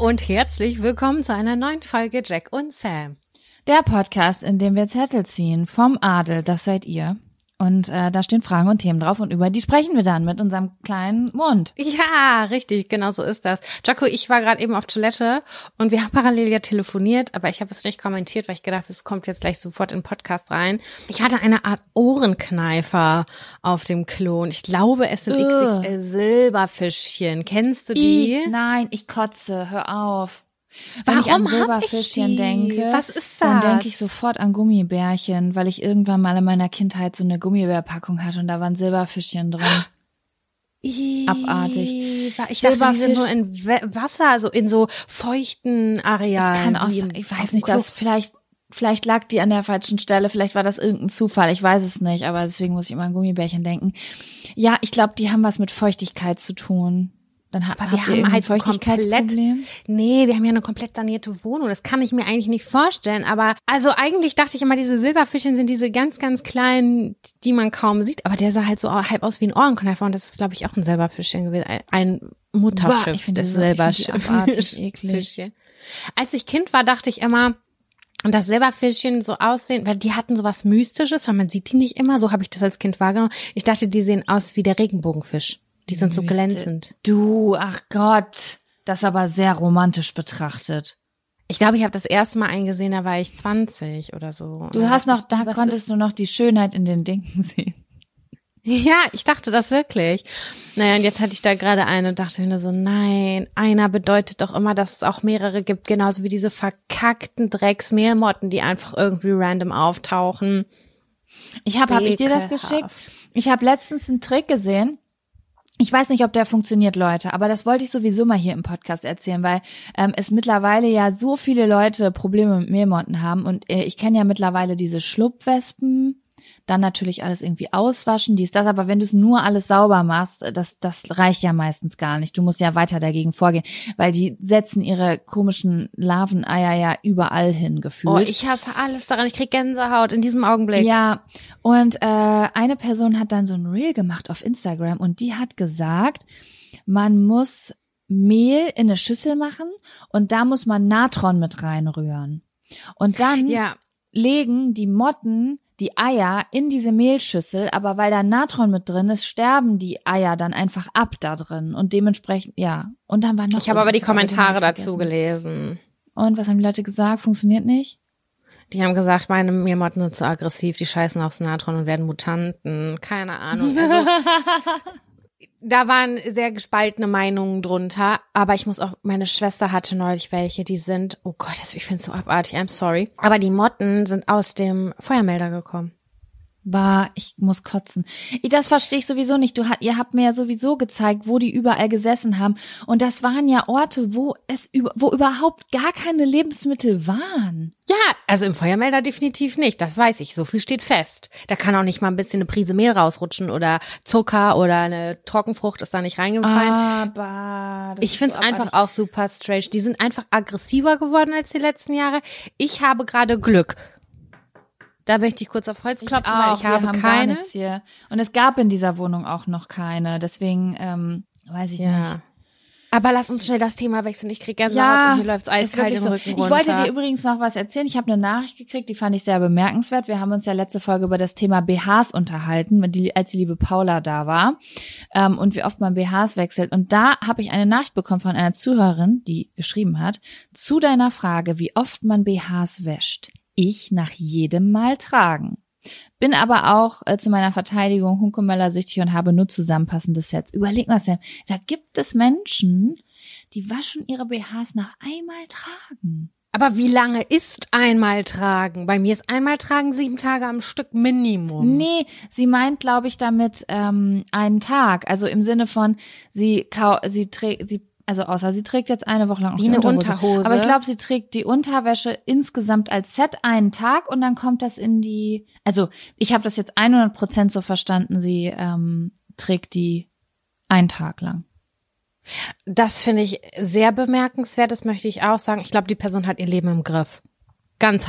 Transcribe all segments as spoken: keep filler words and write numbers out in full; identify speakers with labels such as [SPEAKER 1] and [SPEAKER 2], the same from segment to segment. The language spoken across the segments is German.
[SPEAKER 1] und herzlich willkommen zu einer neuen Folge Jack und Sam.
[SPEAKER 2] Der Podcast, in dem wir Zettel ziehen vom Adel, das seid ihr. Und äh, da stehen Fragen und Themen drauf und über die sprechen wir dann mit unserem kleinen Mund.
[SPEAKER 1] Ja, richtig, genau so ist das. Jaco, ich war gerade eben auf Toilette und wir haben parallel ja telefoniert, aber ich habe es nicht kommentiert, weil ich gedacht, es kommt jetzt gleich sofort in den Podcast rein. Ich hatte eine Art Ohrenkneifer auf dem Klo und ich glaube, es sind
[SPEAKER 2] Ugh.
[SPEAKER 1] X X L Silberfischchen. Kennst du die?
[SPEAKER 2] I, nein, ich kotze, hör auf. Wenn
[SPEAKER 1] Warum
[SPEAKER 2] ich an
[SPEAKER 1] hab
[SPEAKER 2] Silberfischchen
[SPEAKER 1] ich die?
[SPEAKER 2] denke,
[SPEAKER 1] Was ist
[SPEAKER 2] dann
[SPEAKER 1] das?
[SPEAKER 2] denke ich sofort an Gummibärchen, weil ich irgendwann mal in meiner Kindheit so eine Gummibärpackung hatte und da waren Silberfischchen drin.
[SPEAKER 1] I,
[SPEAKER 2] Abartig.
[SPEAKER 1] Ich dachte, die sind nur in Wasser, also in so feuchten Arealen.
[SPEAKER 2] Das kann auch sein, ich weiß nicht, dass vielleicht vielleicht lag die an der falschen Stelle, vielleicht war das irgendein Zufall, ich weiß es nicht, aber deswegen muss ich immer an Gummibärchen denken. Ja, ich glaube, die haben was mit Feuchtigkeit zu tun. Dann ha-
[SPEAKER 1] Aber
[SPEAKER 2] habt
[SPEAKER 1] wir
[SPEAKER 2] ihr
[SPEAKER 1] haben halt
[SPEAKER 2] ein Feuchtigkeitsproblem?
[SPEAKER 1] Nee, wir haben ja eine komplett sanierte Wohnung. Das kann ich mir eigentlich nicht vorstellen. Aber also eigentlich dachte ich immer, diese Silberfischchen sind diese ganz, ganz kleinen, die man kaum sieht. Aber der sah halt so halb aus wie ein Ohrenkneifer. Und das ist, glaube ich, auch ein Silberfischchen gewesen. Ein, ein Mutterschiff
[SPEAKER 2] Boah, ich finde
[SPEAKER 1] des
[SPEAKER 2] das
[SPEAKER 1] Silberschiffs.
[SPEAKER 2] abartig eklig.
[SPEAKER 1] Als ich Kind war, dachte ich immer, und das Silberfischchen so aussehen, weil die hatten sowas Mystisches, weil man sieht die nicht immer. So habe ich das als Kind wahrgenommen. Ich dachte, die sehen aus wie der Regenbogenfisch. Die sind so glänzend.
[SPEAKER 2] Du, ach Gott, das ist aber sehr romantisch betrachtet.
[SPEAKER 1] Ich glaube, ich habe das erste Mal eingesehen, da war ich zwanzig oder so.
[SPEAKER 2] Du hast noch, da
[SPEAKER 1] was
[SPEAKER 2] konntest
[SPEAKER 1] ist?
[SPEAKER 2] du noch die Schönheit in den Dingen sehen.
[SPEAKER 1] Ja, ich dachte das wirklich. Naja, und jetzt hatte ich da gerade eine und dachte mir so, nein, einer bedeutet doch immer, dass es auch mehrere gibt, genauso wie diese verkackten Drecksmeermotten, die einfach irgendwie random auftauchen.
[SPEAKER 2] Ich habe, habe ich dir das geschickt? Ich habe letztens einen Trick gesehen. Ich weiß nicht, ob der funktioniert, Leute, aber das wollte ich sowieso mal hier im Podcast erzählen, weil ähm, es mittlerweile ja so viele Leute Probleme mit Meermotten haben und äh, ich kenne ja mittlerweile diese Schlupfwespen, dann natürlich alles irgendwie auswaschen, dies, das, aber wenn du es nur alles sauber machst, das das reicht ja meistens gar nicht. Du musst ja weiter dagegen vorgehen, weil die setzen ihre komischen Larveneier ja überall hin, gefühlt.
[SPEAKER 1] Oh, ich hasse alles daran, ich krieg Gänsehaut in diesem Augenblick.
[SPEAKER 2] Ja, und äh, eine Person hat dann so ein Reel gemacht auf Instagram und die hat gesagt, man muss Mehl in eine Schüssel machen und da muss man Natron mit reinrühren. Und dann
[SPEAKER 1] Ja.
[SPEAKER 2] legen die Motten die Eier in diese Mehlschüssel, aber weil da Natron mit drin ist, sterben die Eier dann einfach ab da drin und dementsprechend, ja. Und dann war noch.
[SPEAKER 1] Ich habe aber die
[SPEAKER 2] ich hab
[SPEAKER 1] Kommentare
[SPEAKER 2] aber
[SPEAKER 1] dazu
[SPEAKER 2] vergessen.
[SPEAKER 1] gelesen.
[SPEAKER 2] Und was haben die Leute gesagt? Funktioniert nicht?
[SPEAKER 1] Die haben gesagt, meine Meermotten sind zu aggressiv, die scheißen aufs Natron und werden Mutanten. Keine Ahnung. Also, da waren sehr gespaltene Meinungen drunter, aber ich muss auch, meine Schwester hatte neulich welche, die sind, oh Gott, das, ich finde es so abartig, I'm sorry, aber die Motten sind aus dem Feuermelder gekommen.
[SPEAKER 2] Bah, ich muss kotzen. Das verstehe ich sowieso nicht. Du, ihr habt mir ja sowieso gezeigt, wo die überall gesessen haben. Und das waren ja Orte, wo es wo überhaupt gar keine Lebensmittel waren.
[SPEAKER 1] Ja, also im Feuermelder definitiv nicht, das weiß ich, so viel steht fest. Da kann auch nicht mal ein bisschen eine Prise Mehl rausrutschen oder Zucker oder eine Trockenfrucht ist da nicht reingefallen.
[SPEAKER 2] Aber
[SPEAKER 1] ich finde es so einfach auch super strange. Die sind einfach aggressiver geworden als die letzten Jahre. Ich habe gerade Glück. Da möchte ich kurz auf Holz klopfen,
[SPEAKER 2] ich
[SPEAKER 1] weil ich habe
[SPEAKER 2] haben
[SPEAKER 1] keine.
[SPEAKER 2] Gar nichts hier. Und es gab in dieser Wohnung auch noch keine. Deswegen ähm, weiß ich
[SPEAKER 1] Ja.
[SPEAKER 2] nicht.
[SPEAKER 1] Aber lass uns schnell das Thema wechseln. Ich krieg Gänsehaut
[SPEAKER 2] Ja,
[SPEAKER 1] und hier läuft's eiskalt im
[SPEAKER 2] so.
[SPEAKER 1] Rücken
[SPEAKER 2] Ich
[SPEAKER 1] runter.
[SPEAKER 2] wollte dir übrigens noch was erzählen. Ich habe eine Nachricht gekriegt, die fand ich sehr bemerkenswert. Wir haben uns ja letzte Folge über das Thema B Hs unterhalten, als die liebe Paula da war. Ähm, und wie oft man B Hs wechselt. Und da habe ich eine Nachricht bekommen von einer Zuhörerin, die geschrieben hat, zu deiner Frage, wie oft man B Hs wäscht. Ich nach jedem Mal tragen. Bin aber auch äh, zu meiner Verteidigung Hunkemöller-süchtig und habe nur zusammenpassende Sets. Überleg mal, Sam, da gibt es Menschen, die waschen ihre B Hs nach einmal tragen.
[SPEAKER 1] Aber wie lange ist einmal tragen? Bei mir ist einmal tragen sieben Tage am Stück Minimum.
[SPEAKER 2] Nee, sie meint, glaube ich, damit ähm, einen Tag. Also im Sinne von, sie kau sie trägt, sie also außer sie trägt jetzt eine Woche lang auch
[SPEAKER 1] Wie
[SPEAKER 2] die
[SPEAKER 1] eine
[SPEAKER 2] Unterhose.
[SPEAKER 1] Unterhose.
[SPEAKER 2] Aber ich glaube, sie trägt die Unterwäsche insgesamt als Set einen Tag und dann kommt das in die, also ich habe das jetzt hundert Prozent so verstanden, sie ähm, trägt die einen Tag lang.
[SPEAKER 1] Das finde ich sehr bemerkenswert, das möchte ich auch sagen. Ich glaube, die Person hat ihr Leben im Griff.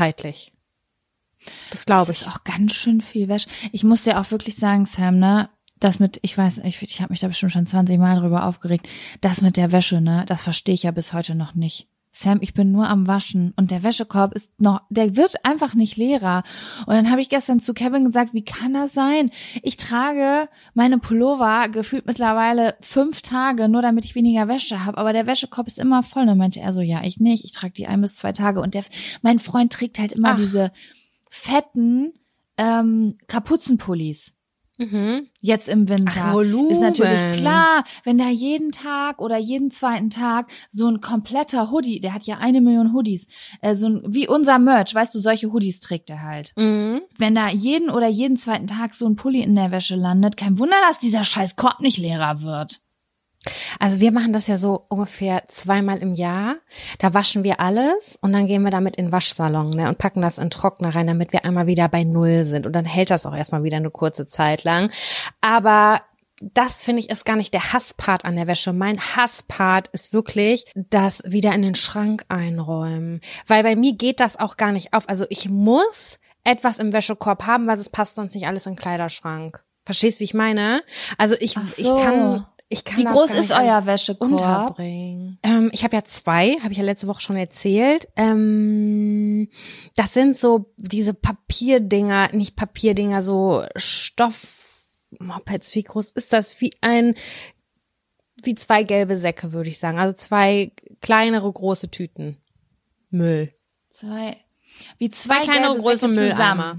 [SPEAKER 1] Ganzheitlich. Das glaube ich.
[SPEAKER 2] Das ist auch ganz schön viel Wäsche. Ich muss dir auch wirklich sagen, Sam, ne, das mit, ich weiß, ich, ich habe mich da bestimmt schon zwanzig Mal drüber aufgeregt, das mit der Wäsche, ne, das verstehe ich ja bis heute noch nicht. Sam, ich bin nur am Waschen und der Wäschekorb ist noch, der wird einfach nicht leerer. Und dann habe ich gestern zu Kevin gesagt, wie kann das sein? Ich trage meine Pullover gefühlt mittlerweile fünf Tage, nur damit ich weniger Wäsche habe, aber der Wäschekorb ist immer voll. Und dann meinte er so, ja, ich nicht, ich trage die ein bis zwei Tage. Und der, mein Freund trägt halt immer Ach. diese fetten ähm, Kapuzenpullis. Mhm. Jetzt im Winter.
[SPEAKER 1] Ach, Volumen.
[SPEAKER 2] Ist natürlich klar, wenn da jeden Tag oder jeden zweiten Tag so ein kompletter Hoodie, der hat ja eine Million Hoodies, äh, so ein, wie unser Merch, weißt du, solche Hoodies trägt er halt. Mhm. Wenn da jeden oder jeden zweiten Tag so ein Pulli in der Wäsche landet, kein Wunder, dass dieser scheiß Korb nicht leerer wird.
[SPEAKER 1] Also wir machen das ja so ungefähr zweimal im Jahr. Da waschen wir alles und dann gehen wir damit in den Waschsalon, ne, und packen das in den Trockner rein, damit wir einmal wieder bei Null sind. Und dann hält das auch erstmal wieder eine kurze Zeit lang. Aber das, finde ich, ist gar nicht der Hasspart an der Wäsche. Mein Hasspart ist wirklich das wieder in den Schrank einräumen. Weil bei mir geht das auch gar nicht auf. Also ich muss etwas im Wäschekorb haben, weil es passt sonst nicht alles in den Kleiderschrank. Verstehst, wie ich meine? Also ich,
[SPEAKER 2] Ach so.
[SPEAKER 1] ich kann... Ich kann
[SPEAKER 2] Wie groß ist euer Wäschekorb?
[SPEAKER 1] Unterbringen. Ähm, ich habe ja zwei, habe ich ja letzte Woche schon erzählt. Ähm, das sind so diese Papierdinger, nicht Papierdinger, so Stoff. Mopeds, wie groß ist das? Wie ein, wie zwei gelbe Säcke, würde ich sagen. Also zwei kleinere, große Tüten Müll.
[SPEAKER 2] Zwei, wie zwei,
[SPEAKER 1] zwei kleinere, große Mülleimer.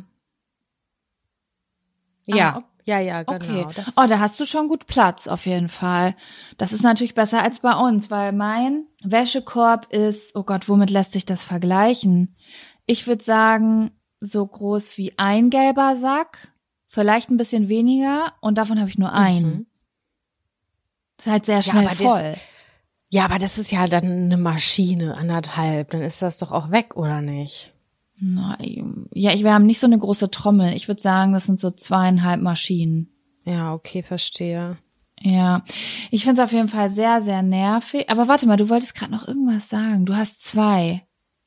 [SPEAKER 1] Ja.
[SPEAKER 2] Ah, okay.
[SPEAKER 1] Ja, ja, genau.
[SPEAKER 2] Okay.
[SPEAKER 1] Das
[SPEAKER 2] Oh, da hast du schon gut Platz, auf jeden Fall. Das ist natürlich besser als bei uns, weil mein Wäschekorb ist, oh Gott, womit lässt sich das vergleichen? Ich würde sagen, so groß wie ein gelber Sack, vielleicht ein bisschen weniger und davon habe ich nur einen. Mhm. Das ist halt sehr schnell ja, voll.
[SPEAKER 1] Das, ja, aber das ist ja dann eine Maschine, anderthalb, dann ist das doch auch weg, oder nicht?
[SPEAKER 2] Nein. Ja, ich, wir haben nicht so eine große Trommel. Ich würde sagen, das sind so zweieinhalb Maschinen.
[SPEAKER 1] Ja, okay, verstehe.
[SPEAKER 2] Ja, ich finde es auf jeden Fall sehr, sehr nervig. Aber warte mal, du wolltest gerade noch irgendwas sagen. Du hast zwei.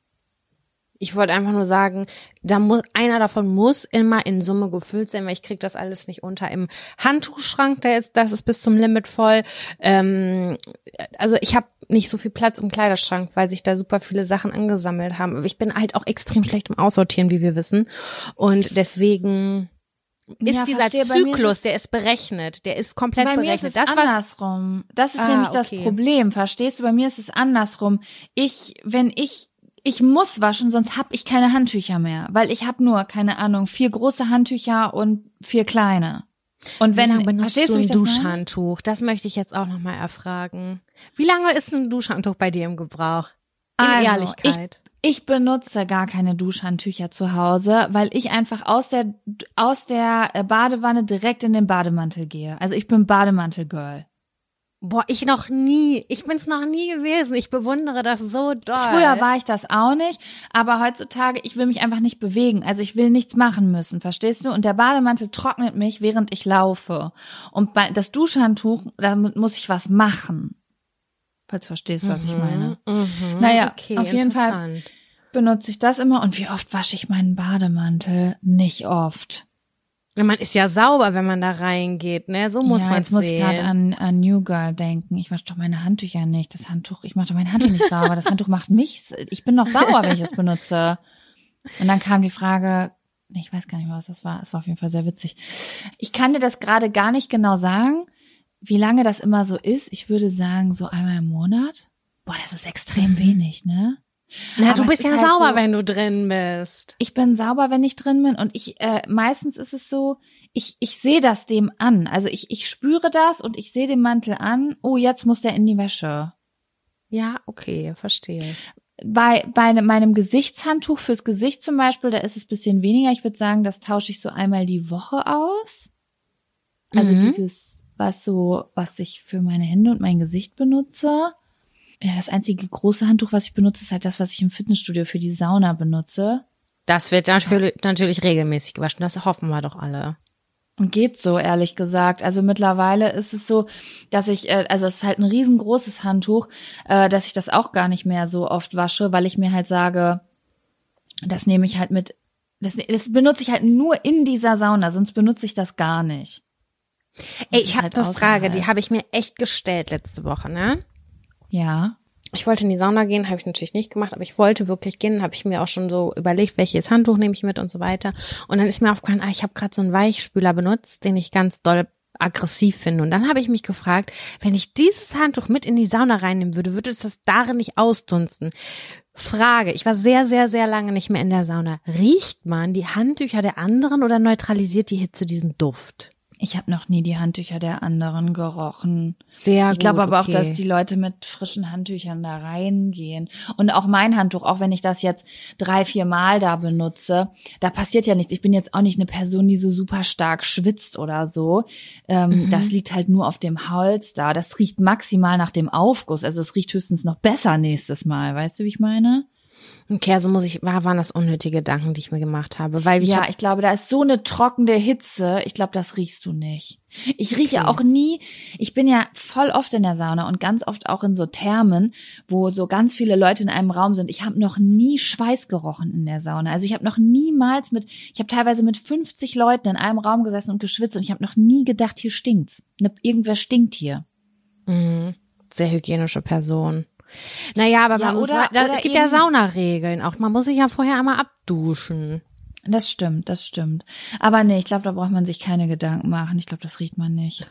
[SPEAKER 1] Ich wollte einfach nur sagen, da muss einer davon muss immer in Summe gefüllt sein, weil ich krieg das alles nicht unter im Handtuchschrank. Der ist, das ist bis zum Limit voll. Ähm, also ich habe nicht so viel Platz im Kleiderschrank, weil sich da super viele Sachen angesammelt haben. Aber ich bin halt auch extrem schlecht im Aussortieren, wie wir wissen. Und deswegen ist ja, dieser verstehe, Zyklus, ist, der ist berechnet, der ist komplett
[SPEAKER 2] bei
[SPEAKER 1] berechnet.
[SPEAKER 2] Mir ist es das andersrum. Das ist
[SPEAKER 1] ah,
[SPEAKER 2] nämlich
[SPEAKER 1] okay.
[SPEAKER 2] das Problem. Verstehst du? Bei mir ist es andersrum. Ich, wenn ich Ich muss waschen, sonst hab ich keine Handtücher mehr, weil ich hab nur, keine Ahnung, vier große Handtücher und vier kleine. Und wenn,
[SPEAKER 1] wie lange benutzt
[SPEAKER 2] verstehst
[SPEAKER 1] du ein
[SPEAKER 2] das
[SPEAKER 1] Duschhandtuch? Meine? Das möchte ich jetzt auch nochmal erfragen. Wie lange ist ein Duschhandtuch bei dir im Gebrauch? In
[SPEAKER 2] also,
[SPEAKER 1] Ehrlichkeit.
[SPEAKER 2] Ich, ich benutze gar keine Duschhandtücher zu Hause, weil ich einfach aus der, aus der Badewanne direkt in den Bademantel gehe. Also ich bin Bademantel-Girl.
[SPEAKER 1] Boah, ich noch nie. Ich bin's noch nie gewesen. Ich bewundere das so doll.
[SPEAKER 2] Früher war ich das auch nicht, aber heutzutage, ich will mich einfach nicht bewegen. Also ich will nichts machen müssen, verstehst du? Und der Bademantel trocknet mich, während ich laufe. Und bei, das Duschhandtuch, damit muss ich was machen. Falls du verstehst, was mhm, ich meine.
[SPEAKER 1] Mhm,
[SPEAKER 2] naja,
[SPEAKER 1] okay,
[SPEAKER 2] auf jeden Fall benutze ich das immer. Und wie oft wasche ich meinen Bademantel? Nicht oft.
[SPEAKER 1] Man ist ja sauber, wenn man da reingeht, ne? So muss
[SPEAKER 2] ja,
[SPEAKER 1] man
[SPEAKER 2] jetzt
[SPEAKER 1] sehen.
[SPEAKER 2] muss ich gerade an, an New Girl denken. Ich wasche doch meine Handtücher nicht. Das Handtuch, ich mache doch mein Handtuch nicht sauber. Das Handtuch macht mich, ich bin doch sauber, wenn ich es benutze. Und dann kam die Frage, ich weiß gar nicht mehr, was das war. Es war auf jeden Fall sehr witzig. Ich kann dir das gerade gar nicht genau sagen, wie lange das immer so ist. Ich würde sagen, so einmal im Monat. Boah, das ist extrem mhm. wenig, ne?
[SPEAKER 1] Na, aber du bist ja halt sauber, so, wenn du drin bist.
[SPEAKER 2] Ich bin sauber, wenn ich drin bin und ich äh, meistens ist es so, ich ich sehe das dem an. Also ich ich spüre das und ich sehe den Mantel an. Oh, jetzt muss der in die Wäsche.
[SPEAKER 1] Ja, okay, verstehe.
[SPEAKER 2] Bei bei meinem Gesichtshandtuch fürs Gesicht zum Beispiel, da ist es ein bisschen weniger. Ich würde sagen, das tausche ich so einmal die Woche aus. Also mhm. dieses, was so, was ich für meine Hände und mein Gesicht benutze. Ja, das einzige große Handtuch, was ich benutze, ist halt das, was ich im Fitnessstudio für die Sauna benutze.
[SPEAKER 1] Das wird natürlich, natürlich regelmäßig gewaschen, das hoffen wir doch alle.
[SPEAKER 2] Und geht so, ehrlich gesagt. Also mittlerweile ist es so, dass ich, also es ist halt ein riesengroßes Handtuch, dass ich das auch gar nicht mehr so oft wasche, weil ich mir halt sage, das nehme ich halt mit, das, das benutze ich halt nur in dieser Sauna, sonst benutze ich das gar nicht.
[SPEAKER 1] Ey, ich habe halt eine Frage, die habe ich mir echt gestellt letzte Woche, ne?
[SPEAKER 2] Ja.
[SPEAKER 1] Ich wollte in die Sauna gehen, habe ich natürlich nicht gemacht, aber ich wollte wirklich gehen, habe ich mir auch schon so überlegt, welches Handtuch nehme ich mit und so weiter. Und dann ist mir aufgefallen, ah, ich habe gerade so einen Weichspüler benutzt, den ich ganz doll aggressiv finde. Und dann habe ich mich gefragt, wenn ich dieses Handtuch mit in die Sauna reinnehmen würde, würde es das darin nicht ausdunsten? Frage, ich war sehr, sehr, sehr lange nicht mehr in der Sauna. Riecht man die Handtücher der anderen oder neutralisiert die Hitze diesen Duft?
[SPEAKER 2] Ich habe noch nie die Handtücher der anderen gerochen.
[SPEAKER 1] Sehr gut,
[SPEAKER 2] Ich glaube aber
[SPEAKER 1] okay.
[SPEAKER 2] auch, dass die Leute mit frischen Handtüchern da reingehen. Und auch mein Handtuch, auch wenn ich das jetzt drei, vier Mal da benutze, da passiert ja nichts. Ich bin jetzt auch nicht eine Person, die so super stark schwitzt oder so. Ähm, mhm. Das liegt halt nur auf dem Holz da. Das riecht maximal nach dem Aufguss. Also es riecht höchstens noch besser nächstes Mal. Weißt du, wie ich meine?
[SPEAKER 1] Okay, also muss ich, war, waren das unnötige Gedanken, die ich mir gemacht habe, weil ich
[SPEAKER 2] ja,
[SPEAKER 1] hab,
[SPEAKER 2] ich glaube, da ist so eine trockene Hitze. Ich glaube, das riechst du nicht. Ich rieche okay. auch nie. Ich bin ja voll oft in der Sauna und ganz oft auch in so Thermen, wo so ganz viele Leute in einem Raum sind. Ich habe noch nie Schweiß gerochen in der Sauna. Also ich habe noch niemals mit. Ich habe teilweise mit fünfzig Leuten in einem Raum gesessen und geschwitzt und ich habe noch nie gedacht, hier stinkt's. Ne, irgendwer stinkt hier.
[SPEAKER 1] Mhm. Sehr hygienische Person. Naja, aber
[SPEAKER 2] ja,
[SPEAKER 1] man muss,
[SPEAKER 2] oder,
[SPEAKER 1] da,
[SPEAKER 2] oder
[SPEAKER 1] es gibt
[SPEAKER 2] eben,
[SPEAKER 1] ja Saunaregeln auch. Man muss sich ja vorher einmal abduschen.
[SPEAKER 2] Das stimmt, das stimmt. Aber nee, ich glaube, da braucht man sich keine Gedanken machen. Ich glaube, das riecht man nicht.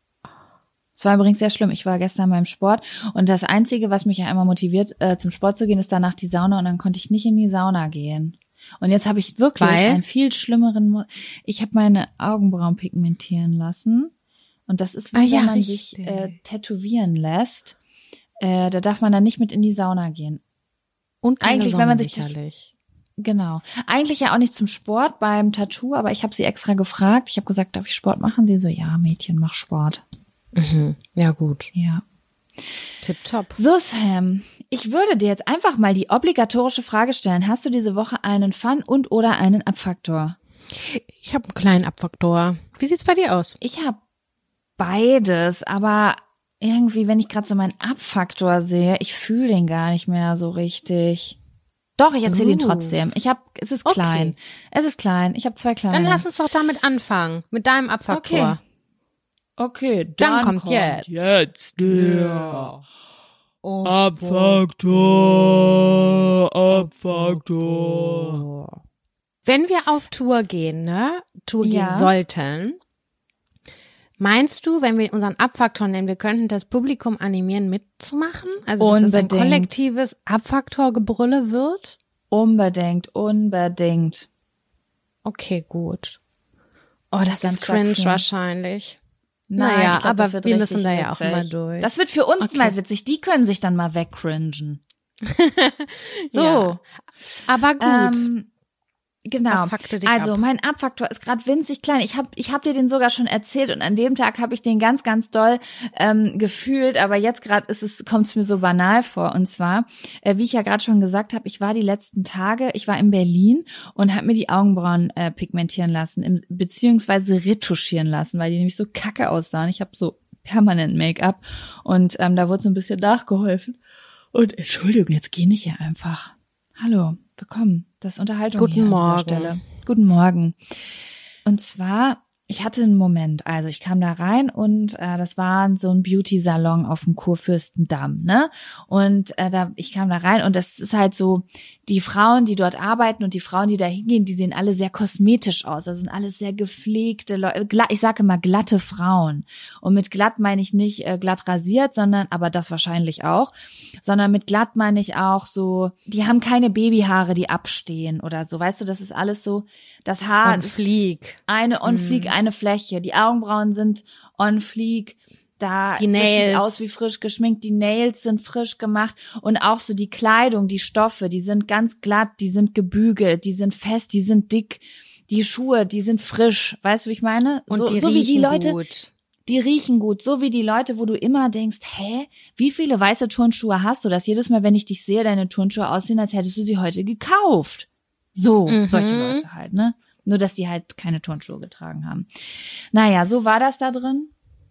[SPEAKER 2] Es war übrigens sehr schlimm. Ich war gestern beim Sport und das Einzige, was mich ja immer motiviert, äh, zum Sport zu gehen, ist danach die Sauna und dann konnte ich nicht in die Sauna gehen. Und jetzt habe ich wirklich
[SPEAKER 1] Weil?
[SPEAKER 2] einen viel schlimmeren, Mo- ich habe meine Augenbrauen pigmentieren lassen und das ist, wie
[SPEAKER 1] Ah,
[SPEAKER 2] wenn
[SPEAKER 1] ja,
[SPEAKER 2] man
[SPEAKER 1] richtig.
[SPEAKER 2] sich äh, tätowieren lässt. Äh, da darf man dann nicht mit in die Sauna gehen.
[SPEAKER 1] Und keine
[SPEAKER 2] Eigentlich,
[SPEAKER 1] Sonne,
[SPEAKER 2] wenn man sich
[SPEAKER 1] sicherlich.
[SPEAKER 2] Genau. Eigentlich ja auch nicht zum Sport beim Tattoo, aber ich habe sie extra gefragt. Ich habe gesagt, darf ich Sport machen? Sie so, ja, Mädchen, mach Sport.
[SPEAKER 1] Mhm. Ja, gut.
[SPEAKER 2] Ja.
[SPEAKER 1] Tipptopp.
[SPEAKER 2] So, Sam, ich würde dir jetzt einfach mal die obligatorische Frage stellen. Hast du diese Woche einen Fun- und oder einen Abfaktor?
[SPEAKER 1] Ich habe einen kleinen Abfaktor. Wie sieht's bei dir aus?
[SPEAKER 2] Ich habe beides, aber irgendwie, wenn ich gerade so meinen Abfaktor sehe, ich fühle den gar nicht mehr so richtig. Doch, ich erzähle
[SPEAKER 1] Uh.
[SPEAKER 2] ihn trotzdem. Ich habe, es ist klein.
[SPEAKER 1] Okay.
[SPEAKER 2] Es ist klein. Ich habe zwei kleine.
[SPEAKER 1] Dann lass uns doch damit anfangen, mit deinem Abfaktor.
[SPEAKER 2] Okay. Okay,
[SPEAKER 1] dann, dann kommt, kommt jetzt.
[SPEAKER 3] Jetzt der
[SPEAKER 1] ja. oh,
[SPEAKER 3] Abfaktor, Abfaktor.
[SPEAKER 1] Wenn wir auf Tour gehen, ne, Tour
[SPEAKER 2] Ja.
[SPEAKER 1] gehen sollten, meinst du, wenn wir unseren Abfaktor nennen, wir könnten das Publikum animieren, mitzumachen? Also, dass es ein
[SPEAKER 2] Unbedingt.
[SPEAKER 1] kollektives Abfaktorgebrülle wird?
[SPEAKER 2] Unbedingt, unbedingt.
[SPEAKER 1] Okay, gut. Oh, das
[SPEAKER 2] Ganz
[SPEAKER 1] ist cringe
[SPEAKER 2] stark
[SPEAKER 1] wahrscheinlich.
[SPEAKER 2] Nein,
[SPEAKER 1] naja,
[SPEAKER 2] ich glaub,
[SPEAKER 1] aber
[SPEAKER 2] das wird
[SPEAKER 1] wir
[SPEAKER 2] richtig
[SPEAKER 1] müssen da ja auch
[SPEAKER 2] witzig.
[SPEAKER 1] mal durch.
[SPEAKER 2] Das wird für uns
[SPEAKER 1] Okay.
[SPEAKER 2] mal witzig. Die können sich dann mal wegcringen. So.
[SPEAKER 1] Ja. Aber gut.
[SPEAKER 2] Ähm, genau.
[SPEAKER 1] Was fuckte dich
[SPEAKER 2] also
[SPEAKER 1] ab?
[SPEAKER 2] mein Abfaktor ist gerade winzig klein. Ich habe ich hab dir den sogar schon erzählt und an dem Tag habe ich den ganz, ganz doll ähm, gefühlt. Aber jetzt gerade ist es, kommt es mir so banal vor. Und zwar, äh, wie ich ja gerade schon gesagt habe, ich war die letzten Tage, ich war in Berlin und habe mir die Augenbrauen äh, pigmentieren lassen, im, beziehungsweise retuschieren lassen, weil die nämlich so kacke aussahen. Ich habe so permanent Make-up und ähm, da wurde so ein bisschen nachgeholfen. Und Entschuldigung, jetzt geh nicht hier einfach. Hallo, willkommen. Das ist Unterhaltung
[SPEAKER 1] Guten
[SPEAKER 2] hier an
[SPEAKER 1] Morgen.
[SPEAKER 2] dieser Stelle. Guten Morgen. Und zwar, ich hatte einen Moment, also ich kam da rein und äh, das war so ein Beauty-Salon auf dem Kurfürstendamm, ne? Und äh, da ich kam da rein und das ist halt so, die Frauen, die dort arbeiten und die Frauen, die da hingehen, die sehen alle sehr kosmetisch aus. Das sind alles sehr gepflegte Leute. Ich sage immer glatte Frauen. Und mit glatt meine ich nicht äh, glatt rasiert, sondern, aber das wahrscheinlich auch, sondern mit glatt meine ich auch so, die haben keine Babyhaare, die abstehen oder so. Weißt du, das ist alles so, das Haar
[SPEAKER 1] On fleek.
[SPEAKER 2] eine on
[SPEAKER 1] Mhm.
[SPEAKER 2] fleek, eine Fläche. Die Augenbrauen sind on fleek. Da
[SPEAKER 1] Die
[SPEAKER 2] das
[SPEAKER 1] Nails.
[SPEAKER 2] sieht aus wie frisch geschminkt. Die Nails sind frisch gemacht. Und auch so die Kleidung, die Stoffe, die sind ganz glatt, die sind gebügelt, die sind fest, die sind dick. Die Schuhe, die sind frisch. Weißt du, wie ich meine?
[SPEAKER 1] Und
[SPEAKER 2] so,
[SPEAKER 1] die
[SPEAKER 2] so
[SPEAKER 1] riechen
[SPEAKER 2] wie die Leute,
[SPEAKER 1] gut.
[SPEAKER 2] die riechen gut. So wie die Leute, wo du immer denkst, hä, wie viele weiße Turnschuhe hast du, dass jedes Mal, wenn ich dich sehe, deine Turnschuhe aussehen, als hättest du sie heute gekauft. So,
[SPEAKER 1] Mhm.
[SPEAKER 2] solche Leute halt, ne? Nur, dass die halt keine Turnschuhe getragen haben. Naja, so war das da drin.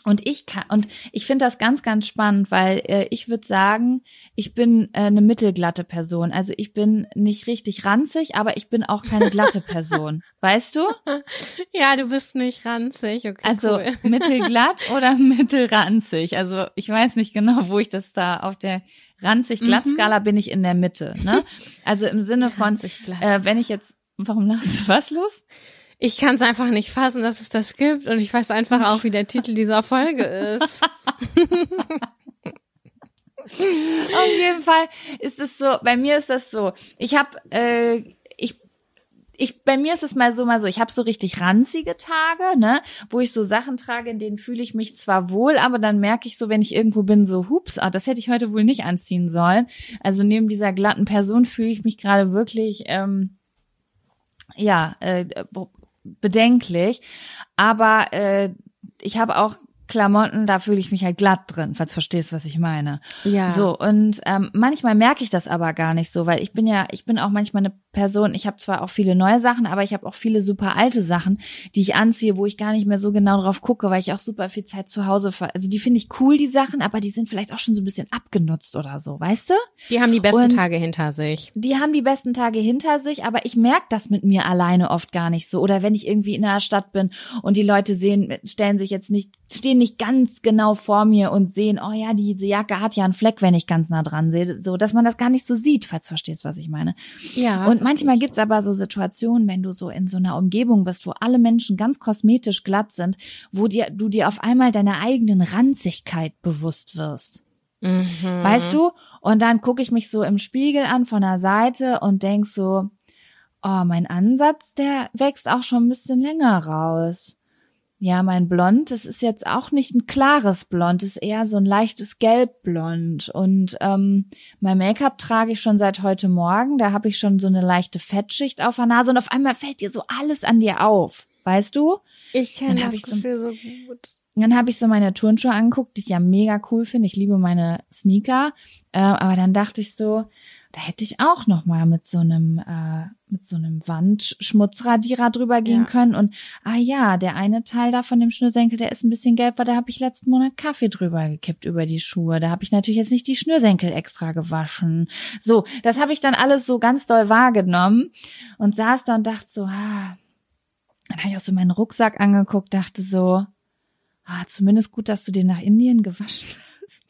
[SPEAKER 2] Und ich kann, und ich finde das ganz, ganz spannend, weil äh, ich würde sagen, ich bin äh, eine mittelglatte Person. Also ich bin nicht richtig ranzig, aber ich bin auch keine glatte Person. Weißt du?
[SPEAKER 1] Ja, du bist nicht ranzig. Okay,
[SPEAKER 2] also
[SPEAKER 1] cool.
[SPEAKER 2] mittelglatt oder mittelranzig. Also ich weiß nicht genau, wo ich das da auf der ranzig-glatt-Skala mhm. bin ich in der Mitte. Ne? Also im Sinne von, äh, wenn ich jetzt, warum lachst du, was los?
[SPEAKER 1] Ich kann es einfach nicht fassen, dass es das gibt und ich weiß einfach auch, wie der Titel dieser Folge ist.
[SPEAKER 2] Auf jeden Fall ist es so, bei mir ist das so, ich habe, äh, ich, ich, bei mir ist es mal so, mal so, ich habe so richtig ranzige Tage, ne, wo ich so Sachen trage, in denen fühle ich mich zwar wohl, aber dann merke ich so, wenn ich irgendwo bin, so, hups, ah, das hätte ich heute wohl nicht anziehen sollen. Also neben dieser glatten Person fühle ich mich gerade wirklich, ähm, ja, äh, bedenklich, aber äh, ich habe auch Klamotten, da fühle ich mich halt glatt drin, falls du verstehst, was ich meine.
[SPEAKER 1] Ja.
[SPEAKER 2] So, und ähm, manchmal merke ich das aber gar nicht so, weil ich bin ja, ich bin auch manchmal eine Person, ich habe zwar auch viele neue Sachen, aber ich habe auch viele super alte Sachen, die ich anziehe, wo ich gar nicht mehr so genau drauf gucke, weil ich auch super viel Zeit zu Hause ver- also die finde ich cool, die Sachen, aber die sind vielleicht auch schon so ein bisschen abgenutzt oder so, weißt du?
[SPEAKER 1] Die haben die besten
[SPEAKER 2] und
[SPEAKER 1] Tage hinter sich.
[SPEAKER 2] Die haben die besten Tage hinter sich, aber ich merke das mit mir alleine oft gar nicht so. Oder wenn ich irgendwie in einer Stadt bin und die Leute sehen, stellen sich jetzt nicht, stehen nicht ganz genau vor mir und sehen, oh ja, diese Jacke hat ja einen Fleck, wenn ich ganz nah dran sehe, so, dass man das gar nicht so sieht, falls du verstehst, was ich meine.
[SPEAKER 1] Ja.
[SPEAKER 2] Und manchmal gibt's aber so Situationen, wenn du so in so einer Umgebung bist, wo alle Menschen ganz kosmetisch glatt sind, wo dir, du dir auf einmal deiner eigenen Ranzigkeit bewusst wirst.
[SPEAKER 1] Mhm.
[SPEAKER 2] Weißt du? Und dann gucke ich mich so im Spiegel an von der Seite und denk so, oh, mein Ansatz, der wächst auch schon ein bisschen länger raus. Ja, mein Blond, das ist jetzt auch nicht ein klares Blond, das ist eher so ein leichtes Gelbblond. Und ähm, mein Make-up trage ich schon seit heute Morgen, da habe ich schon so eine leichte Fettschicht auf der Nase und auf einmal fällt dir so alles an dir auf, weißt du?
[SPEAKER 1] Ich kenne das
[SPEAKER 2] ich
[SPEAKER 1] Gefühl so, so gut.
[SPEAKER 2] Dann habe ich so meine Turnschuhe angeguckt, die ich ja mega cool finde. Ich liebe meine Sneaker. Äh, aber dann dachte ich so, da hätte ich auch noch mal mit so einem äh, mit so einem Wandschmutzradierer drüber gehen
[SPEAKER 1] Ja.
[SPEAKER 2] können. Und ah ja, der eine Teil da von dem Schnürsenkel, der ist ein bisschen gelb, weil da habe ich letzten Monat Kaffee drüber gekippt über die Schuhe. Da habe ich natürlich jetzt nicht die Schnürsenkel extra gewaschen. So, das habe ich dann alles so ganz doll wahrgenommen und saß da und dachte so, ah. Dann habe ich auch so meinen Rucksack angeguckt, dachte so, ah, zumindest gut, dass du den nach Indien gewaschen hast.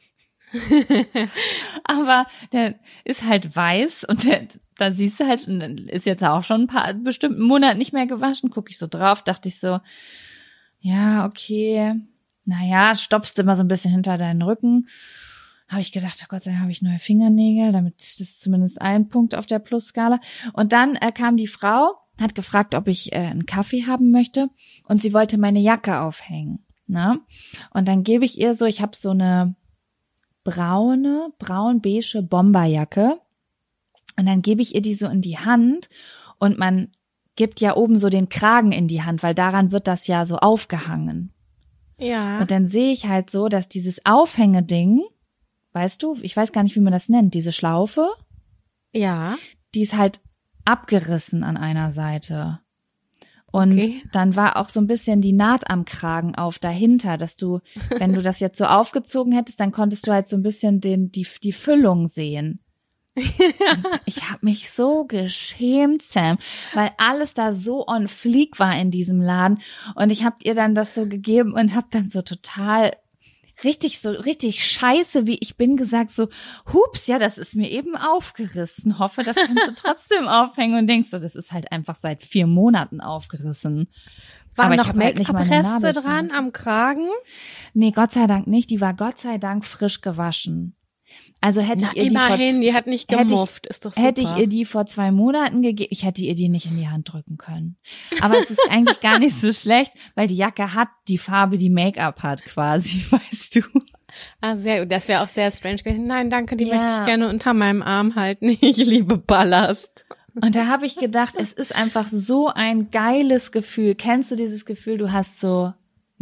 [SPEAKER 2] Aber der ist halt weiß und der, da siehst du halt, ist jetzt auch schon ein paar bestimmten Monate nicht mehr gewaschen. Gucke ich so drauf, dachte ich so, ja, okay, naja, stopfst immer so ein bisschen hinter deinen Rücken. Habe ich gedacht, oh Gott sei Dank habe ich neue Fingernägel, damit ist das zumindest ein Punkt auf der Plusskala. Und dann äh, kam die Frau, hat gefragt, ob ich äh, einen Kaffee haben möchte und sie wollte meine Jacke aufhängen. Na? Und dann gebe ich ihr so, ich habe so eine braune, braun-beige Bomberjacke und dann gebe ich ihr die so in die Hand und man gibt ja oben so den Kragen in die Hand, weil daran wird das ja so aufgehangen.
[SPEAKER 1] Ja.
[SPEAKER 2] Und dann sehe ich halt so, dass dieses Aufhängeding, weißt du, ich weiß gar nicht, wie man das nennt, diese Schlaufe,
[SPEAKER 1] Ja.
[SPEAKER 2] die ist halt abgerissen an einer Seite. Und
[SPEAKER 1] Okay.
[SPEAKER 2] dann war auch so ein bisschen die Naht am Kragen auf dahinter, dass du, wenn du das jetzt so aufgezogen hättest, dann konntest du halt so ein bisschen den die die Füllung sehen. Ich habe mich so geschämt, Sam, weil alles da so on fleek war in diesem Laden. Und ich habe ihr dann das so gegeben und habe dann so total richtig so richtig scheiße, wie ich bin, gesagt so, hups, ja, das ist mir eben aufgerissen. Hoffe, das kannst du trotzdem aufhängen und denkst so, das ist halt einfach seit vier Monaten aufgerissen.
[SPEAKER 1] Waren
[SPEAKER 2] Aber ich
[SPEAKER 1] noch
[SPEAKER 2] hab halt nicht meine
[SPEAKER 1] Make-up-Reste
[SPEAKER 2] Nadel
[SPEAKER 1] dran
[SPEAKER 2] zu.
[SPEAKER 1] am Kragen?
[SPEAKER 2] Nee, Gott sei Dank nicht. Die war Gott sei Dank frisch gewaschen. Also hätte
[SPEAKER 1] Na,
[SPEAKER 2] ich ihr die
[SPEAKER 1] immerhin,
[SPEAKER 2] vor,
[SPEAKER 1] die hat nicht
[SPEAKER 2] hätte ich-
[SPEAKER 1] gemufft, ist doch super.
[SPEAKER 2] Hätte ich ihr die vor zwei Monaten gegeben, ich hätte ihr die nicht in die Hand drücken können. Aber es ist eigentlich gar nicht so schlecht, weil die Jacke hat die Farbe, die Make-up hat quasi, weißt du.
[SPEAKER 1] Ah, sehr gut. Das wäre auch sehr strange gewesen. Nein, danke, die
[SPEAKER 2] Ja.
[SPEAKER 1] möchte ich gerne unter meinem Arm halten. Ich liebe Ballast.
[SPEAKER 2] Und da habe ich gedacht, es ist einfach so ein geiles Gefühl. Kennst du dieses Gefühl, du hast so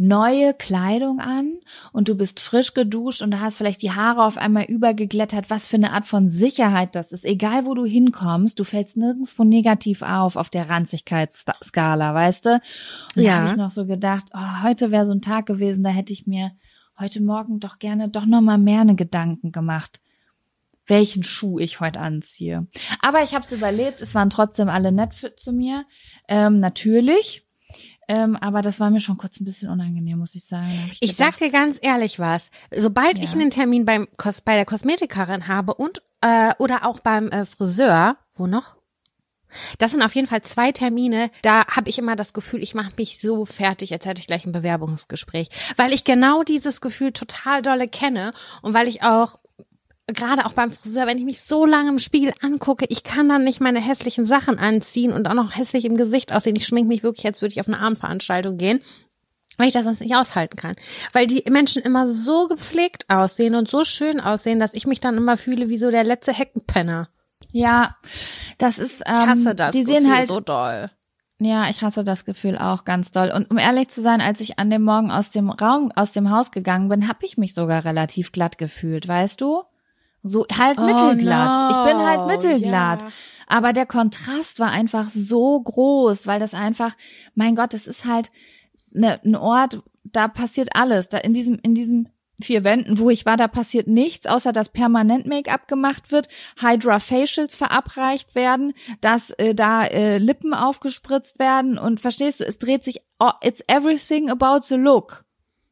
[SPEAKER 2] neue Kleidung an und du bist frisch geduscht und du hast vielleicht die Haare auf einmal übergeglättert, was für eine Art von Sicherheit das ist. Egal, wo du hinkommst, du fällst nirgendwo negativ auf, auf der Ranzigkeitsskala, weißt du? Und
[SPEAKER 1] Ja.
[SPEAKER 2] da habe ich noch so gedacht, oh, heute wäre so ein Tag gewesen, da hätte ich mir heute Morgen doch gerne doch nochmal mehr eine Gedanken gemacht, welchen Schuh ich heute anziehe. Aber ich habe es überlebt, es waren trotzdem alle nett für, zu mir, ähm, natürlich. Ähm, aber das war mir schon kurz ein bisschen unangenehm, muss ich sagen. Hab ich
[SPEAKER 1] Ich sag dir ganz ehrlich was. Sobald
[SPEAKER 2] Ja.
[SPEAKER 1] ich einen Termin beim Kos- bei der Kosmetikerin habe und äh, oder auch beim äh, Friseur, wo noch? Das sind auf jeden Fall zwei Termine, da habe ich immer das Gefühl, ich mache mich so fertig, als hätte ich gleich ein Bewerbungsgespräch. Weil ich genau dieses Gefühl total dolle kenne und weil ich auch gerade auch beim Friseur, wenn ich mich so lange im Spiegel angucke, ich kann dann nicht meine hässlichen Sachen anziehen und auch noch hässlich im Gesicht aussehen. Ich schminke mich wirklich, als würde ich auf eine Abendveranstaltung gehen, weil ich das sonst nicht aushalten kann. Weil die Menschen immer so gepflegt aussehen und so schön aussehen, dass ich mich dann immer fühle wie so der letzte Heckenpenner.
[SPEAKER 2] Ja, das ist, ähm,
[SPEAKER 1] Ich hasse das
[SPEAKER 2] die
[SPEAKER 1] Gefühl
[SPEAKER 2] sehen halt,
[SPEAKER 1] so doll.
[SPEAKER 2] ja, ich hasse das Gefühl auch ganz doll. Und um ehrlich zu sein, als ich an dem Morgen aus dem Raum, aus dem Haus gegangen bin, habe ich mich sogar relativ glatt gefühlt, weißt du? So halt
[SPEAKER 1] Oh
[SPEAKER 2] mittelglatt.
[SPEAKER 1] no,
[SPEAKER 2] Ich bin halt mittelglatt.
[SPEAKER 1] ja.
[SPEAKER 2] Aber der Kontrast war einfach so groß, weil das einfach, mein Gott, das ist halt ne, ein Ort, da passiert alles. Da in diesem, in diesem vier Wänden, wo ich war, da passiert nichts, außer dass permanent Make-up gemacht wird, Hydra-Facials verabreicht werden, dass äh, da äh, Lippen aufgespritzt werden und verstehst du, es dreht sich, oh, it's everything about the look.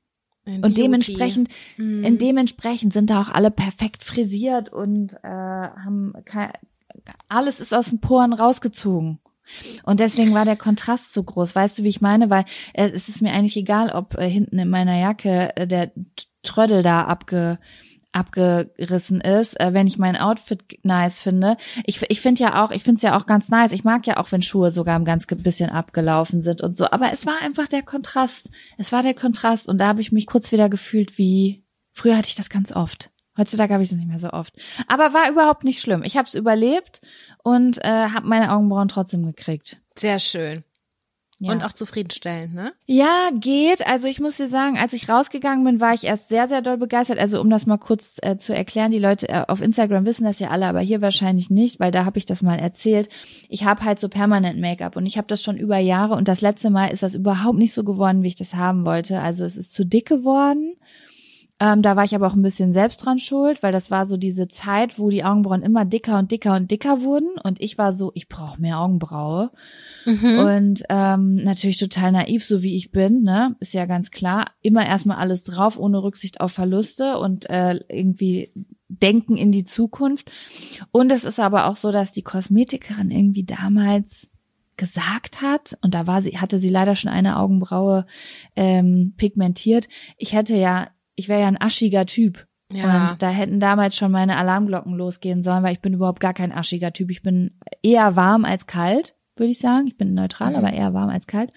[SPEAKER 1] Ein
[SPEAKER 2] Und
[SPEAKER 1] Beauty.
[SPEAKER 2] dementsprechend,
[SPEAKER 1] Mhm.
[SPEAKER 2] in dementsprechend sind da auch alle perfekt frisiert und äh, haben kein, alles ist aus den Poren rausgezogen. Und deswegen war der Kontrast so groß. Weißt du, wie ich meine? Weil äh, es ist mir eigentlich egal, ob äh, hinten in meiner Jacke äh, der Trödel da abge abgerissen ist, äh, wenn ich mein Outfit nice finde. Ich ich finde ja auch, ich finde es ja auch ganz nice. Ich mag ja auch, wenn Schuhe sogar ein ganz bisschen abgelaufen sind und so. Aber es war einfach der Kontrast. Es war der Kontrast und da habe ich mich kurz wieder gefühlt wie, früher hatte ich das ganz oft. Heutzutage habe ich das nicht mehr so oft. Aber war überhaupt nicht schlimm. Ich habe es überlebt und äh, habe meine Augenbrauen trotzdem gekriegt.
[SPEAKER 1] Sehr schön.
[SPEAKER 2] Ja.
[SPEAKER 1] Und auch zufriedenstellend, ne?
[SPEAKER 2] Ja, geht. Also ich muss dir sagen, als ich rausgegangen bin, war ich erst sehr, sehr doll begeistert. Also um das mal kurz äh, zu erklären, die Leute äh, auf Instagram wissen das ja alle, aber hier wahrscheinlich nicht, weil da habe ich das mal erzählt. Ich habe halt so permanent Make-up und ich habe das schon über Jahre und das letzte Mal ist das überhaupt nicht so geworden, wie ich das haben wollte. Also es ist zu dick geworden. Ähm, da war ich aber auch ein bisschen selbst dran schuld, weil das war so diese Zeit, wo die Augenbrauen immer dicker und dicker und dicker wurden und ich war so, ich brauche mehr Augenbraue.
[SPEAKER 1] Mhm.
[SPEAKER 2] Und ähm, natürlich total naiv, so wie ich bin, ne, ist ja ganz klar, immer erstmal alles drauf, ohne Rücksicht auf Verluste und äh, irgendwie denken in die Zukunft. Und es ist aber auch so, dass die Kosmetikerin irgendwie damals gesagt hat, und da war sie, hatte sie leider schon eine Augenbraue ähm, pigmentiert, ich hätte ja, ich wäre ja ein aschiger Typ.
[SPEAKER 1] Ja.
[SPEAKER 2] Und da hätten damals schon meine Alarmglocken losgehen sollen, weil ich bin überhaupt gar kein aschiger Typ. Ich bin eher warm als kalt, würde ich sagen. Ich bin neutral,
[SPEAKER 1] Mhm.
[SPEAKER 2] aber eher warm als kalt.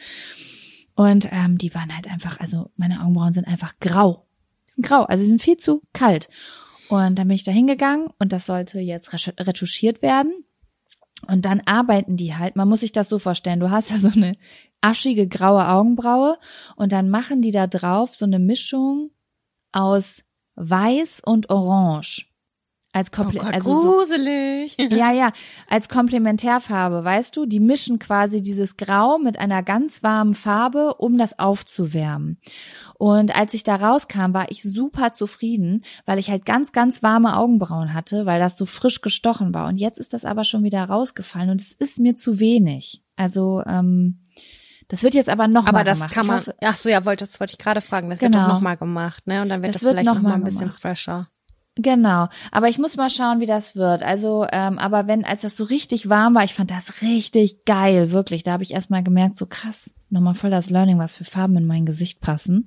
[SPEAKER 2] Und ähm, die waren halt einfach, also meine Augenbrauen sind einfach grau. Die sind grau, also die sind viel zu kalt. Und dann bin ich da hingegangen und das sollte jetzt retuschiert werden. Und dann arbeiten die halt, man muss sich das so vorstellen, du hast ja so eine aschige graue Augenbraue und dann machen die da drauf so eine Mischung aus Weiß und Orange. Als Komple-
[SPEAKER 1] oh Gott,
[SPEAKER 2] also so,
[SPEAKER 1] gruselig.
[SPEAKER 2] ja, ja, als Komplementärfarbe, weißt du? Die mischen quasi dieses Grau mit einer ganz warmen Farbe, um das aufzuwärmen. Und als ich da rauskam, war ich super zufrieden, weil ich halt ganz, ganz warme Augenbrauen hatte, weil das so frisch gestochen war. Und jetzt ist das aber schon wieder rausgefallen und es ist mir zu wenig. Also, ähm, das wird jetzt aber noch
[SPEAKER 1] Aber
[SPEAKER 2] mal
[SPEAKER 1] das
[SPEAKER 2] gemacht.
[SPEAKER 1] kann
[SPEAKER 2] Ich
[SPEAKER 1] man,
[SPEAKER 2] hoffe,
[SPEAKER 1] ach so, ja, wollte, das wollte ich gerade fragen. Das
[SPEAKER 2] Genau.
[SPEAKER 1] wird doch nochmal gemacht, ne? Und dann wird
[SPEAKER 2] Das
[SPEAKER 1] das,
[SPEAKER 2] wird
[SPEAKER 1] vielleicht
[SPEAKER 2] noch
[SPEAKER 1] nochmal
[SPEAKER 2] mal
[SPEAKER 1] ein bisschen
[SPEAKER 2] gemacht.
[SPEAKER 1] fresher.
[SPEAKER 2] Genau, aber ich muss mal schauen, wie das wird. Also, ähm, aber wenn, als das so richtig warm war, ich fand das richtig geil, wirklich. Da habe ich erst mal gemerkt, so krass, nochmal voll das Learning, was für Farben in mein Gesicht passen.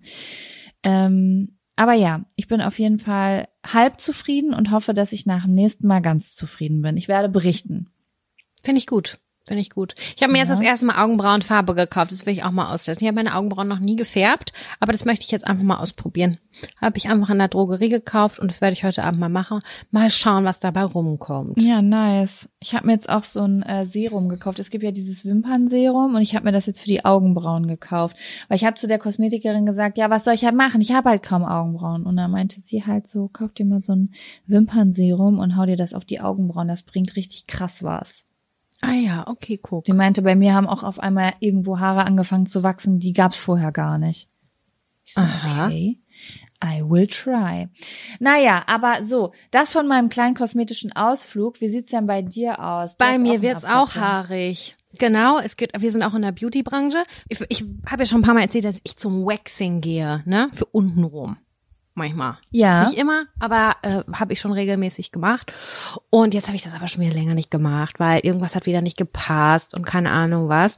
[SPEAKER 2] Ähm, aber ja, ich bin auf jeden Fall halb zufrieden und hoffe, dass ich nach dem nächsten Mal ganz zufrieden bin. Ich werde berichten.
[SPEAKER 1] Finde ich gut. Finde ich gut. Ich habe mir
[SPEAKER 2] Ja.
[SPEAKER 1] jetzt das erste Mal Augenbrauenfarbe gekauft. Das will ich auch mal austesten. Ich habe meine Augenbrauen noch nie gefärbt, aber das möchte ich jetzt einfach mal ausprobieren. Habe ich einfach in der Drogerie gekauft und das werde ich heute Abend mal machen. Mal schauen, was dabei rumkommt.
[SPEAKER 2] Ja, nice. Ich habe mir jetzt auch so ein äh, Serum gekauft. Es gibt ja dieses Wimpernserum und ich habe mir das jetzt für die Augenbrauen gekauft. Weil ich habe zu der Kosmetikerin gesagt, ja, was soll ich halt machen? Ich habe halt kaum Augenbrauen. Und dann meinte sie halt so, kauf dir mal so ein Wimpernserum und hau dir das auf die Augenbrauen. Das bringt richtig krass was.
[SPEAKER 1] Ah ja, okay, guck.
[SPEAKER 2] Sie meinte, bei mir haben auch auf einmal irgendwo Haare angefangen zu wachsen, die gab's vorher gar nicht. Ich so,
[SPEAKER 1] Aha.
[SPEAKER 2] okay, I will try. Naja, aber so, das von meinem kleinen kosmetischen Ausflug. Wie sieht's denn bei dir aus? Du
[SPEAKER 1] Bei
[SPEAKER 2] hast
[SPEAKER 1] mir
[SPEAKER 2] einen
[SPEAKER 1] wird's auch
[SPEAKER 2] Abfall.
[SPEAKER 1] haarig. Genau, es geht, wir sind auch in der Beauty-Branche. Ich, ich habe ja schon ein paar Mal erzählt, dass ich zum Waxing gehe, ne, für untenrum. Manchmal.
[SPEAKER 2] Ja.
[SPEAKER 1] Nicht immer, aber äh, habe ich schon regelmäßig gemacht. Und jetzt habe ich das aber schon wieder länger nicht gemacht, weil irgendwas hat wieder nicht gepasst und keine Ahnung was.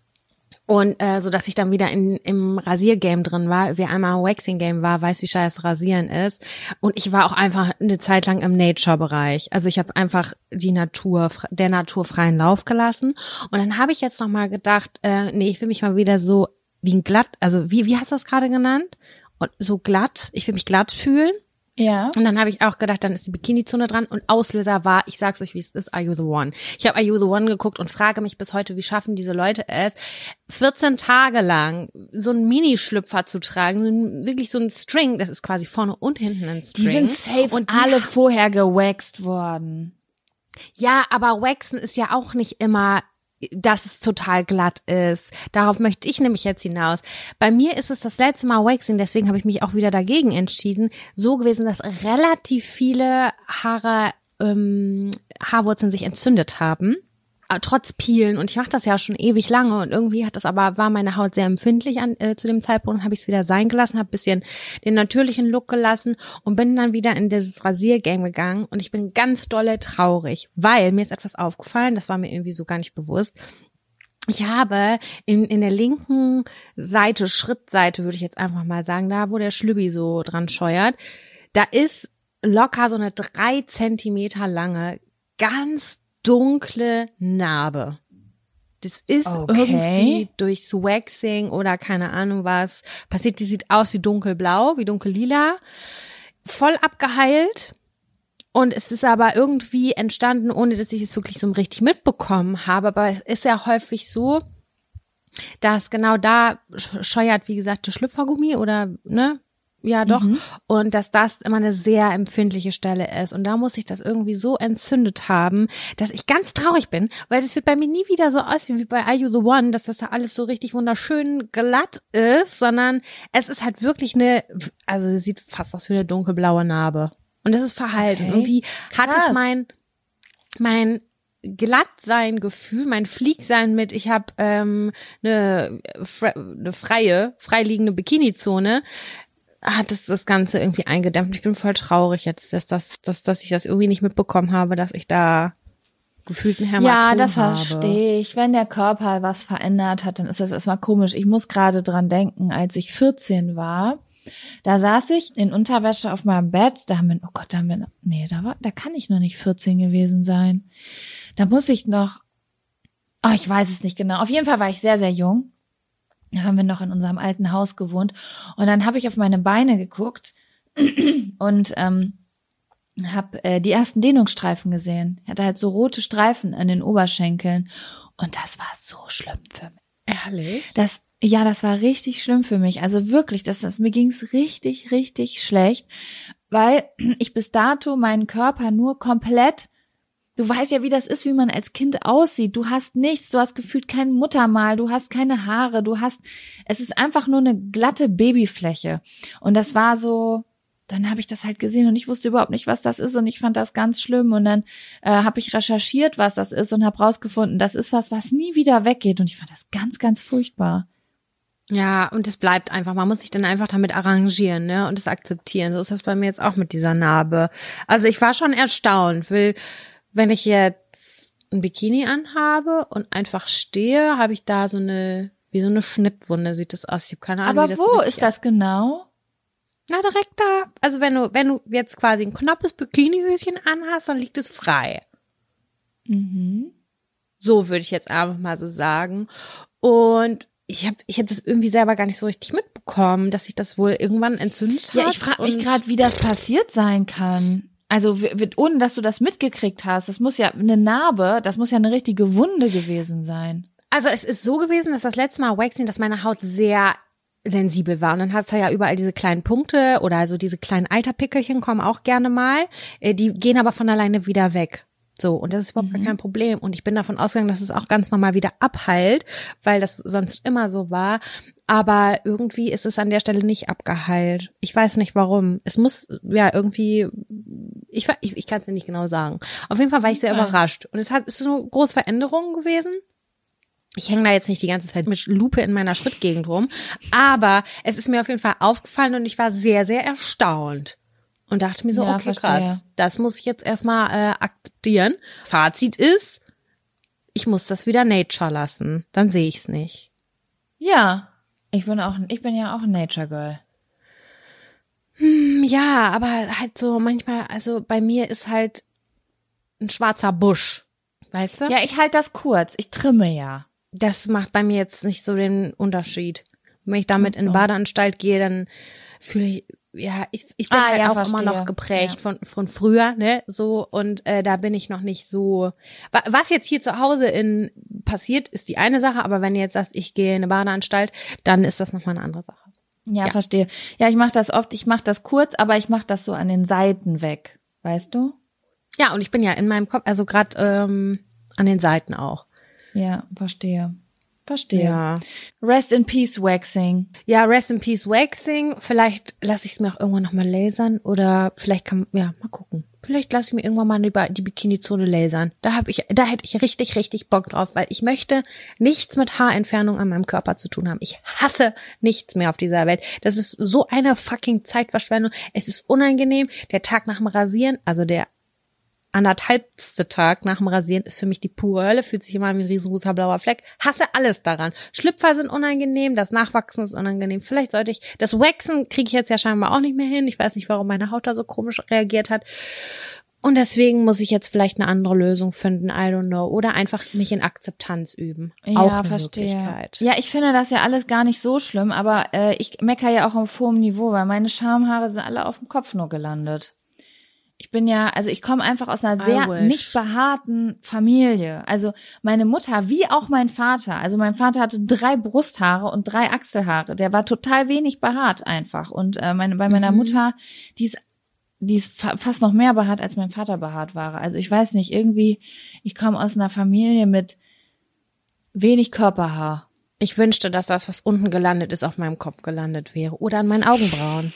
[SPEAKER 1] Und äh, so, dass ich dann wieder in, im Rasiergame drin war. Wer einmal im Waxing-Game war, weiß, wie scheiße Rasieren ist. Und ich war auch einfach eine Zeit lang im Nature-Bereich. Also ich habe einfach die Natur, der Natur freien Lauf gelassen. Und dann habe ich jetzt noch mal gedacht, äh, nee, ich will mich mal wieder so wie ein glatt, also wie wie hast du das gerade genannt? Und so glatt, ich will mich glatt fühlen.
[SPEAKER 2] Ja.
[SPEAKER 1] Und dann habe ich auch gedacht, dann ist die Bikini-Zone dran. Und Auslöser war, ich sag's euch, wie es ist, Are You the One? Ich habe Are You the One geguckt und frage mich bis heute, wie schaffen diese Leute es, vierzehn Tage lang so einen Minischlüpfer zu tragen, so ein, wirklich so ein String, das ist quasi vorne und hinten ein String.
[SPEAKER 2] Die sind safe
[SPEAKER 1] und
[SPEAKER 2] und
[SPEAKER 1] die
[SPEAKER 2] alle vorher gewaxt worden.
[SPEAKER 1] Ja, aber Waxen ist ja auch nicht immer, dass es total glatt ist. Darauf möchte ich nämlich jetzt hinaus. Bei mir ist es das letzte Mal Waxing, deswegen habe ich mich auch wieder dagegen entschieden, so gewesen, dass relativ viele Haare, ähm, Haarwurzeln sich entzündet haben. äh, trotz Peelen, und ich mache das ja schon ewig lange, und irgendwie hat das aber, war meine Haut sehr empfindlich an äh, zu dem Zeitpunkt, habe ich es wieder sein gelassen, habe bisschen den natürlichen Look gelassen und bin dann wieder in dieses Rasiergame gegangen, und ich bin ganz dolle traurig, weil mir ist etwas aufgefallen, das war mir irgendwie so gar nicht bewusst. Ich habe in, in der linken Seite, Schrittseite würde ich jetzt einfach mal sagen, da wo der Schlübbi so dran scheuert, da ist locker so eine drei Zentimeter lange, ganz dunkle Narbe. Das ist
[SPEAKER 2] Okay.
[SPEAKER 1] irgendwie durchs Waxing oder keine Ahnung was passiert. Die sieht aus wie dunkelblau, wie dunkellila, voll abgeheilt. Und es ist aber irgendwie entstanden, ohne dass ich es wirklich so richtig mitbekommen habe. Aber es ist ja häufig so, dass genau da scheuert, wie gesagt, der Schlüpfergummi oder, ne? Ja, doch. Mhm. Und dass das immer eine sehr empfindliche Stelle ist. Und da muss ich das irgendwie so entzündet haben, dass ich ganz traurig bin, weil das wird bei mir nie wieder so aussehen wie bei Are You the One, dass das da alles so richtig wunderschön glatt ist, sondern es ist halt wirklich eine, also es sieht fast aus wie eine dunkelblaue Narbe. Und das ist verhalten.
[SPEAKER 2] Okay.
[SPEAKER 1] Irgendwie hat
[SPEAKER 2] Krass.
[SPEAKER 1] es mein, mein Glattsein-Gefühl, mein Fliegsein mit, ich habe ähm, eine, eine freie, freiliegende Bikini-Zone, hat das das Ganze irgendwie eingedämmt. Ich bin voll traurig jetzt, dass, das, dass, dass ich das irgendwie nicht mitbekommen habe, dass ich da gefühlt ein Hämatom habe.
[SPEAKER 2] Ja, das verstehe ich. Wenn der Körper was verändert hat, dann ist das erstmal komisch. Ich muss gerade dran denken, als ich vierzehn war, da saß ich in Unterwäsche auf meinem Bett, da haben wir, oh Gott, da haben wir, nee, da war, da kann ich noch nicht vierzehn gewesen sein. Da muss ich noch, oh, ich weiß es nicht genau. Auf jeden Fall war ich sehr, sehr jung. Da haben wir noch in unserem alten Haus gewohnt. Und dann habe ich auf meine Beine geguckt und ähm, habe äh, die ersten Dehnungsstreifen gesehen. Ich hatte halt so rote Streifen an den Oberschenkeln. Und das war so schlimm für mich.
[SPEAKER 1] Ehrlich?
[SPEAKER 2] Das, ja, das war richtig schlimm für mich. Also wirklich, das, das, mir ging's richtig, richtig schlecht, weil ich bis dato meinen Körper nur komplett, du weißt ja, wie das ist, wie man als Kind aussieht. Du hast nichts, du hast gefühlt kein Muttermal, du hast keine Haare, du hast, es ist einfach nur eine glatte Babyfläche. Und das war so, dann habe ich das halt gesehen und ich wusste überhaupt nicht, was das ist, und ich fand das ganz schlimm. Und dann äh, habe ich recherchiert, was das ist, und habe rausgefunden, das ist was, was nie wieder weggeht. Und ich fand das ganz, ganz furchtbar.
[SPEAKER 1] Ja, und es bleibt einfach, man muss sich dann einfach damit arrangieren, ne, und es akzeptieren. So ist das bei mir jetzt auch mit dieser Narbe. Also ich war schon erstaunt, weil wenn ich jetzt ein Bikini anhabe und einfach stehe, habe ich da so eine, wie so eine Schnittwunde sieht das aus. Ich habe keine Ahnung,
[SPEAKER 2] Aber
[SPEAKER 1] wie das
[SPEAKER 2] wo
[SPEAKER 1] so
[SPEAKER 2] ist das genau?
[SPEAKER 1] Na, direkt da. Also wenn du, wenn du jetzt quasi ein knappes Bikinihöschen anhast, dann liegt es frei.
[SPEAKER 2] Mhm.
[SPEAKER 1] So würde ich jetzt einfach mal so sagen. Und ich habe ich hab das irgendwie selber gar nicht so richtig mitbekommen, dass sich das wohl irgendwann entzündet hat.
[SPEAKER 2] Ja, ich frage mich gerade, wie das passiert sein kann. Also ohne, dass du das mitgekriegt hast. Das muss ja eine Narbe, das muss ja eine richtige Wunde gewesen sein.
[SPEAKER 1] Also es ist so gewesen, dass das letzte Mal Waxing, dass meine Haut sehr sensibel war. Und dann hast du ja überall diese kleinen Punkte oder also diese kleinen Eiterpickelchen kommen auch gerne mal. Die gehen aber von alleine wieder weg. So, und das ist überhaupt mhm. kein Problem. Und ich bin davon ausgegangen, dass es auch ganz normal wieder abheilt, weil das sonst immer so war. Aber irgendwie ist es an der Stelle nicht abgeheilt. Ich weiß nicht warum. Es muss, ja, irgendwie, ich, ich, ich kann es dir nicht genau sagen. Auf jeden Fall war ich sehr okay. überrascht. Und es hat, es ist so eine große Veränderung gewesen. Ich hänge da jetzt nicht die ganze Zeit mit Lupe in meiner Schrittgegend rum. Aber es ist mir auf jeden Fall aufgefallen und ich war sehr, sehr erstaunt. Und dachte mir so,
[SPEAKER 2] ja,
[SPEAKER 1] okay,
[SPEAKER 2] verstehe.
[SPEAKER 1] krass, das muss ich jetzt erstmal äh, akzeptieren. Fazit ist, ich muss das wieder Nature lassen. Dann sehe ich es nicht.
[SPEAKER 2] Ja, ich bin auch, ich bin ja auch ein Nature Girl.
[SPEAKER 1] Hm, ja, aber halt so manchmal, also bei mir ist halt ein schwarzer Busch, weißt du?
[SPEAKER 2] Ja, ich halte das kurz. Ich trimme ja.
[SPEAKER 1] Das macht bei mir jetzt nicht so den Unterschied. Wenn ich damit
[SPEAKER 2] so.
[SPEAKER 1] in die Badeanstalt gehe, dann fühle ich Ja, ich, ich bin
[SPEAKER 2] ah,
[SPEAKER 1] halt
[SPEAKER 2] ja,
[SPEAKER 1] auch
[SPEAKER 2] verstehe.
[SPEAKER 1] immer noch geprägt
[SPEAKER 2] ja.
[SPEAKER 1] von von früher, ne, so und äh, da bin ich noch nicht so. Was jetzt hier zu Hause in passiert, ist die eine Sache, aber wenn du jetzt sagst, ich gehe in eine Badeanstalt, dann ist das nochmal eine andere Sache.
[SPEAKER 2] Ja,
[SPEAKER 1] ja.
[SPEAKER 2] verstehe. Ja, ich mache das oft, ich mache das kurz, aber ich mache das so an den Seiten weg, weißt du?
[SPEAKER 1] Ja, und ich bin ja in meinem Kopf, also gerade ähm, an den Seiten auch.
[SPEAKER 2] Ja, verstehe. Verstehe.
[SPEAKER 1] Ja.
[SPEAKER 2] Rest in Peace Waxing.
[SPEAKER 1] Ja, Rest in Peace Waxing. Vielleicht lasse ich es mir auch irgendwann nochmal lasern oder vielleicht kann, ja, mal gucken. Vielleicht lasse ich mir irgendwann mal über die Bikini-Zone lasern. Da habe ich, da hätte ich richtig, richtig Bock drauf, weil ich möchte nichts mit Haarentfernung an meinem Körper zu tun haben. Ich hasse nichts mehr auf dieser Welt. Das ist so eine fucking Zeitverschwendung. Es ist unangenehm. Der Tag nach dem Rasieren, also der anderthalbste Tag nach dem Rasieren ist für mich die pure Hölle, fühlt sich immer wie ein riesengroßer blauer Fleck. Hasse alles daran. Schlüpfer sind unangenehm, das Nachwachsen ist unangenehm. Vielleicht sollte ich, das Waxen kriege ich jetzt ja scheinbar auch nicht mehr hin. Ich weiß nicht, warum meine Haut da so komisch reagiert hat. Und deswegen muss ich jetzt vielleicht eine andere Lösung finden, I don't know. Oder einfach mich in Akzeptanz üben.
[SPEAKER 2] Ja,
[SPEAKER 1] auch eine
[SPEAKER 2] verstehe.
[SPEAKER 1] Möglichkeit.
[SPEAKER 2] Ja, ich finde das ja alles gar nicht so schlimm, aber äh, ich meckere ja auch auf hohem Niveau, weil meine Schamhaare sind alle auf dem Kopf nur gelandet. Ich bin ja, also ich komme einfach aus einer sehr nicht behaarten Familie. Also meine Mutter, wie auch mein Vater. Also mein Vater hatte drei Brusthaare und drei Achselhaare. Der war total wenig behaart einfach. Und äh, meine, bei meiner mhm. Mutter, die ist, die ist fa- fast noch mehr behaart, als mein Vater behaart war. Also ich weiß nicht, irgendwie, ich komme aus einer Familie mit wenig Körperhaar.
[SPEAKER 1] Ich wünschte, dass das, was unten gelandet ist, auf meinem Kopf gelandet wäre. Oder an meinen Augenbrauen.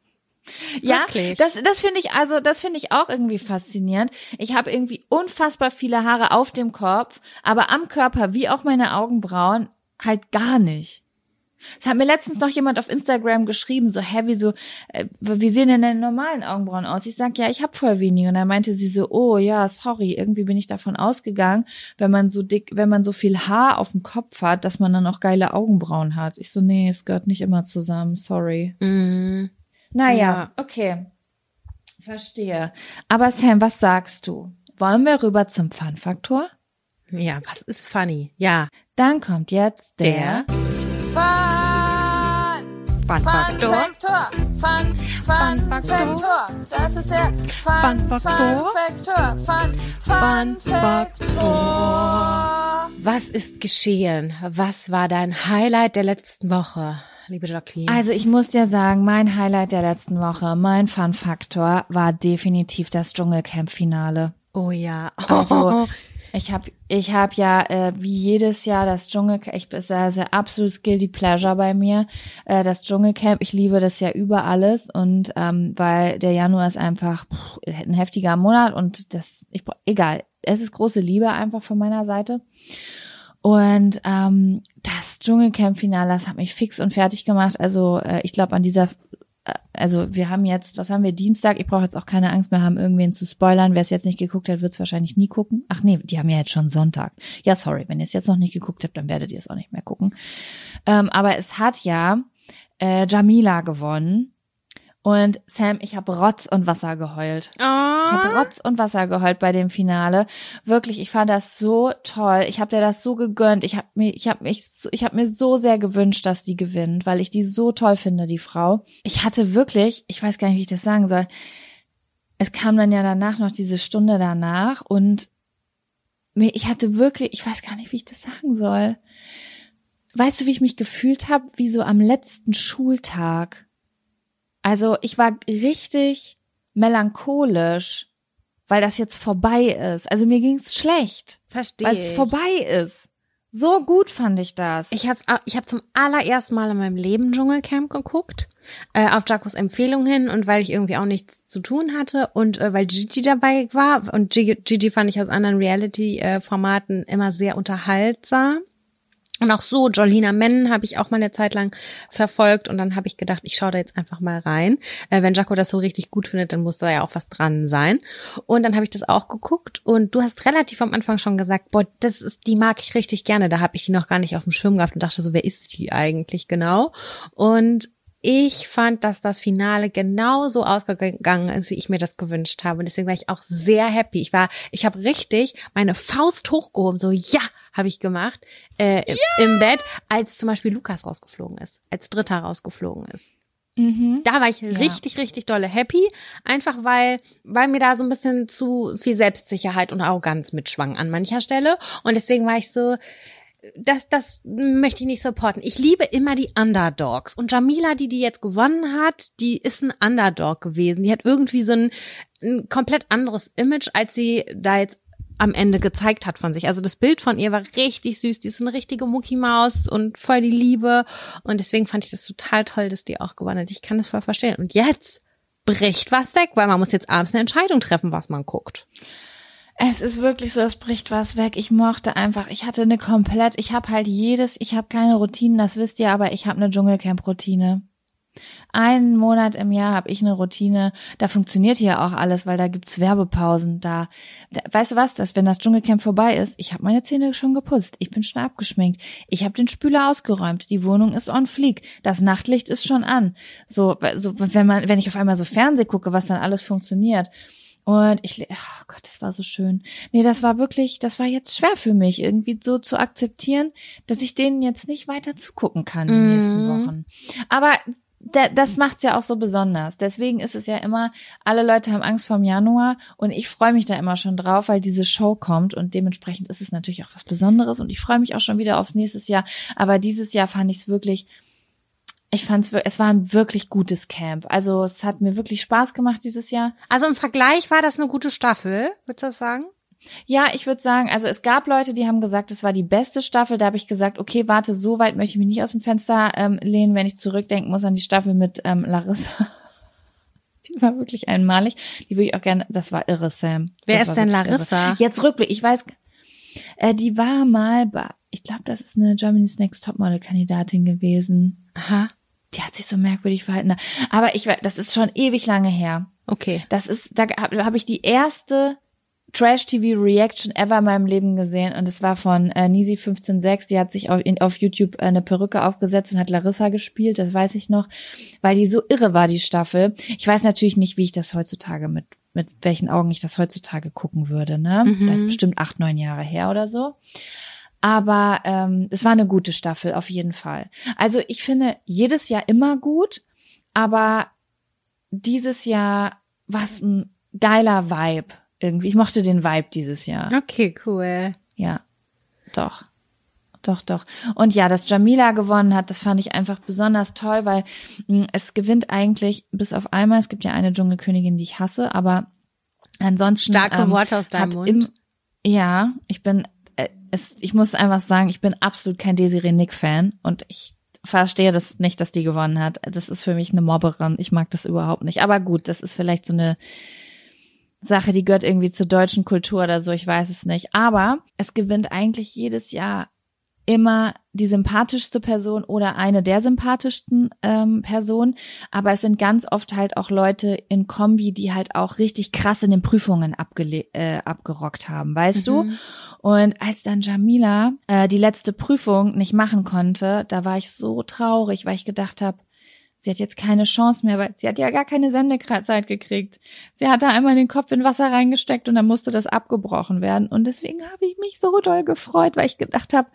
[SPEAKER 2] Ja,
[SPEAKER 1] Wirklich?
[SPEAKER 2] das das finde ich also das finde ich auch irgendwie faszinierend. Ich habe irgendwie unfassbar viele Haare auf dem Kopf, aber am Körper wie auch meine Augenbrauen halt gar nicht. Es hat mir letztens noch jemand auf Instagram geschrieben, so hä, wie so äh, wie sehen denn deine normalen Augenbrauen aus? Ich sag ja, ich habe voll wenige und dann meinte sie so, oh ja, sorry, irgendwie bin ich davon ausgegangen, wenn man so dick, wenn man so viel Haar auf dem Kopf hat, dass man dann auch geile Augenbrauen hat. Ich so, nee, es gehört nicht immer zusammen, sorry.
[SPEAKER 1] Mhm.
[SPEAKER 2] Naja,
[SPEAKER 1] ja.
[SPEAKER 2] okay. Verstehe. Aber Sam, was sagst du? Wollen wir rüber zum Fun-Faktor?
[SPEAKER 1] Ja, was ist funny? Ja.
[SPEAKER 2] Dann kommt jetzt der,
[SPEAKER 1] der
[SPEAKER 3] Fun!
[SPEAKER 1] Fun-Faktor.
[SPEAKER 3] Fun-Faktor! Fun, Fun, Faktor. Das ist der
[SPEAKER 1] Fun-Faktor.
[SPEAKER 3] Fun-Faktor. Fun, Fun-Faktor.
[SPEAKER 1] Was ist geschehen? Was war dein Highlight der letzten Woche, liebe Jacqueline?
[SPEAKER 2] Also ich muss dir sagen, mein Highlight der letzten Woche, mein Fun-Faktor war definitiv das Dschungelcamp-Finale.
[SPEAKER 1] Oh ja.
[SPEAKER 2] Also ich habe ich hab ja äh, wie jedes Jahr das Dschungelcamp, ich ist ja sehr absolutes Guilty Pleasure bei mir, äh, das Dschungelcamp, ich liebe das ja über alles und ähm, weil der Januar ist einfach pff, ein heftiger Monat und das, ich egal, es ist große Liebe einfach von meiner Seite. Und ähm, das Dschungelcamp-Finale, das hat mich fix und fertig gemacht. Also äh, ich glaube an dieser, äh, also wir haben jetzt, was haben wir, Dienstag? Ich brauche jetzt auch keine Angst mehr haben, irgendwen zu spoilern. Wer es jetzt nicht geguckt hat, wird es wahrscheinlich nie gucken. Ach nee, die haben ja jetzt schon Sonntag. Ja, sorry, wenn ihr es jetzt noch nicht geguckt habt, dann werdet ihr es auch nicht mehr gucken. Ähm, aber es hat ja äh, Jamila gewonnen. Und Sam, ich habe Rotz und Wasser geheult.
[SPEAKER 1] Oh.
[SPEAKER 2] Ich habe Rotz und Wasser geheult bei dem Finale. Wirklich, ich fand das so toll. Ich habe dir das so gegönnt. Ich habe mir, ich habe mich, so, ich habe mir so sehr gewünscht, dass die gewinnt, weil ich die so toll finde, die Frau. Ich hatte wirklich, ich weiß gar nicht, wie ich das sagen soll. Es kam dann ja danach noch diese Stunde danach und mir, ich hatte wirklich, ich weiß gar nicht, wie ich das sagen soll. Weißt du, wie ich mich gefühlt habe, wie so am letzten Schultag? Also ich war richtig melancholisch, weil das jetzt vorbei ist. Also mir ging's schlecht.
[SPEAKER 1] Verstehe.
[SPEAKER 2] Weil es vorbei ist. So gut fand ich das.
[SPEAKER 1] Ich habe ich hab zum allerersten Mal in meinem Leben Dschungelcamp geguckt, äh, auf Jacos Empfehlung hin und weil ich irgendwie auch nichts zu tun hatte und äh, weil Gigi dabei war. Und Gigi, Gigi fand ich aus anderen Reality-Formaten immer sehr unterhaltsam. Und auch so, Jolina Men habe ich auch mal eine Zeit lang verfolgt und dann habe ich gedacht, ich schaue da jetzt einfach mal rein. Äh, wenn Jaco das so richtig gut findet, dann muss da ja auch was dran sein. Und dann habe ich das auch geguckt und du hast relativ am Anfang schon gesagt, boah, das ist, die mag ich richtig gerne. Da habe ich die noch gar nicht auf dem Schirm gehabt und dachte so, wer ist die eigentlich genau? Und ich fand, dass das Finale genauso ausgegangen ist, wie ich mir das gewünscht habe. Und deswegen war ich auch sehr happy. Ich war, ich habe richtig meine Faust hochgehoben, so ja, habe ich gemacht, äh, ja! im Bett, als zum Beispiel Lukas rausgeflogen ist, als Dritter rausgeflogen ist.
[SPEAKER 2] Mhm.
[SPEAKER 1] Da war ich
[SPEAKER 2] Ja.
[SPEAKER 1] richtig, richtig dolle happy, einfach weil, weil mir da so ein bisschen zu viel Selbstsicherheit und Arroganz mitschwang an mancher Stelle. Und deswegen war ich so, Das, das möchte ich nicht supporten. Ich liebe immer die Underdogs. Und Jamila, die die jetzt gewonnen hat, die ist ein Underdog gewesen. Die hat irgendwie so ein, ein komplett anderes Image, als sie da jetzt am Ende gezeigt hat von sich. Also das Bild von ihr war richtig süß. Die ist eine richtige Muckimaus und voll die Liebe. Und deswegen fand ich das total toll, dass die auch gewonnen hat. Ich kann das voll verstehen. Und jetzt bricht was weg, weil man muss jetzt abends eine Entscheidung treffen, was man guckt.
[SPEAKER 2] Es ist wirklich so, es bricht was weg. Ich mochte einfach, ich hatte eine komplett, ich habe halt jedes, ich habe keine Routinen, das wisst ihr, aber ich habe eine Dschungelcamp-Routine. Einen Monat im Jahr habe ich eine Routine, da funktioniert hier auch alles, weil da gibt's Werbepausen, da, da weißt du was, dass wenn das Dschungelcamp vorbei ist, ich habe meine Zähne schon geputzt, ich bin schon abgeschminkt, ich habe den Spüler ausgeräumt, die Wohnung ist on fleek, das Nachtlicht ist schon an. So, so wenn man, wenn ich auf einmal so Fernseh gucke, was dann alles funktioniert. Und ich, oh Gott, das war so schön. Nee, das war wirklich, das war jetzt schwer für mich, irgendwie so zu akzeptieren, dass ich denen jetzt nicht weiter zugucken kann die
[SPEAKER 1] Mhm.
[SPEAKER 2] nächsten Wochen. Aber da, das macht's ja auch so besonders. Deswegen ist es ja immer, alle Leute haben Angst vorm Januar und ich freue mich da immer schon drauf, weil diese Show kommt und dementsprechend ist es natürlich auch was Besonderes und ich freue mich auch schon wieder aufs nächste Jahr. Aber dieses Jahr fand ich es wirklich, ich fand's, es war ein wirklich gutes Camp. Also es hat mir wirklich Spaß gemacht dieses Jahr.
[SPEAKER 1] Also im Vergleich war das eine gute Staffel, würdest du das sagen?
[SPEAKER 2] Ja, ich würde sagen, also es gab Leute, die haben gesagt, es war die beste Staffel. Da habe ich gesagt, okay, warte, so weit möchte ich mich nicht aus dem Fenster ähm, lehnen, wenn ich zurückdenken muss an die Staffel mit ähm, Larissa. Die war wirklich einmalig. Die würde ich auch gerne, das war irre, Sam.
[SPEAKER 1] Wer
[SPEAKER 2] Das
[SPEAKER 1] ist
[SPEAKER 2] war
[SPEAKER 1] denn
[SPEAKER 2] wirklich
[SPEAKER 1] Larissa?
[SPEAKER 2] Irre. Jetzt Rückblick, ich weiß, äh, die war mal bei, ich glaube, das ist eine Germany's Next Topmodel-Kandidatin gewesen.
[SPEAKER 1] Aha.
[SPEAKER 2] Die hat sich so merkwürdig verhalten. Aber ich weiß, das ist schon ewig lange her.
[SPEAKER 1] Okay.
[SPEAKER 2] Das ist, da habe hab ich die erste Trash-T V-Reaction ever in meinem Leben gesehen und es war von äh, Nisi fünfzehn sechs, die hat sich auf, in, auf YouTube äh, eine Perücke aufgesetzt und hat Larissa gespielt, das weiß ich noch, weil die so irre war, die Staffel. Ich weiß natürlich nicht, wie ich das heutzutage mit, mit welchen Augen ich das heutzutage gucken würde, ne?
[SPEAKER 1] Mhm.
[SPEAKER 2] Das ist bestimmt acht, neun Jahre her oder so. Aber ähm, es war eine gute Staffel, auf jeden Fall. Also ich finde jedes Jahr immer gut, aber dieses Jahr war es ein geiler Vibe irgendwie. Ich mochte den Vibe dieses Jahr.
[SPEAKER 1] Okay, cool.
[SPEAKER 2] Ja, doch. Doch, doch. Und ja, dass Jamila gewonnen hat, das fand ich einfach besonders toll, weil mh, es gewinnt eigentlich bis auf einmal, es gibt ja eine Dschungelkönigin, die ich hasse, aber ansonsten
[SPEAKER 1] Starke
[SPEAKER 2] ähm,
[SPEAKER 1] Worte aus deinem
[SPEAKER 2] hat
[SPEAKER 1] Mund.
[SPEAKER 2] Im, ja, ich bin äh, es, ich muss einfach sagen, ich bin absolut kein Desiree Nick-Fan und ich verstehe das nicht, dass die gewonnen hat. Das ist für mich eine Mobberin. Ich mag das überhaupt nicht. Aber gut, das ist vielleicht so eine Sache, die gehört irgendwie zur deutschen Kultur oder so, ich weiß es nicht. Aber es gewinnt eigentlich jedes Jahr immer die sympathischste Person oder eine der sympathischsten ähm, Personen. Aber es sind ganz oft halt auch Leute in Kombi, die halt auch richtig krass in den Prüfungen abgele- äh, abgerockt haben, weißt
[SPEAKER 1] Mhm.
[SPEAKER 2] du? Und als dann Jamila äh, die letzte Prüfung nicht machen konnte, da war ich so traurig, weil ich gedacht habe, sie hat jetzt keine Chance mehr, weil sie hat ja gar keine Sendezeit gekriegt. Sie hat da einmal den Kopf in Wasser reingesteckt und dann musste das abgebrochen werden. Und deswegen habe ich mich so doll gefreut, weil ich gedacht habe,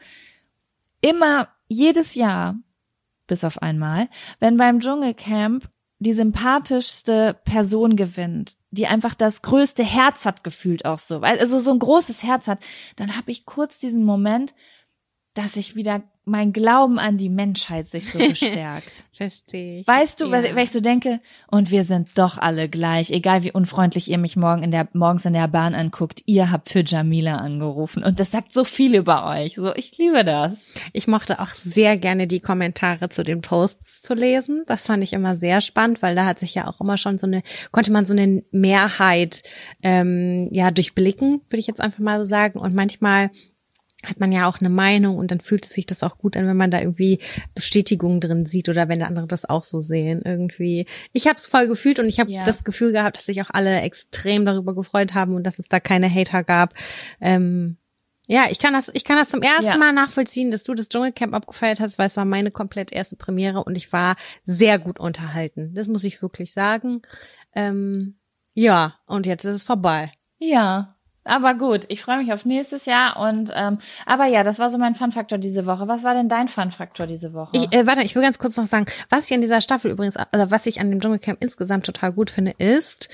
[SPEAKER 2] immer, jedes Jahr, bis auf einmal, wenn beim Dschungelcamp die sympathischste Person gewinnt, die einfach das größte Herz hat gefühlt auch so, also so ein großes Herz hat, dann habe ich kurz diesen Moment, dass ich wieder mein Glauben an die Menschheit sich so bestärkt.
[SPEAKER 1] Verstehe ich.
[SPEAKER 2] Weißt du,
[SPEAKER 1] ja.
[SPEAKER 2] weil, weil ich so denke, und wir sind doch alle gleich, egal wie unfreundlich ihr mich morgen in der, morgens in der Bahn anguckt, ihr habt für Jamila angerufen und das sagt so viel über euch. So, ich liebe das.
[SPEAKER 1] Ich mochte auch sehr gerne die Kommentare zu den Posts zu lesen. Das fand ich immer sehr spannend, weil da hat sich ja auch immer schon so eine, konnte man so eine Mehrheit ähm, ja durchblicken, würde ich jetzt einfach mal so sagen. Und manchmal hat man ja auch eine Meinung und dann fühlt es sich das auch gut an, wenn man da irgendwie Bestätigung drin sieht oder wenn der andere das auch so sehen irgendwie. Ich habe es voll gefühlt und ich habe
[SPEAKER 2] ja.
[SPEAKER 1] das Gefühl gehabt, dass sich auch alle extrem darüber gefreut haben und dass es da keine Hater gab. Ähm, ja, ich kann das, ich kann das zum ersten
[SPEAKER 2] ja.
[SPEAKER 1] Mal nachvollziehen, dass du das Dschungelcamp abgefeiert hast, weil es war meine komplett erste Premiere und ich war sehr gut unterhalten. Das muss ich wirklich sagen. Ähm, ja, und jetzt ist es vorbei.
[SPEAKER 2] Ja. Aber gut, ich freue mich auf nächstes Jahr und ähm, aber ja, das war so mein Fun-Faktor diese Woche. Was war denn dein Fun-Faktor diese Woche?
[SPEAKER 1] Ich, äh, warte, ich will ganz kurz noch sagen, was ich an dieser Staffel übrigens, also was ich an dem Dschungelcamp insgesamt total gut finde, ist,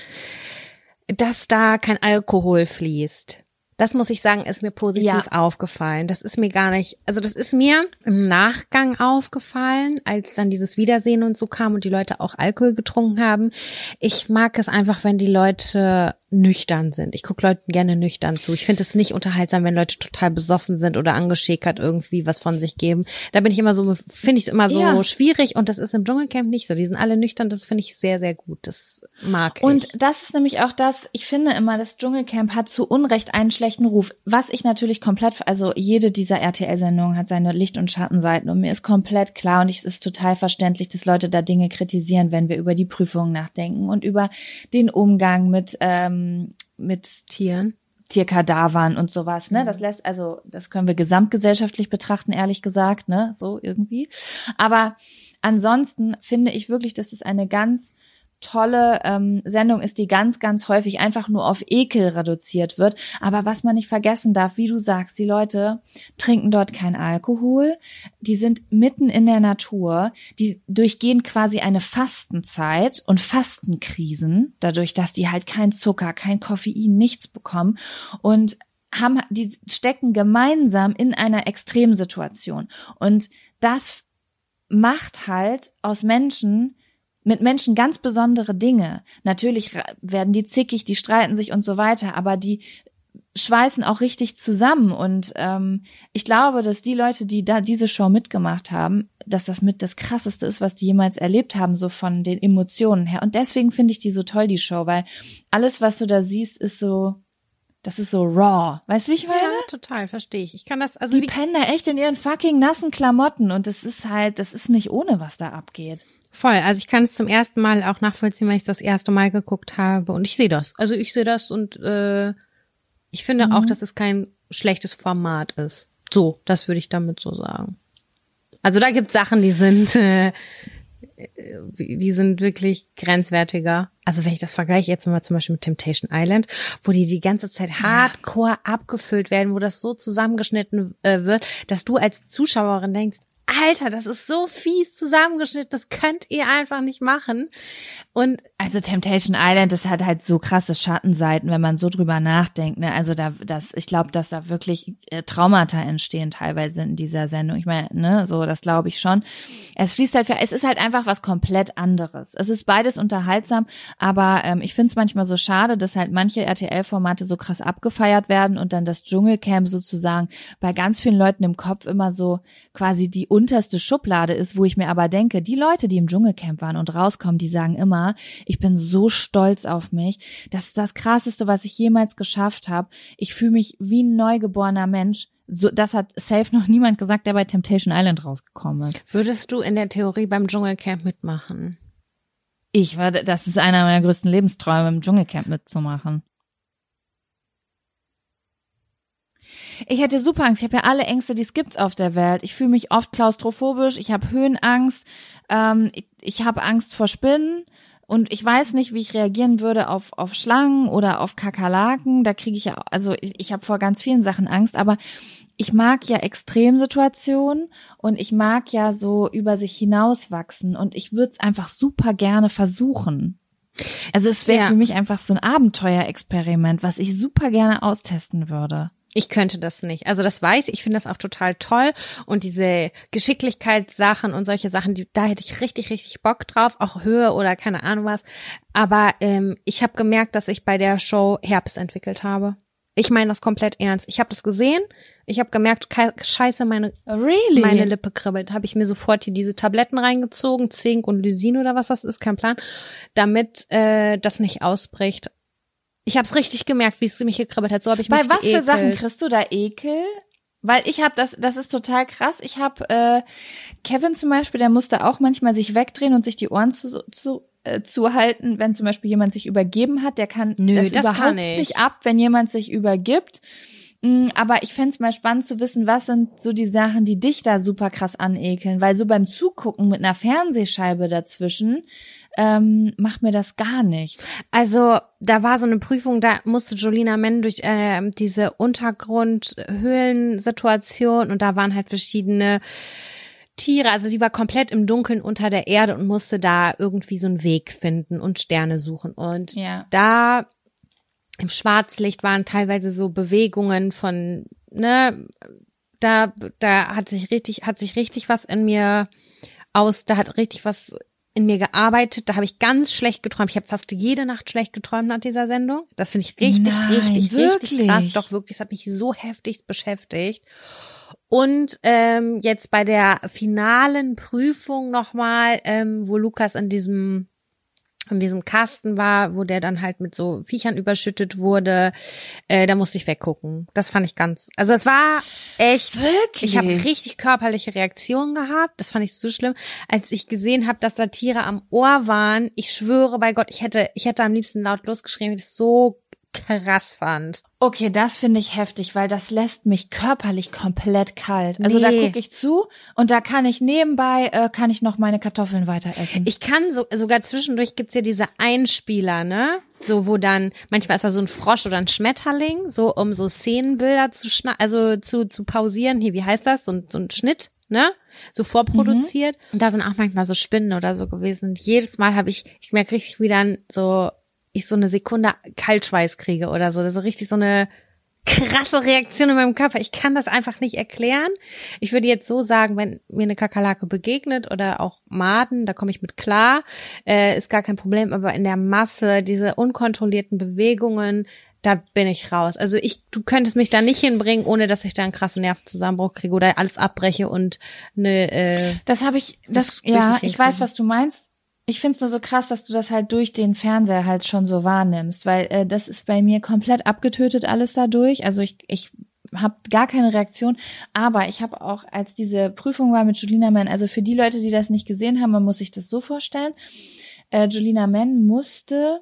[SPEAKER 1] dass da kein Alkohol fließt. Das muss ich sagen, ist mir positiv
[SPEAKER 2] ja.
[SPEAKER 1] aufgefallen. Das ist mir gar nicht, also das ist mir im Nachgang aufgefallen, als dann dieses Wiedersehen und so kam und die Leute auch Alkohol getrunken haben. Ich mag es einfach, wenn die Leute nüchtern sind. Ich gucke Leuten gerne nüchtern zu. Ich finde es nicht unterhaltsam, wenn Leute total besoffen sind oder angeschäkert irgendwie was von sich geben. Da bin ich immer so, finde ich es immer so
[SPEAKER 2] ja.
[SPEAKER 1] schwierig und das ist im Dschungelcamp nicht so. Die sind alle nüchtern, das finde ich sehr, sehr gut. Das mag ich.
[SPEAKER 2] Und das ist nämlich auch das, ich finde immer, das Dschungelcamp hat zu Unrecht einen schlechten Ruf. Was ich natürlich komplett, also jede dieser R T L-Sendungen hat seine Licht- und Schattenseiten und mir ist komplett klar und es ist total verständlich, dass Leute da Dinge kritisieren, wenn wir über die Prüfungen nachdenken und über den Umgang mit ähm, mit
[SPEAKER 1] Tieren,
[SPEAKER 2] Tierkadavern und sowas, ne?
[SPEAKER 1] Mhm.
[SPEAKER 2] Das lässt, also, das können wir gesamtgesellschaftlich betrachten, ehrlich gesagt, ne? So irgendwie. Aber ansonsten finde ich wirklich, dass es eine ganz tolle ähm, Sendung ist, die ganz, ganz häufig einfach nur auf Ekel reduziert wird. Aber was man nicht vergessen darf, wie du sagst, die Leute trinken dort kein Alkohol, die sind mitten in der Natur, die durchgehen quasi eine Fastenzeit und Fastenkrisen, dadurch, dass die halt kein Zucker, kein Koffein, nichts bekommen und haben, die stecken gemeinsam in einer Extremsituation. Und das macht halt aus Menschen mit Menschen ganz besondere Dinge. Natürlich werden die zickig, die streiten sich und so weiter, aber die schweißen auch richtig zusammen. Und ähm, ich glaube, dass die Leute, die da diese Show mitgemacht haben, dass das mit das Krasseste ist, was die jemals erlebt haben, so von den Emotionen her. Und deswegen finde ich die so toll, die Show, weil alles, was du da siehst, ist so, das ist so raw. Weißt du, wie ich meine?
[SPEAKER 1] Ja, total, verstehe ich. Ich kann das, also
[SPEAKER 2] die
[SPEAKER 1] wie,
[SPEAKER 2] pennen da echt in ihren fucking nassen Klamotten und das ist halt, das ist nicht ohne, was da abgeht.
[SPEAKER 1] voll. Also ich kann es zum ersten Mal auch nachvollziehen, weil ich das erste Mal geguckt habe und ich sehe das. Also ich sehe das und äh, ich finde
[SPEAKER 2] Mhm.
[SPEAKER 1] auch, dass es kein schlechtes Format ist. So, das würde ich damit so sagen. Also da gibt es Sachen, die sind äh, die sind wirklich grenzwertiger. Also wenn ich das vergleiche jetzt mal zum Beispiel mit Temptation Island, wo die die ganze Zeit hardcore abgefüllt werden, wo das so zusammengeschnitten äh, wird, dass du als Zuschauerin denkst, Alter, das ist so fies zusammengeschnitten, das könnt ihr einfach nicht machen. Und
[SPEAKER 2] also Temptation Island, das hat halt so krasse Schattenseiten, wenn man so drüber nachdenkt, ne? Also da, das, ich glaube, dass da wirklich äh, Traumata entstehen teilweise in dieser Sendung. Ich meine, ne, so, das glaube ich schon. Es fließt halt, für, es ist halt einfach was komplett anderes. Es ist beides unterhaltsam, aber ähm, ich finde es manchmal so schade, dass halt manche R T L-Formate so krass abgefeiert werden und dann das Dschungelcamp sozusagen bei ganz vielen Leuten im Kopf immer so quasi die unterste Schublade ist, wo ich mir aber denke, die Leute, die im Dschungelcamp waren und rauskommen, die sagen immer, ich bin so stolz auf mich. Das ist das Krasseste, was ich jemals geschafft habe. Ich fühle mich wie ein neugeborener Mensch. So, das hat safe noch niemand gesagt, der bei Temptation Island rausgekommen ist.
[SPEAKER 1] würdest du in der Theorie beim Dschungelcamp mitmachen?
[SPEAKER 2] Ich würde, das ist einer meiner größten Lebensträume, im Dschungelcamp mitzumachen. Ich hätte super Angst. Ich habe ja alle Ängste, die es gibt auf der Welt. Ich fühle mich oft klaustrophobisch. Ich habe Höhenangst. Ähm, ich ich habe Angst vor Spinnen. Und ich weiß nicht, wie ich reagieren würde auf auf Schlangen oder auf Kakerlaken. Da kriege ich ja, also ich, ich habe vor ganz vielen Sachen Angst. Aber ich mag ja Extremsituationen und ich mag ja so über sich hinauswachsen. Und ich würde es einfach super gerne versuchen. Also es wäre
[SPEAKER 1] Ja.
[SPEAKER 2] für mich einfach so ein Abenteuerexperiment, was ich super gerne austesten würde.
[SPEAKER 1] Ich könnte das nicht. Also das weiß ich. Ich finde das auch total toll. Und diese Geschicklichkeitssachen und solche Sachen, die, da hätte ich richtig, richtig Bock drauf. Auch Höhe oder keine Ahnung was. Aber ähm, ich habe gemerkt, dass ich bei der Show Herpes entwickelt habe. Ich meine das komplett ernst. Ich habe das gesehen. Ich habe gemerkt, ke- scheiße, meine
[SPEAKER 2] Really?
[SPEAKER 1] meine Lippe kribbelt. Habe ich mir sofort hier diese Tabletten reingezogen, Zink und Lysin oder was das ist, kein Plan, damit äh, das nicht ausbricht. Ich habe es richtig gemerkt, wie es mich gekribbelt hat. So habe ich
[SPEAKER 2] Bei
[SPEAKER 1] mich
[SPEAKER 2] was
[SPEAKER 1] geekelt.
[SPEAKER 2] für Sachen kriegst du da Ekel? Weil ich habe das, das ist total krass. Ich habe äh, Kevin zum Beispiel, der musste auch manchmal sich wegdrehen und sich die Ohren zu, zu äh, zuhalten, wenn zum Beispiel jemand sich übergeben hat. Der kann
[SPEAKER 1] Nö,
[SPEAKER 2] das,
[SPEAKER 1] das
[SPEAKER 2] überhaupt
[SPEAKER 1] kann ich.
[SPEAKER 2] nicht ab, wenn jemand sich übergibt. Mm, Aber ich fänd's mal spannend zu wissen, was sind so die Sachen, die dich da super krass anekeln. Weil so beim Zugucken mit einer Fernsehscheibe dazwischen ähm, macht mir das gar nichts.
[SPEAKER 1] Also da war so eine Prüfung, da musste Jolina Menn durch äh, diese Untergrund-Höhlensituation und da waren halt verschiedene Tiere. Also sie war komplett im Dunkeln unter der Erde und musste da irgendwie so einen Weg finden und Sterne suchen. Und
[SPEAKER 2] Ja.
[SPEAKER 1] da im Schwarzlicht waren teilweise so Bewegungen von, ne, da, da hat sich richtig, hat sich richtig was in mir aus, da hat richtig was in mir gearbeitet. Da habe ich ganz schlecht geträumt. Ich habe fast jede Nacht schlecht geträumt nach dieser Sendung. Das finde ich richtig,
[SPEAKER 2] Nein,
[SPEAKER 1] richtig, richtig
[SPEAKER 2] wirklich?
[SPEAKER 1] krass. Doch wirklich, es hat mich so heftig beschäftigt. Und ähm, jetzt bei der finalen Prüfung nochmal, ähm, wo Lukas in diesem in diesem Kasten war, wo der dann halt mit so Viechern überschüttet wurde, äh, da musste ich weggucken. Das fand ich ganz, also es war echt,
[SPEAKER 2] Wirklich?
[SPEAKER 1] ich habe richtig körperliche Reaktionen gehabt, das fand ich so schlimm, als ich gesehen habe, dass da Tiere am Ohr waren. Ich schwöre bei Gott, ich hätte, ich hätte am liebsten laut losgeschrien, weil ich das so krass fand.
[SPEAKER 2] Okay, das finde ich heftig, weil das lässt mich körperlich komplett kalt. Also da
[SPEAKER 1] Nee.
[SPEAKER 2] gucke ich zu und da kann ich nebenbei, äh, kann ich noch meine Kartoffeln weiter essen.
[SPEAKER 1] Ich kann so, sogar zwischendurch gibt's ja diese Einspieler, ne? So, wo dann, manchmal ist da so ein Frosch oder ein Schmetterling, so um so Szenenbilder zu schna also zu, zu pausieren. Hier, wie heißt das? So ein, so ein Schnitt, ne? So vorproduziert. Und da sind auch manchmal so Spinnen oder so gewesen. Und jedes Mal habe ich, ich merke richtig, wie dann so, ich so eine Sekunde Kaltschweiß kriege oder so. Das ist so richtig so eine krasse Reaktion in meinem Körper. Ich kann das einfach nicht erklären. Ich würde jetzt so sagen, wenn mir eine Kakerlake begegnet oder auch Maden, da komme ich mit klar, äh, ist gar kein Problem. Aber in der Masse, diese unkontrollierten Bewegungen, da bin ich raus. Also ich, du könntest mich da nicht hinbringen, ohne dass ich da einen krassen Nervenzusammenbruch kriege oder alles abbreche und eine. Äh,
[SPEAKER 2] Das habe ich, das,
[SPEAKER 1] das
[SPEAKER 2] ja,
[SPEAKER 1] richtig
[SPEAKER 2] ich weiß,
[SPEAKER 1] hinkriegen.
[SPEAKER 2] was du meinst. Ich find's nur so krass, dass du das halt durch den Fernseher halt schon so wahrnimmst, weil äh, das ist bei mir komplett abgetötet alles dadurch. Also ich ich habe gar keine Reaktion, aber ich habe auch, als diese Prüfung war mit Julina Menn, also für die Leute, die das nicht gesehen haben, man muss sich das so vorstellen, äh, Julina Menn musste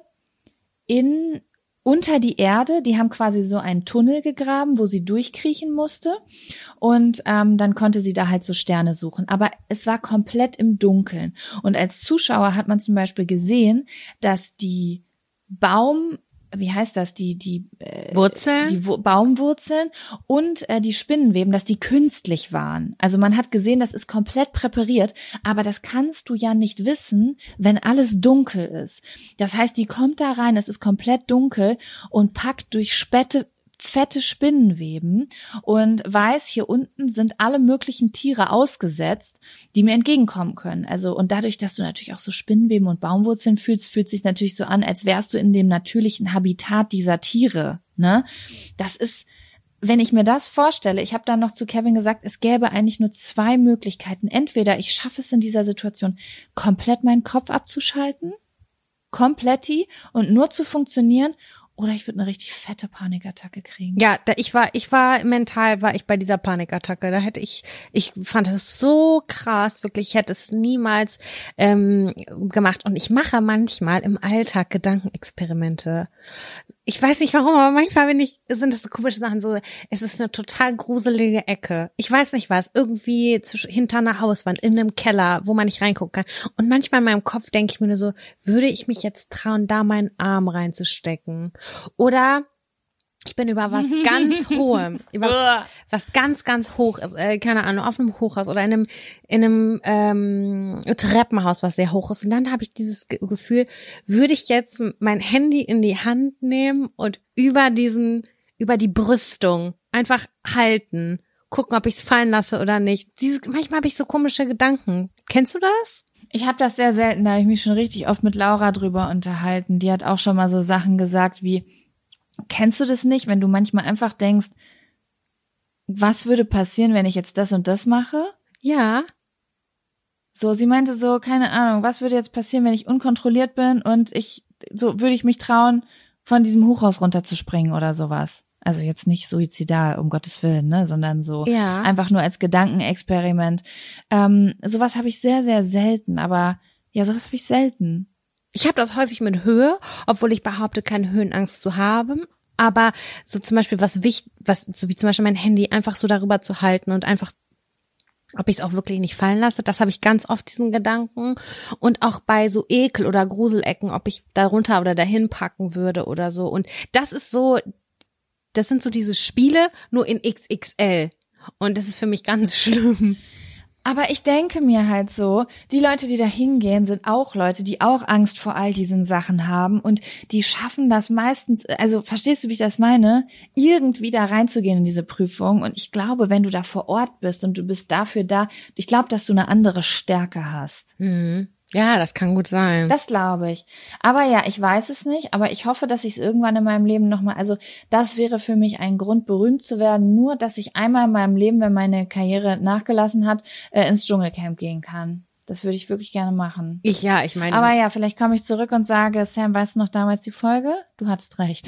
[SPEAKER 2] in unter die Erde, die haben quasi so einen Tunnel gegraben, wo sie durchkriechen musste und ähm, dann konnte sie da halt so Sterne suchen. Aber es war komplett im Dunkeln und als Zuschauer hat man zum Beispiel gesehen, dass die Baum, wie heißt das, die die äh,
[SPEAKER 1] Wurzeln?
[SPEAKER 2] die Wu- Baumwurzeln und äh, die Spinnenweben, dass die künstlich waren. Also man hat gesehen, das ist komplett präpariert, aber das kannst du ja nicht wissen, wenn alles dunkel ist. Das heißt, die kommt da rein, es ist komplett dunkel und packt durch Spätte fette Spinnenweben und weiß, hier unten sind alle möglichen Tiere ausgesetzt, die mir entgegenkommen können. Also und dadurch, dass du natürlich auch so Spinnenweben und Baumwurzeln fühlst, fühlt sich natürlich so an, als wärst du in dem natürlichen Habitat dieser Tiere. Ne? Das ist, wenn ich mir das vorstelle, ich habe dann noch zu Kevin gesagt, es gäbe eigentlich nur zwei Möglichkeiten. Entweder ich schaffe es in dieser Situation, komplett meinen Kopf abzuschalten, kompletti und nur zu funktionieren, Oder ich würde eine richtig fette Panikattacke kriegen.
[SPEAKER 1] Ja, da, ich war, ich war mental, war ich bei dieser Panikattacke. Da hätte ich, ich fand das so krass, wirklich. Ich hätte es niemals ähm, gemacht. Und ich mache manchmal im Alltag Gedankenexperimente. Ich weiß nicht warum, aber manchmal bin ich, sind das so komische Sachen. So, es ist eine total gruselige Ecke. Ich weiß nicht was, irgendwie zwischen, hinter einer Hauswand, in einem Keller, wo man nicht reingucken kann. Und manchmal in meinem Kopf denke ich mir nur so, würde ich mich jetzt trauen, da meinen Arm reinzustecken? Oder ich bin über was ganz Hohem, über was ganz, ganz hoch ist, äh, keine Ahnung, auf einem Hochhaus oder in einem, in einem ähm, Treppenhaus, was sehr hoch ist. Und dann habe ich dieses Ge- Gefühl, würde ich jetzt mein Handy in die Hand nehmen und über diesen, über die Brüstung einfach halten, gucken, ob ich es fallen lasse oder nicht. Dieses, manchmal habe ich so komische Gedanken. Kennst du das?
[SPEAKER 2] Ich habe das sehr selten, da habe ich mich schon richtig oft mit Laura drüber unterhalten. Die hat auch schon mal so Sachen gesagt wie, kennst du das nicht, wenn du manchmal einfach denkst, was würde passieren, wenn ich jetzt das und das mache?
[SPEAKER 1] Ja.
[SPEAKER 2] So, sie meinte so, keine Ahnung, was würde jetzt passieren, wenn ich unkontrolliert bin und ich, so würde ich mich trauen, von diesem Hochhaus runterzuspringen oder sowas. Also jetzt nicht suizidal, um Gottes Willen, ne, sondern so
[SPEAKER 1] Ja.
[SPEAKER 2] einfach nur als Gedankenexperiment. Ähm, sowas habe ich sehr, sehr selten, aber ja, sowas habe ich selten.
[SPEAKER 1] Ich habe das häufig mit Höhe, obwohl ich behaupte, keine Höhenangst zu haben. Aber so zum Beispiel was wichtig, was so wie zum Beispiel mein Handy einfach so darüber zu halten und einfach, ob ich es auch wirklich nicht fallen lasse, das habe ich ganz oft, diesen Gedanken. Und auch bei so Ekel- oder Gruselecken, ob ich da runter oder dahin packen würde oder so. Und das ist so, das sind so diese Spiele, nur in X X L. Und das ist für mich ganz schlimm.
[SPEAKER 2] Aber ich denke mir halt so, die Leute, die da hingehen, sind auch Leute, die auch Angst vor all diesen Sachen haben und die schaffen das meistens, also verstehst du, wie ich das meine, irgendwie da reinzugehen in diese Prüfung. Und ich glaube, wenn du da vor Ort bist und du bist dafür da, ich glaube, dass du eine andere Stärke hast.
[SPEAKER 1] Mhm. Ja, das kann gut sein.
[SPEAKER 2] Das glaube ich. Aber ja, ich weiß es nicht, aber ich hoffe, dass ich es irgendwann in meinem Leben nochmal, also das wäre für mich ein Grund, berühmt zu werden, nur, dass ich einmal in meinem Leben, wenn meine Karriere nachgelassen hat, äh, ins Dschungelcamp gehen kann. Das würde ich wirklich gerne machen.
[SPEAKER 1] Ich, ja, ich meine.
[SPEAKER 2] Aber ja, vielleicht komme ich zurück und sage, Sam, weißt du noch damals die Folge? Du hattest recht.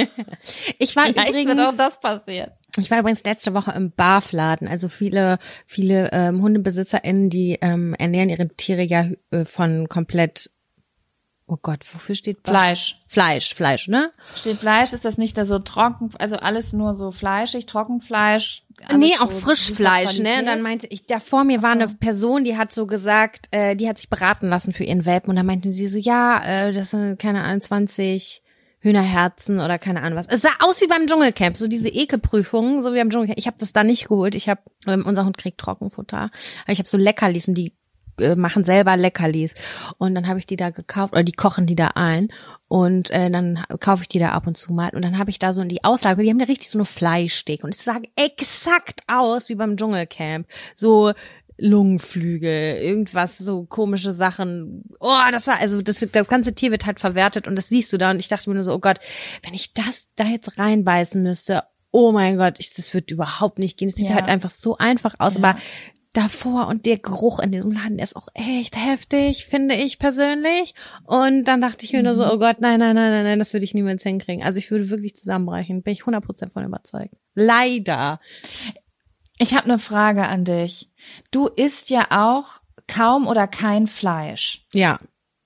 [SPEAKER 1] ich war übrigens,
[SPEAKER 2] wird auch das passieren.
[SPEAKER 1] Ich war übrigens letzte Woche im Barfladen. Also viele, viele ähm, HundebesitzerInnen, die ähm, ernähren ihre Tiere ja äh, von komplett, oh Gott, wofür steht Bar?
[SPEAKER 2] Fleisch.
[SPEAKER 1] Fleisch, Fleisch, ne?
[SPEAKER 2] Steht Fleisch, ist das nicht da so trocken, also alles nur so fleischig, Trockenfleisch?
[SPEAKER 1] Nee,
[SPEAKER 2] so
[SPEAKER 1] auch Frischfleisch, ne? Und dann meinte ich, da vor mir war
[SPEAKER 2] Ach so.
[SPEAKER 1] eine Person, die hat so gesagt, äh, die hat sich beraten lassen für ihren Welpen. Und dann meinten sie so, ja, äh, das sind, keine Ahnung, zwanzig Hühnerherzen oder keine Ahnung was. Es sah aus wie beim Dschungelcamp, so diese Ekelprüfungen, so wie beim Dschungelcamp. Ich habe das da nicht geholt. Ich habe, ähm, unser Hund kriegt Trockenfutter. Aber ich habe so Leckerlis und die äh, machen selber Leckerlis. Und dann habe ich die da gekauft, oder die kochen die da ein. Und äh, dann kaufe ich die da ab und zu mal. Und dann habe ich da so in die Auslage, die haben da richtig so eine Fleischsteak. Und es sah exakt aus wie beim Dschungelcamp. So Lungenflügel, irgendwas, so komische Sachen. Oh, das war, also das wird, das ganze Tier wird halt verwertet und das siehst du da. Und ich dachte mir nur so, oh Gott, wenn ich das da jetzt reinbeißen müsste, oh mein Gott, ich, das wird überhaupt nicht gehen. Es sieht
[SPEAKER 2] Ja.
[SPEAKER 1] halt einfach so einfach aus,
[SPEAKER 2] Ja.
[SPEAKER 1] aber davor und der Geruch in diesem Laden, der ist auch echt heftig, finde ich persönlich. Und dann dachte ich mir nur so, oh Gott, nein, nein, nein, nein, nein, das würde ich niemals hinkriegen. Also ich würde wirklich zusammenbrechen, bin ich hundert Prozent von überzeugt. Leider.
[SPEAKER 2] Ich habe eine Frage an dich. Du isst ja auch kaum oder kein Fleisch,
[SPEAKER 1] Ja.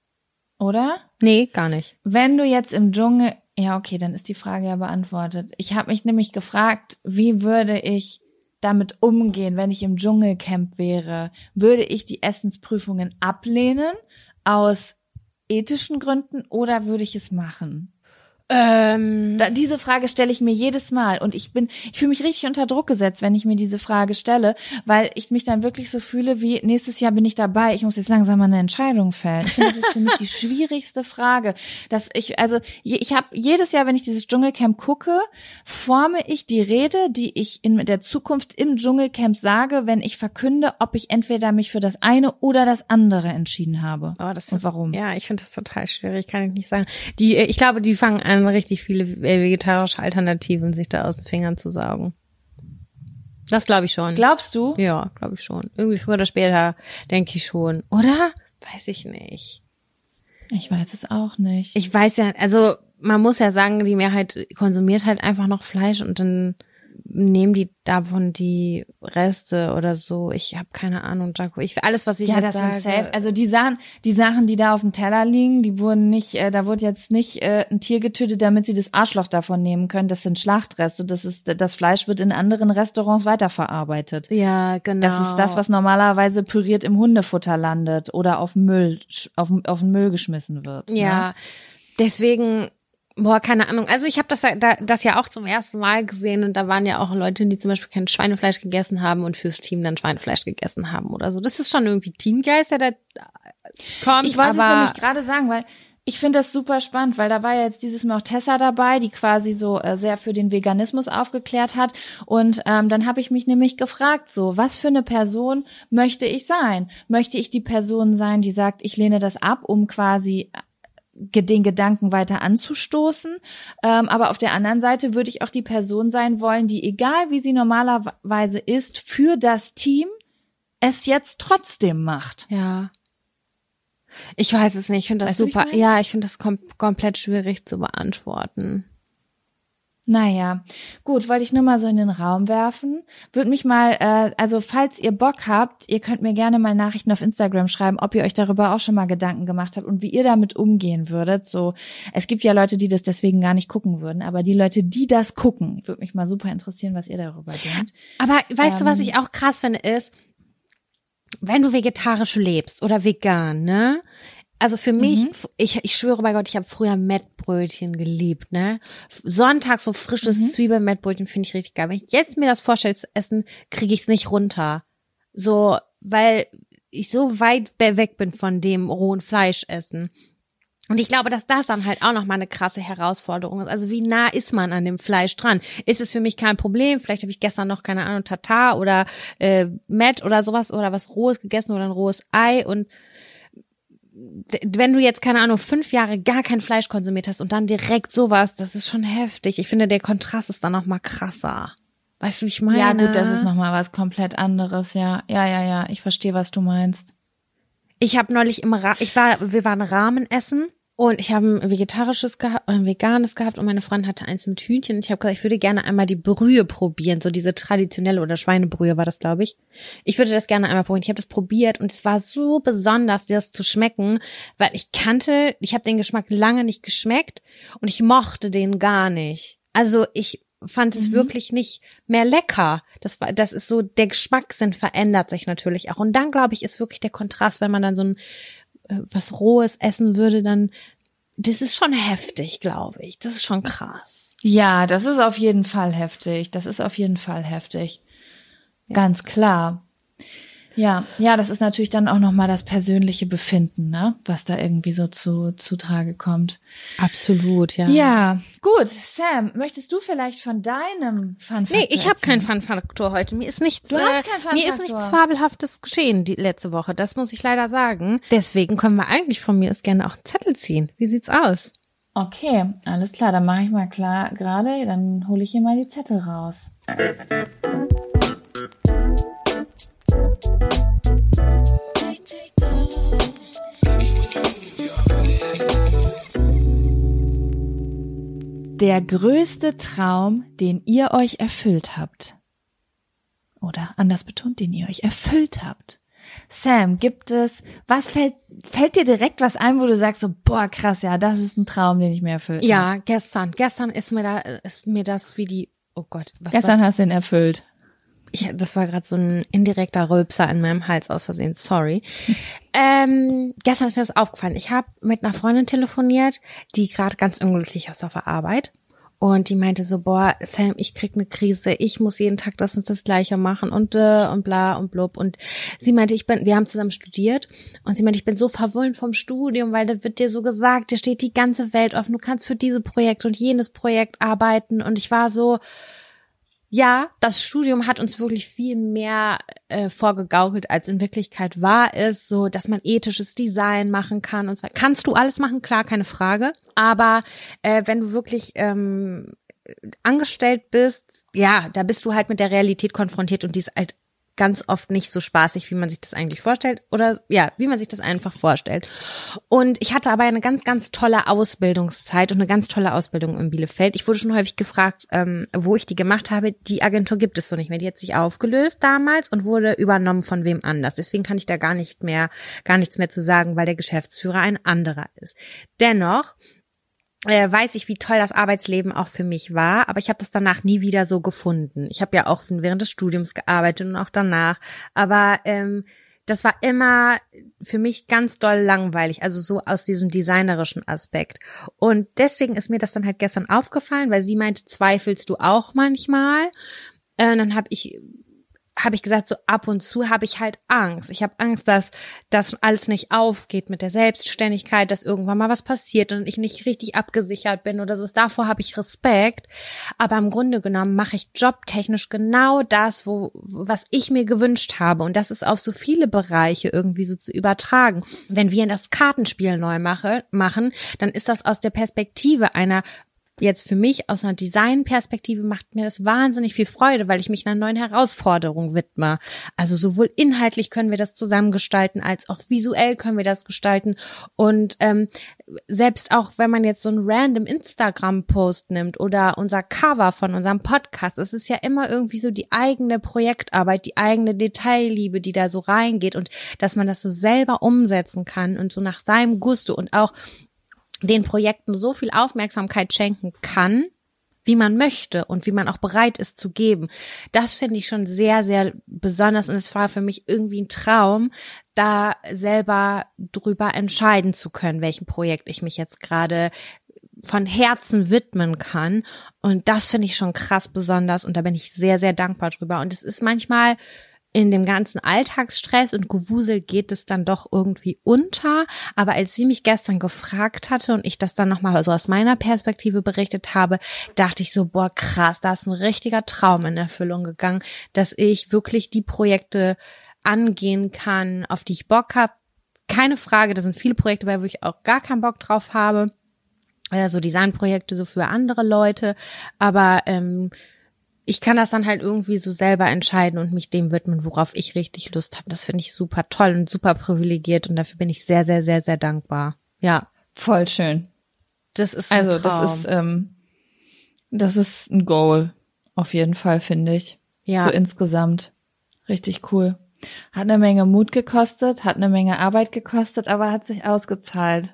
[SPEAKER 2] oder?
[SPEAKER 1] Nee, gar nicht.
[SPEAKER 2] Wenn du jetzt im Dschungel, ja okay, dann ist die Frage ja beantwortet. Ich habe mich nämlich gefragt, wie würde ich damit umgehen, wenn ich im Dschungelcamp wäre? Würde ich die Essensprüfungen ablehnen aus ethischen Gründen oder würde ich es machen?
[SPEAKER 1] Ähm,
[SPEAKER 2] Da, diese Frage stelle ich mir jedes Mal und ich bin, ich fühle mich richtig unter Druck gesetzt, wenn ich mir diese Frage stelle, weil ich mich dann wirklich so fühle, wie nächstes Jahr bin ich dabei, ich muss jetzt langsam mal eine Entscheidung fällen. Ich finde, das ist für mich die schwierigste Frage, dass ich, also je- ich habe jedes Jahr, wenn ich dieses Dschungelcamp gucke, forme ich die Rede, die ich in der Zukunft im Dschungelcamp sage, wenn ich verkünde, ob ich entweder mich für das eine oder das andere entschieden habe.
[SPEAKER 1] Oh, das
[SPEAKER 2] Und warum?
[SPEAKER 1] Ja, ich finde das total schwierig, kann ich nicht sagen. Die, äh, ich glaube, die fangen an, richtig viele äh, vegetarische Alternativen sich da aus den Fingern zu saugen. Das glaube ich schon.
[SPEAKER 2] Glaubst du?
[SPEAKER 1] Ja, glaube ich schon. Irgendwie früher oder später denke ich schon. Oder? Weiß ich nicht.
[SPEAKER 2] Ich weiß es auch nicht.
[SPEAKER 1] Ich weiß ja, also man muss ja sagen, die Mehrheit konsumiert halt einfach noch Fleisch und dann nehmen die davon die Reste oder so. Ich habe keine Ahnung, Jaco. Ich alles, was ich
[SPEAKER 2] ja,
[SPEAKER 1] jetzt
[SPEAKER 2] das
[SPEAKER 1] sage.
[SPEAKER 2] sind safe. Also die Sachen, die Sachen, die da auf dem Teller liegen, die wurden nicht, äh, da wurde jetzt nicht äh, ein Tier getötet, damit sie das Arschloch davon nehmen können. Das sind Schlachtreste. Das ist, das Fleisch wird in anderen Restaurants weiterverarbeitet.
[SPEAKER 1] Ja, genau.
[SPEAKER 2] Das ist das, was normalerweise püriert im Hundefutter landet oder auf Müll, auf, auf den Müll geschmissen wird.
[SPEAKER 1] Ja,
[SPEAKER 2] ne?
[SPEAKER 1] Deswegen. Boah, keine Ahnung. Also ich habe das, da, das ja auch zum ersten Mal gesehen und da waren ja auch Leute, die zum Beispiel kein Schweinefleisch gegessen haben und fürs Team dann Schweinefleisch gegessen haben oder so. Das ist schon irgendwie Teamgeist, der da kommt.
[SPEAKER 2] Ich wollte es
[SPEAKER 1] aber
[SPEAKER 2] nämlich gerade sagen, weil ich finde das super spannend, weil da war ja jetzt dieses Mal auch Tessa dabei, die quasi so äh, sehr für den Veganismus aufgeklärt hat. Und ähm, dann habe ich mich nämlich gefragt, so, was für eine Person möchte ich sein? Möchte ich die Person sein, die sagt, ich lehne das ab, um quasi den Gedanken weiter anzustoßen, ähm, aber auf der anderen Seite würde ich auch die Person sein wollen, die, egal wie sie normalerweise ist, für das Team es jetzt trotzdem macht.
[SPEAKER 1] Ja. Ich weiß es nicht, ich finde das
[SPEAKER 2] Weißt du,
[SPEAKER 1] super.
[SPEAKER 2] wie ich meine?
[SPEAKER 1] Ja, ich finde das kom- komplett schwierig zu beantworten.
[SPEAKER 2] Naja, gut, wollte ich nur mal so in den Raum werfen. Würde mich mal, äh, also falls ihr Bock habt, ihr könnt mir gerne mal Nachrichten auf Instagram schreiben, ob ihr euch darüber auch schon mal Gedanken gemacht habt und wie ihr damit umgehen würdet. So, es gibt ja Leute, die das deswegen gar nicht gucken würden, aber die Leute, die das gucken, würde mich mal super interessieren, was ihr darüber denkt.
[SPEAKER 1] Aber weißt
[SPEAKER 2] Ähm,
[SPEAKER 1] du, was ich auch krass finde, ist, wenn du vegetarisch lebst oder vegan, ne? Also für mich,
[SPEAKER 2] Mhm.
[SPEAKER 1] ich, ich schwöre bei Gott, ich habe früher Mettbrötchen geliebt, ne? Sonntag so frisches
[SPEAKER 2] Mhm.
[SPEAKER 1] Zwiebelmettbrötchen finde ich richtig geil. Wenn ich jetzt mir das vorstelle zu essen, kriege ich es nicht runter. So, weil ich so weit be- weg bin von dem rohen Fleischessen. Und ich glaube, dass das dann halt auch nochmal eine krasse Herausforderung ist. Also wie nah ist man an dem Fleisch dran? Ist es für mich kein Problem? Vielleicht habe ich gestern noch, keine Ahnung, Tatar oder äh, Mett oder sowas oder was Rohes gegessen oder ein rohes Ei und wenn du jetzt, keine Ahnung, fünf Jahre gar kein Fleisch konsumiert hast und dann direkt sowas, das ist schon heftig. Ich finde, der Kontrast ist dann noch mal krasser. Weißt du, wie ich meine?
[SPEAKER 2] Ja gut, das ist nochmal was komplett anderes, ja. Ja, ja, ja, ich verstehe, was du meinst.
[SPEAKER 1] Ich habe neulich im Ra- ich war, wir waren Ramen essen und ich habe ein vegetarisches gehabt oder ein veganes gehabt und meine Freundin hatte eins mit Hühnchen und ich habe gesagt, ich würde gerne einmal die Brühe probieren, so diese traditionelle oder Schweinebrühe war das, glaube ich. Ich würde das gerne einmal probieren. Ich habe das probiert und es war so besonders, das zu schmecken, weil ich kannte, ich habe den Geschmack lange nicht geschmeckt und ich mochte den gar nicht. Also ich fand es
[SPEAKER 2] Mhm.
[SPEAKER 1] wirklich nicht mehr lecker. Das war, das ist so, der Geschmackssinn verändert sich natürlich auch. Und dann, glaube ich, ist wirklich der Kontrast, wenn man dann so ein äh, was Rohes essen würde, dann, das ist schon heftig, glaube ich. Das ist schon krass.
[SPEAKER 2] Ja, das ist auf jeden Fall heftig. Das ist auf jeden Fall heftig. Ganz klar. Ja, ja, das ist natürlich dann auch nochmal das persönliche Befinden, ne, was da irgendwie so zu, zu Trage kommt.
[SPEAKER 1] Absolut, ja.
[SPEAKER 2] Ja, gut. Sam, möchtest du vielleicht von deinem Fun-Faktor
[SPEAKER 1] Nee, ich habe keinen
[SPEAKER 2] erzählen?
[SPEAKER 1] Fun-Faktor heute. Mir ist nichts,
[SPEAKER 2] Du hast keinen
[SPEAKER 1] äh, mir ist
[SPEAKER 2] Fun-Faktor.
[SPEAKER 1] nichts Fabelhaftes geschehen die letzte Woche. Das muss ich leider sagen. Deswegen können wir eigentlich von mir aus gerne auch einen Zettel ziehen. Wie sieht's aus?
[SPEAKER 2] Okay, alles klar, dann mache ich mal klar gerade, dann hole ich hier mal die Zettel raus. Der größte Traum, den ihr euch erfüllt habt. Oder anders betont, den ihr euch erfüllt habt. Sam, gibt es, was fällt, fällt dir direkt was ein, wo du sagst so, boah, krass, ja, das ist ein Traum, den ich mir erfüllt habe.
[SPEAKER 1] Ja, gestern. Gestern ist mir da, ist mir das wie die, oh Gott, was
[SPEAKER 2] Gestern hast du ihn erfüllt.
[SPEAKER 1] Ich, das war gerade so ein indirekter Rülpser in meinem Hals aus Versehen, sorry. ähm, gestern ist mir das aufgefallen. Ich habe mit einer Freundin telefoniert, die gerade ganz unglücklich ist auf der Arbeit. Und die meinte so, boah, Sam, ich krieg eine Krise, ich muss jeden Tag das und das Gleiche machen und äh, und bla und blub. Und sie meinte, ich bin, wir haben zusammen studiert und sie meinte, ich bin so verwöhnt vom Studium, weil da wird dir so gesagt, dir steht die ganze Welt offen, du kannst für dieses Projekt und jenes Projekt arbeiten. Und ich war so, ja, das Studium hat uns wirklich viel mehr äh, vorgegaukelt, als in Wirklichkeit war es, so, dass man ethisches Design machen kann und so weiter. Kannst du alles machen, klar, keine Frage. Aber äh, wenn du wirklich ähm, angestellt bist, ja, da bist du halt mit der Realität konfrontiert und die ist halt ganz oft nicht so spaßig, wie man sich das eigentlich vorstellt oder ja, wie man sich das einfach vorstellt. Und ich hatte aber eine ganz, ganz tolle Ausbildungszeit und eine ganz tolle Ausbildung in Bielefeld. Ich wurde schon häufig gefragt, ähm, wo ich die gemacht habe. Die Agentur gibt es so nicht mehr. Die hat sich aufgelöst damals und wurde übernommen von wem anders. Deswegen kann ich da gar nicht mehr, gar nichts mehr zu sagen, weil der Geschäftsführer ein anderer ist. Dennoch Äh, weiß ich, wie toll das Arbeitsleben auch für mich war, aber ich habe das danach nie wieder so gefunden. Ich habe ja auch während des Studiums gearbeitet und auch danach, aber ähm, das war immer für mich ganz doll langweilig, also so aus diesem designerischen Aspekt. Und deswegen ist mir das dann halt gestern aufgefallen, weil sie meinte, zweifelst du auch manchmal? Äh, dann habe ich habe ich gesagt, so ab und zu habe ich halt Angst. Ich habe Angst, dass das alles nicht aufgeht mit der Selbstständigkeit, dass irgendwann mal was passiert und ich nicht richtig abgesichert bin oder so. Davor habe ich Respekt. Aber im Grunde genommen mache ich jobtechnisch genau das, wo was ich mir gewünscht habe. Und das ist auf so viele Bereiche irgendwie so zu übertragen. Wenn wir das Kartenspiel neu mache, machen, dann ist das aus der Perspektive einer Jetzt für mich aus einer Designperspektive macht mir das wahnsinnig viel Freude, weil ich mich einer neuen Herausforderung widme. Also sowohl inhaltlich können wir das zusammen gestalten, als auch visuell können wir das gestalten. Und ähm, selbst auch, wenn man jetzt so einen random Instagram-Post nimmt oder unser Cover von unserem Podcast, es ist ja immer irgendwie so die eigene Projektarbeit, die eigene Detailliebe, die da so reingeht und dass man das so selber umsetzen kann und so nach seinem Gusto und auch den Projekten so viel Aufmerksamkeit schenken kann, wie man möchte und wie man auch bereit ist zu geben. Das finde ich schon sehr, sehr besonders und es war für mich irgendwie ein Traum, da selber drüber entscheiden zu können, welchem Projekt ich mich jetzt gerade von Herzen widmen kann. Und das finde ich schon krass besonders und da bin ich sehr, sehr dankbar drüber. Und es ist manchmal in dem ganzen Alltagsstress und Gewusel geht es dann doch irgendwie unter. Aber als sie mich gestern gefragt hatte und ich das dann nochmal so aus meiner Perspektive berichtet habe, dachte ich so, boah, krass, da ist ein richtiger Traum in Erfüllung gegangen, dass ich wirklich die Projekte angehen kann, auf die ich Bock habe. Keine Frage, da sind viele Projekte bei, wo ich auch gar keinen Bock drauf habe. Also Designprojekte so für andere Leute. Aber ähm, ich kann das dann halt irgendwie so selber entscheiden und mich dem widmen, worauf ich richtig Lust habe. Das finde ich super toll und super privilegiert und dafür bin ich sehr, sehr, sehr, sehr dankbar. Ja.
[SPEAKER 2] Voll schön.
[SPEAKER 1] Das ist ein
[SPEAKER 2] Also
[SPEAKER 1] Traum.
[SPEAKER 2] das ist ähm, das ist ein Goal auf jeden Fall, finde ich.
[SPEAKER 1] Ja.
[SPEAKER 2] So insgesamt richtig cool. Hat eine Menge Mut gekostet, hat eine Menge Arbeit gekostet, aber hat sich ausgezahlt.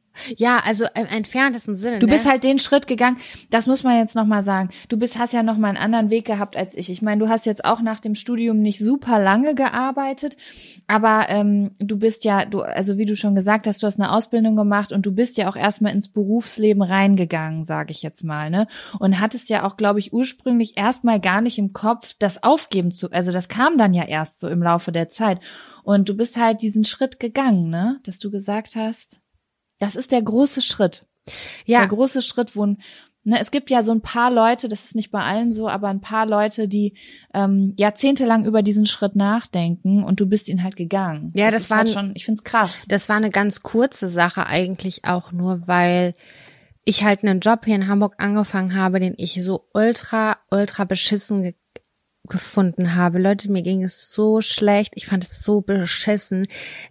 [SPEAKER 1] Ja, also im entferntesten Sinne.
[SPEAKER 2] Du
[SPEAKER 1] ne?
[SPEAKER 2] bist halt den Schritt gegangen, das muss man jetzt nochmal sagen. Du bist, hast ja nochmal einen anderen Weg gehabt als ich. Ich meine, du hast jetzt auch nach dem Studium nicht super lange gearbeitet, aber ähm, du bist ja, du, also wie du schon gesagt hast, du hast eine Ausbildung gemacht und du bist ja auch erstmal ins Berufsleben reingegangen, sage ich jetzt mal, ne? Und hattest ja auch, glaube ich, ursprünglich erstmal gar nicht im Kopf, das aufgeben zu, also das kam dann ja erst so im Laufe der Zeit. Und du bist halt diesen Schritt gegangen, ne? Dass du gesagt hast, das ist der große Schritt. Ja. Der große Schritt, wo, ne, es gibt ja so ein paar Leute, das ist nicht bei allen so, aber ein paar Leute, die ähm, jahrzehntelang über diesen Schritt nachdenken und du bist ihn halt gegangen.
[SPEAKER 1] Ja, das,
[SPEAKER 2] das
[SPEAKER 1] war
[SPEAKER 2] halt schon, ich find's krass.
[SPEAKER 1] Das war eine ganz kurze Sache eigentlich auch nur, weil ich halt einen Job hier in Hamburg angefangen habe, den ich so ultra, ultra beschissen ge- gefunden habe. Leute, mir ging es so schlecht. Ich fand es so beschissen.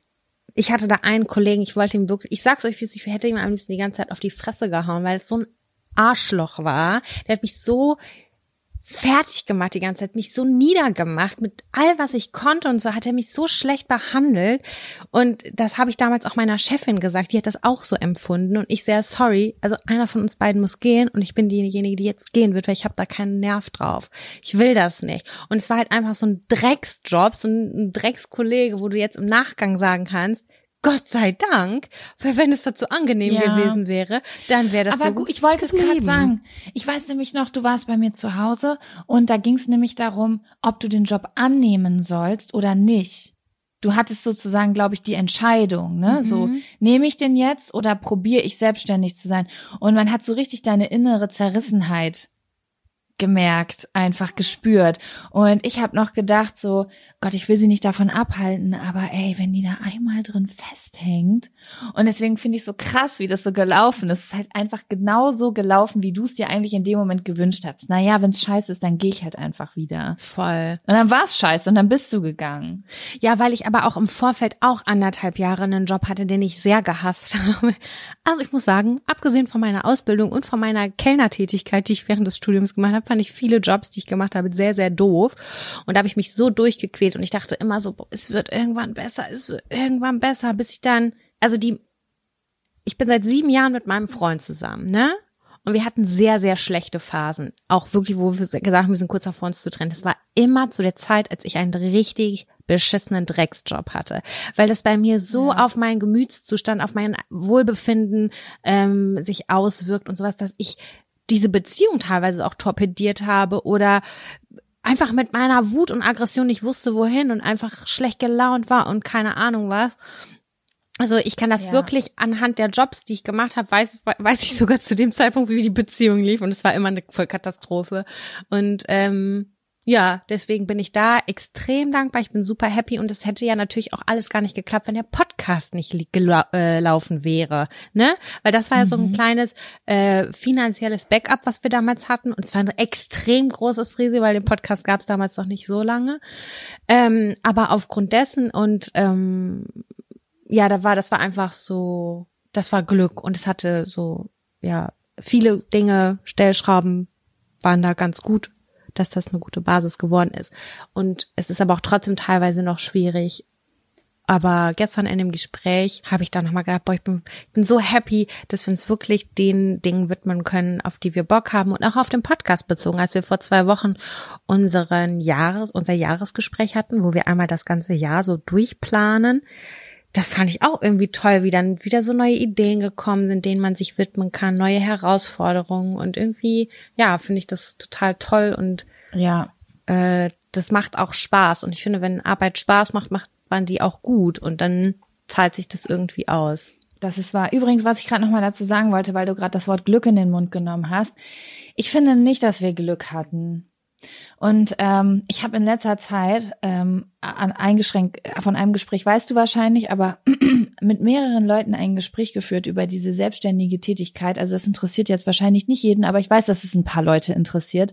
[SPEAKER 1] Ich hatte da einen Kollegen, ich wollte ihm wirklich, ich sag's euch, ich hätte ihm am liebsten die ganze Zeit auf die Fresse gehauen, weil es so ein Arschloch war. Der hat mich so fertig gemacht die ganze Zeit, mich so niedergemacht mit all, was ich konnte und so hat er mich so schlecht behandelt und das habe ich damals auch meiner Chefin gesagt, die hat das auch so empfunden und ich sehr sorry, also einer von uns beiden muss gehen und ich bin diejenige, die jetzt gehen wird, weil ich habe da keinen Nerv drauf. Ich will das nicht. Und es war halt einfach so ein Drecksjob, so ein Dreckskollege, wo du jetzt im Nachgang sagen kannst, Gott sei Dank, weil wenn es dazu angenehm
[SPEAKER 2] ja.
[SPEAKER 1] gewesen wäre, dann wäre das
[SPEAKER 2] aber
[SPEAKER 1] so
[SPEAKER 2] gut, ich wollte es gerade sagen. Ich weiß nämlich noch, du warst bei mir zu Hause und da ging es nämlich darum, ob du den Job annehmen sollst oder nicht. Du hattest sozusagen, glaube ich, die Entscheidung, ne?
[SPEAKER 1] Mhm.
[SPEAKER 2] So, nehme ich den jetzt oder probiere ich selbstständig zu sein? Und man hat so richtig deine innere Zerrissenheit gemerkt, einfach gespürt. Und ich habe noch gedacht so, Gott, ich will sie nicht davon abhalten, aber ey, wenn die da einmal drin festhängt. Und deswegen finde ich so krass, wie das so gelaufen ist. Es ist halt einfach genauso gelaufen, wie du es dir eigentlich in dem Moment gewünscht hast. Naja, wenn es scheiße ist, dann gehe ich halt einfach wieder.
[SPEAKER 1] Voll.
[SPEAKER 2] Und dann war es scheiße und dann bist du gegangen.
[SPEAKER 1] Ja, weil ich aber auch im Vorfeld auch anderthalb Jahre einen Job hatte, den ich sehr gehasst habe. Also ich muss sagen, abgesehen von meiner Ausbildung und von meiner Kellnertätigkeit, die ich während des Studiums gemacht habe, fand ich viele Jobs, die ich gemacht habe, sehr, sehr doof. Und da habe ich mich so durchgequält und ich dachte immer so, boah, es wird irgendwann besser, es wird irgendwann besser, bis ich dann, also die, ich bin seit sieben Jahren mit meinem Freund zusammen, ne? Und wir hatten sehr, sehr schlechte Phasen. Auch wirklich, wo wir gesagt haben, wir sind kurz davor, uns zu trennen. Das war immer zu der Zeit, als ich einen richtig beschissenen Drecksjob hatte. Weil das bei mir so ja. auf meinen Gemütszustand, auf mein Wohlbefinden ähm, sich auswirkt und sowas, dass ich diese Beziehung teilweise auch torpediert habe oder einfach mit meiner Wut und Aggression nicht wusste, wohin und einfach schlecht gelaunt war und keine Ahnung was. Also ich kann das ja. wirklich anhand der Jobs, die ich gemacht habe, weiß weiß ich sogar zu dem Zeitpunkt, wie die Beziehung lief und es war immer eine Vollkatastrophe. Und ähm, ja, deswegen bin ich da extrem dankbar. Ich bin super happy und es hätte ja natürlich auch alles gar nicht geklappt, wenn der Podcast nicht gelaufen wäre, ne? Weil das war ja mhm. so ein kleines äh, finanzielles Backup, was wir damals hatten und es war ein extrem großes Risiko, weil den Podcast gab es damals noch nicht so lange. Ähm, aber aufgrund dessen und ähm, ja, da war, das war einfach so, das war Glück und es hatte so, ja, viele Dinge, Stellschrauben waren da ganz gut, dass das eine gute Basis geworden ist. Und es ist aber auch trotzdem teilweise noch schwierig. Aber gestern in dem Gespräch habe ich dann nochmal gedacht, boah, ich bin, ich bin so happy, dass wir uns wirklich den Dingen widmen können, auf die wir Bock haben und auch auf den Podcast bezogen. Als wir vor zwei Wochen unseren Jahres, unser Jahresgespräch hatten, wo wir einmal das ganze Jahr so durchplanen, das fand ich auch irgendwie toll, wie dann wieder so neue Ideen gekommen sind, denen man sich widmen kann, neue Herausforderungen und irgendwie, ja, finde ich das total toll und
[SPEAKER 2] ja,
[SPEAKER 1] äh, das macht auch Spaß und ich finde, wenn Arbeit Spaß macht, macht man die auch gut und dann zahlt sich das irgendwie aus.
[SPEAKER 2] Das ist wahr. Übrigens, was ich gerade noch mal dazu sagen wollte, weil du gerade das Wort Glück in den Mund genommen hast, ich finde nicht, dass wir Glück hatten. Und ähm, ich habe in letzter Zeit ähm, an eingeschränkt von einem Gespräch, weißt du wahrscheinlich, aber mit mehreren Leuten ein Gespräch geführt über diese selbstständige Tätigkeit. Also das interessiert jetzt wahrscheinlich nicht jeden, aber ich weiß, dass es ein paar Leute interessiert.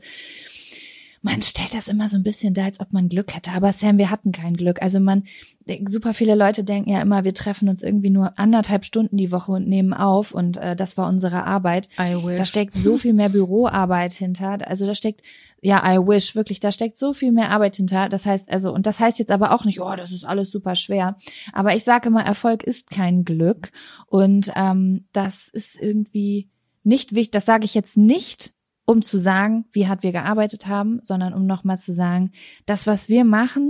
[SPEAKER 2] Man stellt das immer so ein bisschen da, als ob man Glück hätte. Aber Sam, wir hatten kein Glück. Also man, super viele Leute denken ja immer, wir treffen uns irgendwie nur anderthalb Stunden die Woche und nehmen auf. Und äh, das war unsere Arbeit.
[SPEAKER 1] I wish.
[SPEAKER 2] Da steckt so viel mehr Büroarbeit hinter. Also da steckt, ja, I wish, wirklich, da steckt so viel mehr Arbeit hinter. Das heißt, also, und das heißt jetzt aber auch nicht, oh, das ist alles super schwer. Aber ich sage immer, Erfolg ist kein Glück. Und ähm, das ist irgendwie nicht wichtig. Das sage ich jetzt nicht, um zu sagen, wie hart wir gearbeitet haben, sondern um nochmal zu sagen, das, was wir machen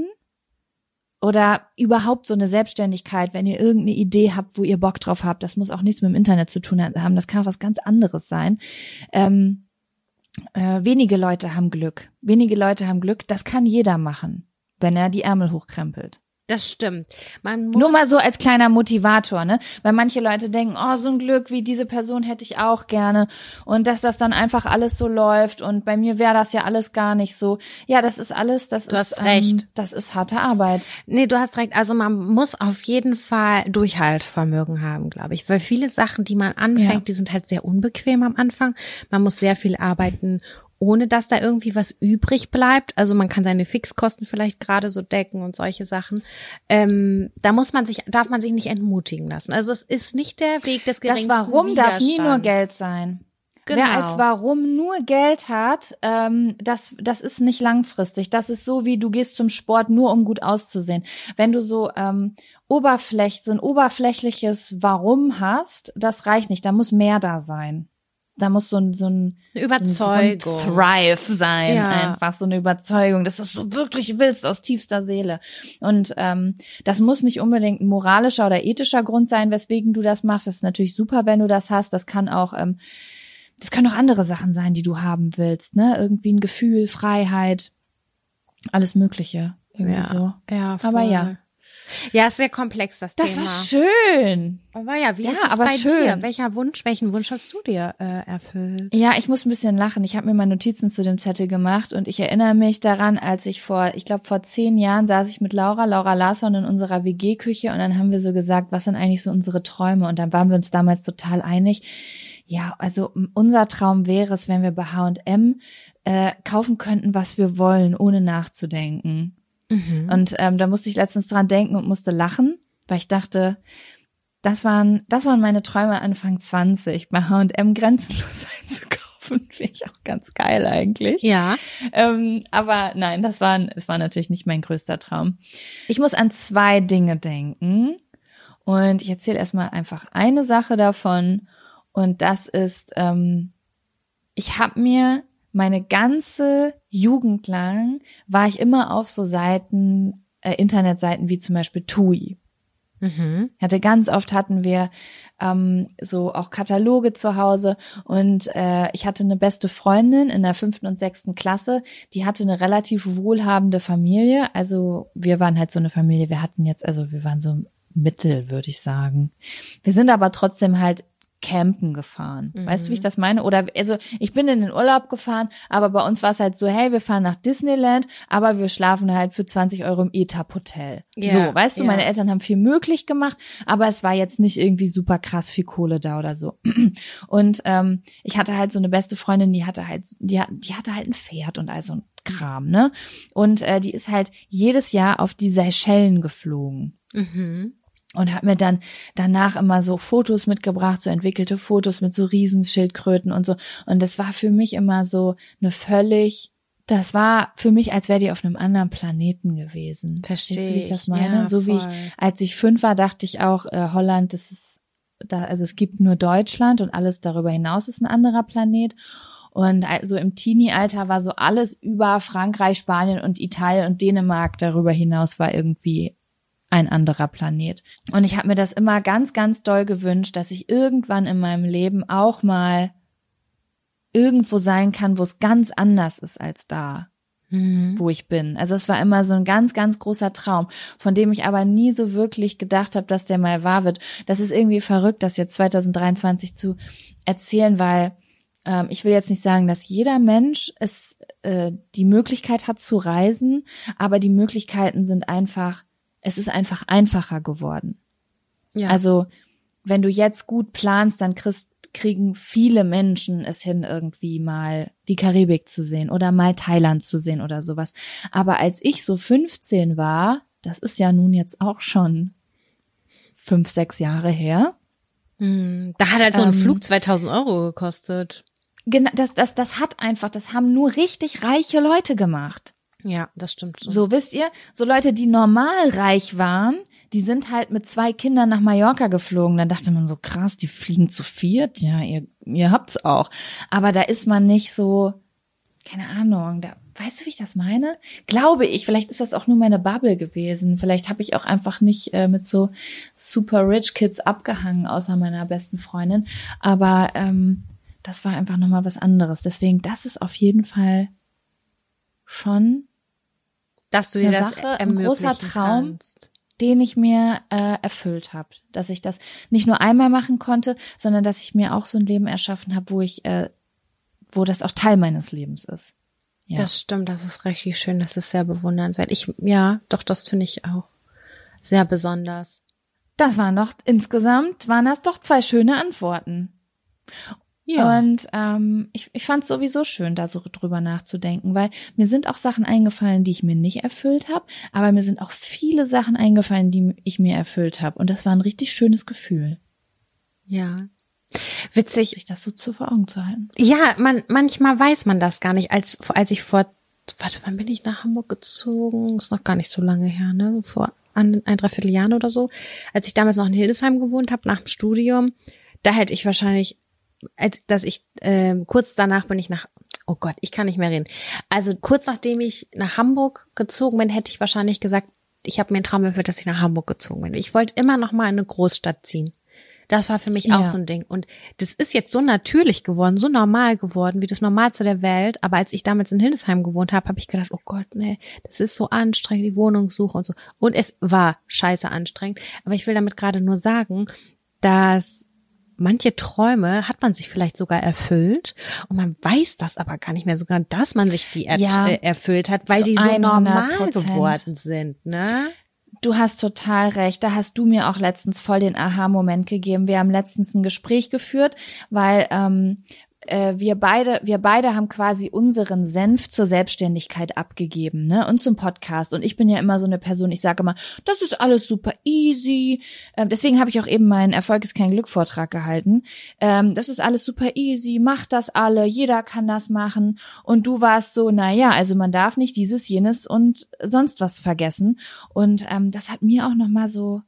[SPEAKER 2] oder überhaupt so eine Selbstständigkeit, wenn ihr irgendeine Idee habt, wo ihr Bock drauf habt, das muss auch nichts mit dem Internet zu tun haben, das kann auch was ganz anderes sein. Ähm, äh, wenige Leute haben Glück. Wenige Leute haben Glück, das kann jeder machen, wenn er die Ärmel hochkrempelt.
[SPEAKER 1] Das stimmt. Man muss
[SPEAKER 2] Nur mal so als kleiner Motivator, ne? Weil manche Leute denken, oh, so ein Glück wie diese Person hätte ich auch gerne und dass das dann einfach alles so läuft und bei mir wäre das ja alles gar nicht so. Ja, das ist alles, das
[SPEAKER 1] du
[SPEAKER 2] ist
[SPEAKER 1] hast recht.
[SPEAKER 2] Ähm, das ist harte Arbeit.
[SPEAKER 1] Nee, du hast recht. Also man muss auf jeden Fall Durchhaltevermögen haben, glaube ich, weil viele Sachen, die man anfängt, ja. die sind halt sehr unbequem am Anfang. Man muss sehr viel arbeiten, ohne dass da irgendwie was übrig bleibt. Also man kann seine Fixkosten vielleicht gerade so decken und solche Sachen. Ähm, da muss man sich, darf man sich nicht entmutigen lassen. Also es ist nicht der Weg des geringsten
[SPEAKER 2] Das Warum darf nie nur
[SPEAKER 1] Widerstands.
[SPEAKER 2] Geld sein.
[SPEAKER 1] Genau.
[SPEAKER 2] Wer als Warum nur Geld hat, ähm, das das ist nicht langfristig. Das ist so, wie du gehst zum Sport nur, um gut auszusehen. Wenn du so ähm, Oberfläch, so ein oberflächliches Warum hast, das reicht nicht. Da muss mehr da sein. Da muss so ein, so ein,
[SPEAKER 1] eine Überzeugung,
[SPEAKER 2] so ein Thrive sein,
[SPEAKER 1] ja.
[SPEAKER 2] einfach so eine Überzeugung, dass du es so wirklich willst aus tiefster Seele. Und ähm, das muss nicht unbedingt ein moralischer oder ethischer Grund sein, weswegen du das machst. Das ist natürlich super, wenn du das hast. Das kann auch, ähm, das können auch andere Sachen sein, die du haben willst, ne? Irgendwie ein Gefühl, Freiheit, alles Mögliche, irgendwie
[SPEAKER 1] ja.
[SPEAKER 2] so.
[SPEAKER 1] Ja, voll.
[SPEAKER 2] Aber ja.
[SPEAKER 1] Ja, ist sehr komplex, das,
[SPEAKER 2] Das
[SPEAKER 1] Thema.
[SPEAKER 2] war schön.
[SPEAKER 1] Aber ja, wie
[SPEAKER 2] Ja,
[SPEAKER 1] ist es
[SPEAKER 2] aber
[SPEAKER 1] bei
[SPEAKER 2] schön.
[SPEAKER 1] dir? Welcher Wunsch, welchen Wunsch hast du dir äh, erfüllt?
[SPEAKER 2] Ja, ich muss ein bisschen lachen. Ich habe mir mal Notizen zu dem Zettel gemacht und ich erinnere mich daran, als ich vor, ich glaube vor zehn Jahren saß ich mit Laura, Laura Larsson in unserer W G-Küche und dann haben wir so gesagt, was sind eigentlich so unsere Träume? Und dann waren wir uns damals total einig. Ja, also unser Traum wäre es, wenn wir bei H und M äh, kaufen könnten, was wir wollen, ohne nachzudenken.
[SPEAKER 1] Mhm.
[SPEAKER 2] Und ähm, da musste ich letztens dran denken und musste lachen, weil ich dachte, das waren das waren meine Träume Anfang zwanzig, bei H und M grenzenlos einzukaufen. Finde ich auch ganz geil eigentlich.
[SPEAKER 1] Ja.
[SPEAKER 2] Ähm, aber nein, das war, das war natürlich nicht mein größter Traum. Ich muss an zwei Dinge denken und ich erzähle erstmal einfach eine Sache davon und das ist, ähm, ich habe mir meine ganze Jugend lang war ich immer auf so Seiten, äh, Internetseiten wie zum Beispiel TUI.
[SPEAKER 1] Mhm.
[SPEAKER 2] Ich hatte ganz oft hatten wir ähm, so auch Kataloge zu Hause und äh, ich hatte eine beste Freundin in der fünften und sechsten Klasse, die hatte eine relativ wohlhabende Familie, also wir waren halt so eine Familie, wir hatten jetzt, also wir waren so mittel, würde ich sagen. Wir sind aber trotzdem halt campen gefahren.
[SPEAKER 1] Mhm.
[SPEAKER 2] Weißt du, wie ich das meine? Oder also ich bin in den Urlaub gefahren, aber bei uns war es halt so, hey, wir fahren nach Disneyland, aber wir schlafen halt für zwanzig Euro im E T A-Hotel.
[SPEAKER 1] Ja,
[SPEAKER 2] so, weißt du,
[SPEAKER 1] ja.
[SPEAKER 2] meine Eltern haben viel möglich gemacht, aber es war jetzt nicht irgendwie super krass viel Kohle da oder so. Und ähm, ich hatte halt so eine beste Freundin, die hatte halt, die, die hatte halt ein Pferd und all so ein Kram, ne? Und äh, die ist halt jedes Jahr auf die Seychellen geflogen.
[SPEAKER 1] Mhm.
[SPEAKER 2] Und hat mir dann danach immer so Fotos mitgebracht, so entwickelte Fotos mit so Riesenschildkröten und so. Und das war für mich immer so eine völlig, das war für mich, als wäre die auf einem anderen Planeten gewesen.
[SPEAKER 1] Verstehe
[SPEAKER 2] Verstehst du, wie ich das
[SPEAKER 1] ich.
[SPEAKER 2] meine?
[SPEAKER 1] Ja,
[SPEAKER 2] so wie ich,
[SPEAKER 1] voll.
[SPEAKER 2] als ich fünf war, dachte ich auch, äh, Holland, das ist, da, also es gibt nur Deutschland und alles darüber hinaus ist ein anderer Planet. Und also im Teenie-Alter war so alles über Frankreich, Spanien und Italien und Dänemark darüber hinaus war irgendwie ein anderer Planet. Und ich habe mir das immer ganz, ganz doll gewünscht, dass ich irgendwann in meinem Leben auch mal irgendwo sein kann, wo es ganz anders ist als da,
[SPEAKER 1] Mhm.
[SPEAKER 2] wo ich bin. Also es war immer so ein ganz, ganz großer Traum, von dem ich aber nie so wirklich gedacht habe, dass der mal wahr wird. Das ist irgendwie verrückt, das jetzt zwanzig dreiundzwanzig zu erzählen, weil ähm, ich will jetzt nicht sagen, dass jeder Mensch es äh, die Möglichkeit hat zu reisen, aber die Möglichkeiten sind einfach Es ist einfach einfacher geworden.
[SPEAKER 1] Ja.
[SPEAKER 2] Also, wenn du jetzt gut planst, dann kriegst, kriegen viele Menschen es hin, irgendwie mal die Karibik zu sehen oder mal Thailand zu sehen oder sowas. Aber als ich so fünfzehn war, das ist ja nun jetzt auch schon fünf, sechs Jahre her.
[SPEAKER 1] Mhm. Da hat halt so ein
[SPEAKER 2] Ähm,
[SPEAKER 1] Flug zweitausend Euro gekostet.
[SPEAKER 2] Genau, das, das, das hat einfach, das haben nur richtig reiche Leute gemacht.
[SPEAKER 1] Ja, das stimmt schon.
[SPEAKER 2] So, wisst ihr, so Leute, die normal reich waren, die sind halt mit zwei Kindern nach Mallorca geflogen. Dann dachte man so, krass, die fliegen zu viert. Ja, ihr, ihr habt's auch. Aber da ist man nicht so, keine Ahnung, da, weißt du, wie ich das meine? Glaube ich, vielleicht ist das auch nur meine Bubble gewesen. Vielleicht habe ich auch einfach nicht äh, mit so super rich Kids abgehangen, außer meiner besten Freundin. Aber ähm, das war einfach nochmal was anderes. Deswegen, das ist auf jeden Fall schon
[SPEAKER 1] dass du dir
[SPEAKER 2] eine
[SPEAKER 1] das
[SPEAKER 2] Sache, ein
[SPEAKER 1] ermöglichen
[SPEAKER 2] großer Traum,
[SPEAKER 1] kannst.
[SPEAKER 2] den ich mir äh, erfüllt habe, dass ich das nicht nur einmal machen konnte, sondern dass ich mir auch so ein Leben erschaffen habe, wo ich, äh, wo das auch Teil meines Lebens ist. Ja.
[SPEAKER 1] Das stimmt, das ist richtig schön, das ist sehr bewundernswert. Ich, ja, doch, das finde ich auch sehr besonders.
[SPEAKER 2] Das waren doch insgesamt waren das doch zwei schöne Antworten. Und ähm, ich, ich fand es sowieso schön, da so drüber nachzudenken, weil mir sind auch Sachen eingefallen, die ich mir nicht erfüllt habe, aber mir sind auch viele Sachen eingefallen, die ich mir erfüllt habe. Und das war ein richtig schönes Gefühl,
[SPEAKER 1] Ja. Witzig.
[SPEAKER 2] sich das so zu vor Augen zu halten.
[SPEAKER 1] Ja, man, manchmal weiß man das gar nicht. Als, als ich vor, warte, wann bin ich nach Hamburg gezogen? Ist noch gar nicht so lange her, ne? Vor ein, ein dreiviertel Jahren oder so. Als ich damals noch in Hildesheim gewohnt habe, nach dem Studium, da hätte ich wahrscheinlich, als dass ich, äh, kurz danach bin ich nach, oh Gott, ich kann nicht mehr reden. Also kurz nachdem ich nach Hamburg gezogen bin, hätte ich wahrscheinlich gesagt, ich habe mir einen Traum erfüllt, dass ich nach Hamburg gezogen bin. Ich wollte immer noch mal in eine Großstadt ziehen. Das war für mich
[SPEAKER 2] Ja.
[SPEAKER 1] auch so ein Ding. Und das ist jetzt so natürlich geworden, so normal geworden, wie das Normalste der Welt. Aber als ich damals in Hildesheim gewohnt habe, habe ich gedacht, oh Gott, nee, das ist so anstrengend, die Wohnungssuche und so. Und es war scheiße anstrengend. Aber ich will damit gerade nur sagen, dass manche Träume hat man sich vielleicht sogar erfüllt und man weiß das aber gar nicht mehr so genau, dass man sich die er-
[SPEAKER 2] Ja,
[SPEAKER 1] äh, erfüllt hat, weil
[SPEAKER 2] zu
[SPEAKER 1] die so normal
[SPEAKER 2] hundert Prozent.
[SPEAKER 1] geworden sind, ne?
[SPEAKER 2] Du hast total recht. Da hast du mir auch letztens voll den Aha-Moment gegeben. Wir haben letztens ein Gespräch geführt, weil ähm, äh, wir beide, wir beide haben quasi unseren Senf zur Selbstständigkeit abgegeben, ne, und zum Podcast. Und ich bin ja immer so eine Person. Ich sage immer, das ist alles super easy. Ähm, deswegen habe ich auch eben meinen Erfolg ist kein Glück-Vortrag gehalten. Ähm, das ist alles super easy. Macht das alle. Jeder kann das machen. Und du warst so, na ja, also man darf nicht dieses, jenes und sonst was vergessen. Und ähm, das hat mir auch noch mal so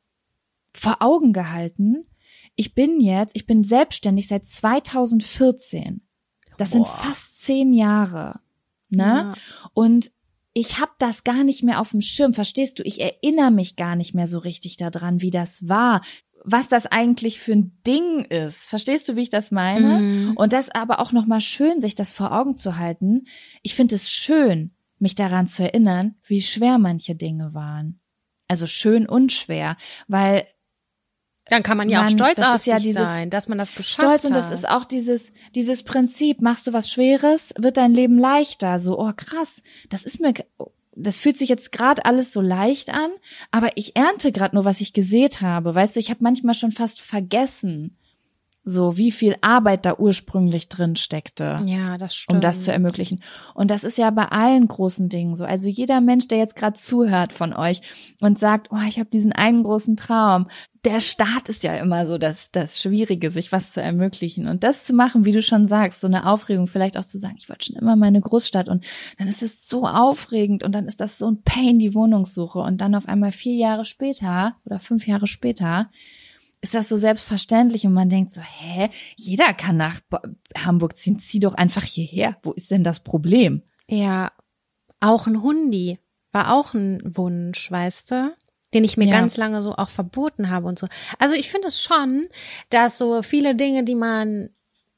[SPEAKER 2] vor Augen gehalten. Ich bin jetzt, ich bin selbstständig seit zweitausendvierzehn. Das sind
[SPEAKER 1] Boah.
[SPEAKER 2] fast zehn Jahre, ne?
[SPEAKER 1] Ja.
[SPEAKER 2] Und ich habe das gar nicht mehr auf dem Schirm, verstehst du? Ich erinnere mich gar nicht mehr so richtig daran, wie das war, was das eigentlich für ein Ding ist. Verstehst du, wie ich das meine?
[SPEAKER 1] Mhm.
[SPEAKER 2] Und das aber auch nochmal schön, sich das vor Augen zu halten. Ich finde es schön, mich daran zu erinnern, wie schwer manche Dinge waren. Also schön und schwer, weil
[SPEAKER 1] Dann kann man ja auch
[SPEAKER 2] Mann,
[SPEAKER 1] stolz
[SPEAKER 2] das
[SPEAKER 1] auf
[SPEAKER 2] ist ja
[SPEAKER 1] sich
[SPEAKER 2] dieses
[SPEAKER 1] sein, dass man das geschafft
[SPEAKER 2] Stolz und
[SPEAKER 1] hat.
[SPEAKER 2] das ist auch dieses dieses Prinzip, machst du was Schweres, wird dein Leben leichter. So, oh krass, das ist mir, das fühlt sich jetzt gerade alles so leicht an, aber ich ernte gerade nur, was ich gesät habe. Weißt du, ich habe manchmal schon fast vergessen, so wie viel Arbeit da ursprünglich drin steckte.
[SPEAKER 1] Ja, das stimmt.
[SPEAKER 2] Um das zu ermöglichen. Und das ist ja bei allen großen Dingen so. Also jeder Mensch, der jetzt gerade zuhört von euch und sagt, oh, ich habe diesen einen großen Traum. Der Start ist ja immer so das, das Schwierige, sich was zu ermöglichen. Und das zu machen, wie du schon sagst, so eine Aufregung, vielleicht auch zu sagen, ich wollte schon immer meine Großstadt. Und dann ist es so aufregend und dann ist das so ein Pain, die Wohnungssuche. Und dann auf einmal vier Jahre später oder fünf Jahre später ist das so selbstverständlich und man denkt so, hä, jeder kann nach Hamburg ziehen, zieh doch einfach hierher. Wo ist denn das Problem?
[SPEAKER 1] Ja, auch ein Hundi war auch ein Wunsch, weißt du, den ich mir
[SPEAKER 2] Ja.
[SPEAKER 1] ganz lange so auch verboten habe und so. Also ich finde es schon, dass so viele Dinge, die man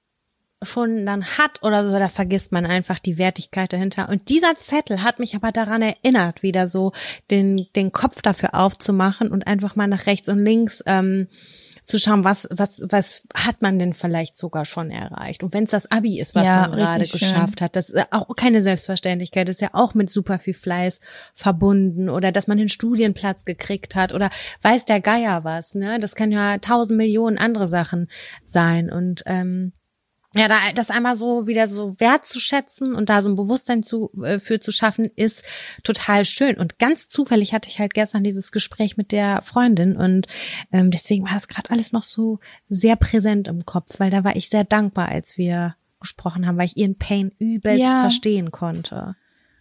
[SPEAKER 1] schon dann hat oder so, da vergisst man einfach die Wertigkeit dahinter. Und dieser Zettel hat mich aber daran erinnert, wieder so den den Kopf dafür aufzumachen und einfach mal nach rechts und links ähm, zu schauen, was was was hat man denn vielleicht sogar schon erreicht. Und wenn es das Abi ist, was
[SPEAKER 2] Ja,
[SPEAKER 1] man gerade
[SPEAKER 2] richtig
[SPEAKER 1] geschafft hat, das ist auch keine Selbstverständlichkeit, das ist ja auch mit super viel Fleiß verbunden. Oder dass man den Studienplatz gekriegt hat oder weiß der Geier was, ne? Das kann ja tausend Millionen andere Sachen sein. Und ähm, ja, da das einmal so wieder so wertzuschätzen und da so ein Bewusstsein zu äh, für zu schaffen, ist total schön. Und ganz zufällig hatte ich halt gestern dieses Gespräch mit der Freundin und ähm, deswegen war das gerade alles noch so sehr präsent im Kopf, weil da war ich sehr dankbar, als wir gesprochen haben, weil ich ihren Pain übelst
[SPEAKER 2] Ja.
[SPEAKER 1] verstehen konnte.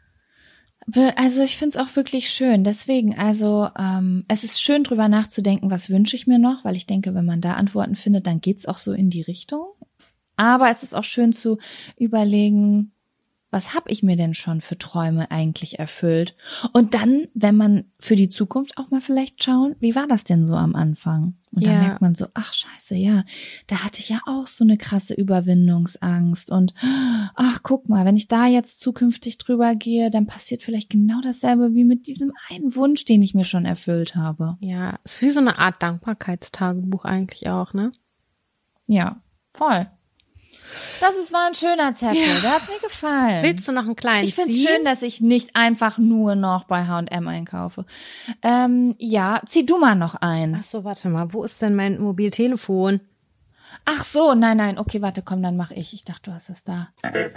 [SPEAKER 2] Also ich finde es auch wirklich schön. Deswegen, also ähm, es ist schön, drüber nachzudenken, was wünsche ich mir noch, weil ich denke, wenn man da Antworten findet, dann geht's auch so in die Richtung. Aber es ist auch schön zu überlegen, was habe ich mir denn schon für Träume eigentlich erfüllt? Und dann, wenn man für die Zukunft auch mal vielleicht schauen, wie war das denn so am Anfang? Und dann
[SPEAKER 1] Ja.
[SPEAKER 2] merkt man so, ach scheiße, ja, da hatte ich ja auch so eine krasse Überwindungsangst. Und ach, guck mal, wenn ich da jetzt zukünftig drüber gehe, dann passiert vielleicht genau dasselbe wie mit diesem einen Wunsch, den ich mir schon erfüllt habe.
[SPEAKER 1] Ja, ist wie so eine Art Dankbarkeitstagebuch eigentlich auch, ne?
[SPEAKER 2] Ja, voll. Das ist, war ein schöner Zettel,
[SPEAKER 1] Ja.
[SPEAKER 2] der hat mir gefallen.
[SPEAKER 1] Willst du noch einen kleinen
[SPEAKER 2] Ich finde es
[SPEAKER 1] ziehen?
[SPEAKER 2] schön, dass ich nicht einfach nur noch bei H und M einkaufe. Ähm, ja, zieh du mal noch ein.
[SPEAKER 1] Ach so, warte mal, wo ist denn mein Mobiltelefon?
[SPEAKER 2] Ach so, nein, nein, okay, warte, komm, dann mach ich. Ich dachte, du hast es da.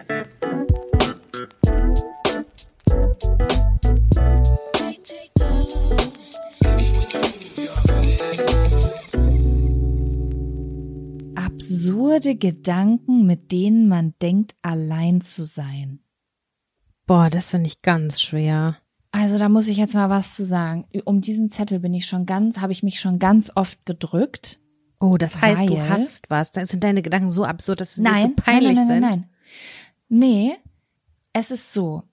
[SPEAKER 2] Absurde Gedanken, mit denen man denkt, allein zu sein.
[SPEAKER 1] Boah, das finde ich ganz schwer.
[SPEAKER 2] Also da muss ich jetzt mal was zu sagen. Um diesen Zettel bin ich schon ganz, habe ich mich schon ganz oft gedrückt.
[SPEAKER 1] Oh, das heißt, du
[SPEAKER 2] Weil-
[SPEAKER 1] hast was. Da sind deine Gedanken so absurd, dass sie dir
[SPEAKER 2] Nein,
[SPEAKER 1] so peinlich
[SPEAKER 2] nein, nein, nein,
[SPEAKER 1] sind.
[SPEAKER 2] nein. Nee, es ist so.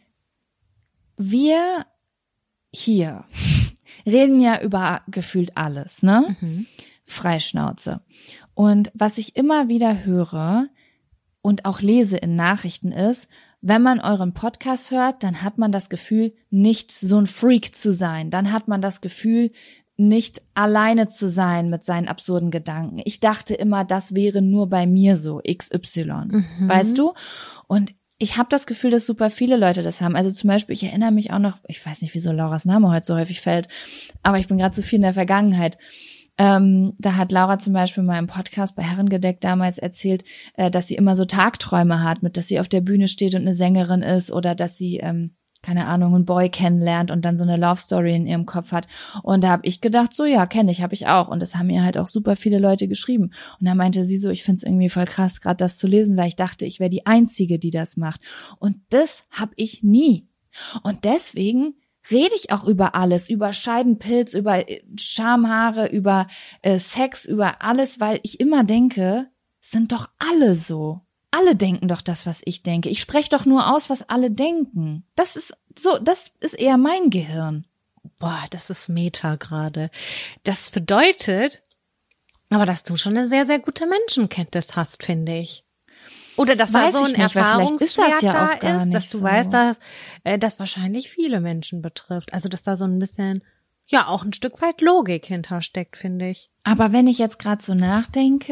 [SPEAKER 2] Wir hier reden ja über gefühlt alles, ne?
[SPEAKER 1] Mhm.
[SPEAKER 2] Freischnauze. Und was ich immer wieder höre und auch lese in Nachrichten ist, wenn man euren Podcast hört, dann hat man das Gefühl, nicht so ein Freak zu sein. Dann hat man das Gefühl, nicht alleine zu sein mit seinen absurden Gedanken. Ich dachte immer, das wäre nur bei mir so, X Y, mhm. weißt du? Und ich habe das Gefühl, dass super viele Leute das haben. Also zum Beispiel, ich erinnere mich auch noch, ich weiß nicht, wieso Lauras Name heute so häufig fällt, aber ich bin gerade so viel in der Vergangenheit. Ähm, da hat Laura zum Beispiel mal im Podcast bei Herrengedeck damals erzählt, äh, dass sie immer so Tagträume hat, mit dass sie auf der Bühne steht und eine Sängerin ist oder dass sie, ähm, keine Ahnung, einen Boy kennenlernt und dann so eine Love Story in ihrem Kopf hat. Und da habe ich gedacht, so ja, kenne ich, habe ich auch. Und das haben ihr halt auch super viele Leute geschrieben. Und da meinte sie so, ich finde es irgendwie voll krass, gerade das zu lesen, weil ich dachte, ich wäre die Einzige, die das macht. Und das habe ich nie. Und deswegen rede ich auch über alles, über Scheidenpilz, über Schamhaare, über äh, Sex, über alles, weil ich immer denke, es sind doch alle so. Alle denken doch das, was ich denke. Ich spreche doch nur aus, was alle denken. Das ist so, das ist eher mein Gehirn.
[SPEAKER 1] Boah, das ist Meta gerade. Das bedeutet aber, dass du schon eine sehr, sehr gute Menschenkenntnis hast, finde ich. Oder dass
[SPEAKER 2] Weiß
[SPEAKER 1] da so ein
[SPEAKER 2] ich nicht, weil vielleicht ist das
[SPEAKER 1] Erfahrungswert
[SPEAKER 2] ja
[SPEAKER 1] da
[SPEAKER 2] auch gar
[SPEAKER 1] ist,
[SPEAKER 2] nicht
[SPEAKER 1] dass du
[SPEAKER 2] so.
[SPEAKER 1] weißt, dass äh, das wahrscheinlich viele Menschen betrifft. Also dass da so ein bisschen, ja, auch ein Stück weit Logik hintersteckt, finde ich.
[SPEAKER 2] Aber wenn ich jetzt gerade so nachdenke,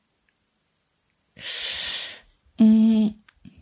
[SPEAKER 2] mh,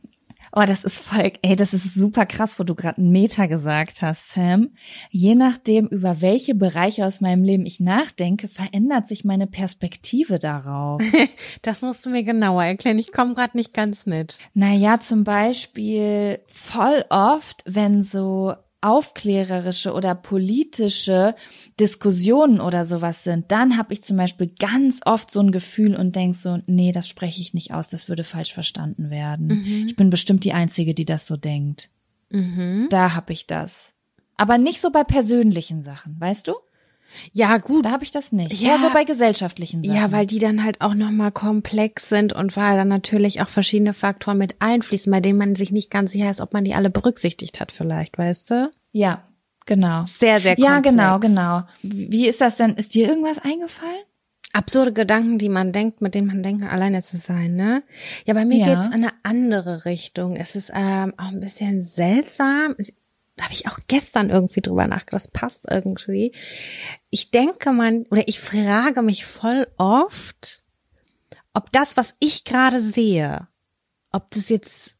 [SPEAKER 2] oh, das ist voll, ey, das ist super krass, wo du gerade Meta gesagt hast, Sam. Je nachdem, über welche Bereiche aus meinem Leben ich nachdenke, verändert sich meine Perspektive darauf.
[SPEAKER 1] Das musst du mir genauer erklären. Ich komme gerade nicht ganz mit.
[SPEAKER 2] Naja, zum Beispiel voll oft, wenn so aufklärerische oder politische Diskussionen oder sowas sind, dann habe ich zum Beispiel ganz oft so ein Gefühl und denk so, nee, das spreche ich nicht aus, das würde falsch verstanden werden. Mhm. Ich bin bestimmt die Einzige, die das so denkt. Mhm. Da habe ich das. Aber nicht so bei persönlichen Sachen, weißt du?
[SPEAKER 1] Ja, gut.
[SPEAKER 2] Da habe ich das nicht.
[SPEAKER 1] Ja.
[SPEAKER 2] Eher so bei gesellschaftlichen Sachen.
[SPEAKER 1] Ja, weil die dann halt auch nochmal komplex sind und weil dann natürlich auch verschiedene Faktoren mit einfließen, bei denen man sich nicht ganz sicher ist, ob man die alle berücksichtigt hat vielleicht, weißt du?
[SPEAKER 2] Ja, genau.
[SPEAKER 1] Sehr, sehr komplex.
[SPEAKER 2] Ja, genau, genau. Wie ist das denn? Ist dir irgendwas eingefallen?
[SPEAKER 1] Absurde Gedanken, die man denkt, mit denen man denkt, alleine zu sein, ne? Ja, bei mir
[SPEAKER 2] Ja.
[SPEAKER 1] geht's in eine andere Richtung. Es ist ähm, auch ein bisschen seltsam. Da habe ich auch gestern irgendwie drüber nachgedacht, das passt irgendwie. Ich denke man, oder ich frage mich voll oft, ob das, was ich gerade sehe, ob das jetzt,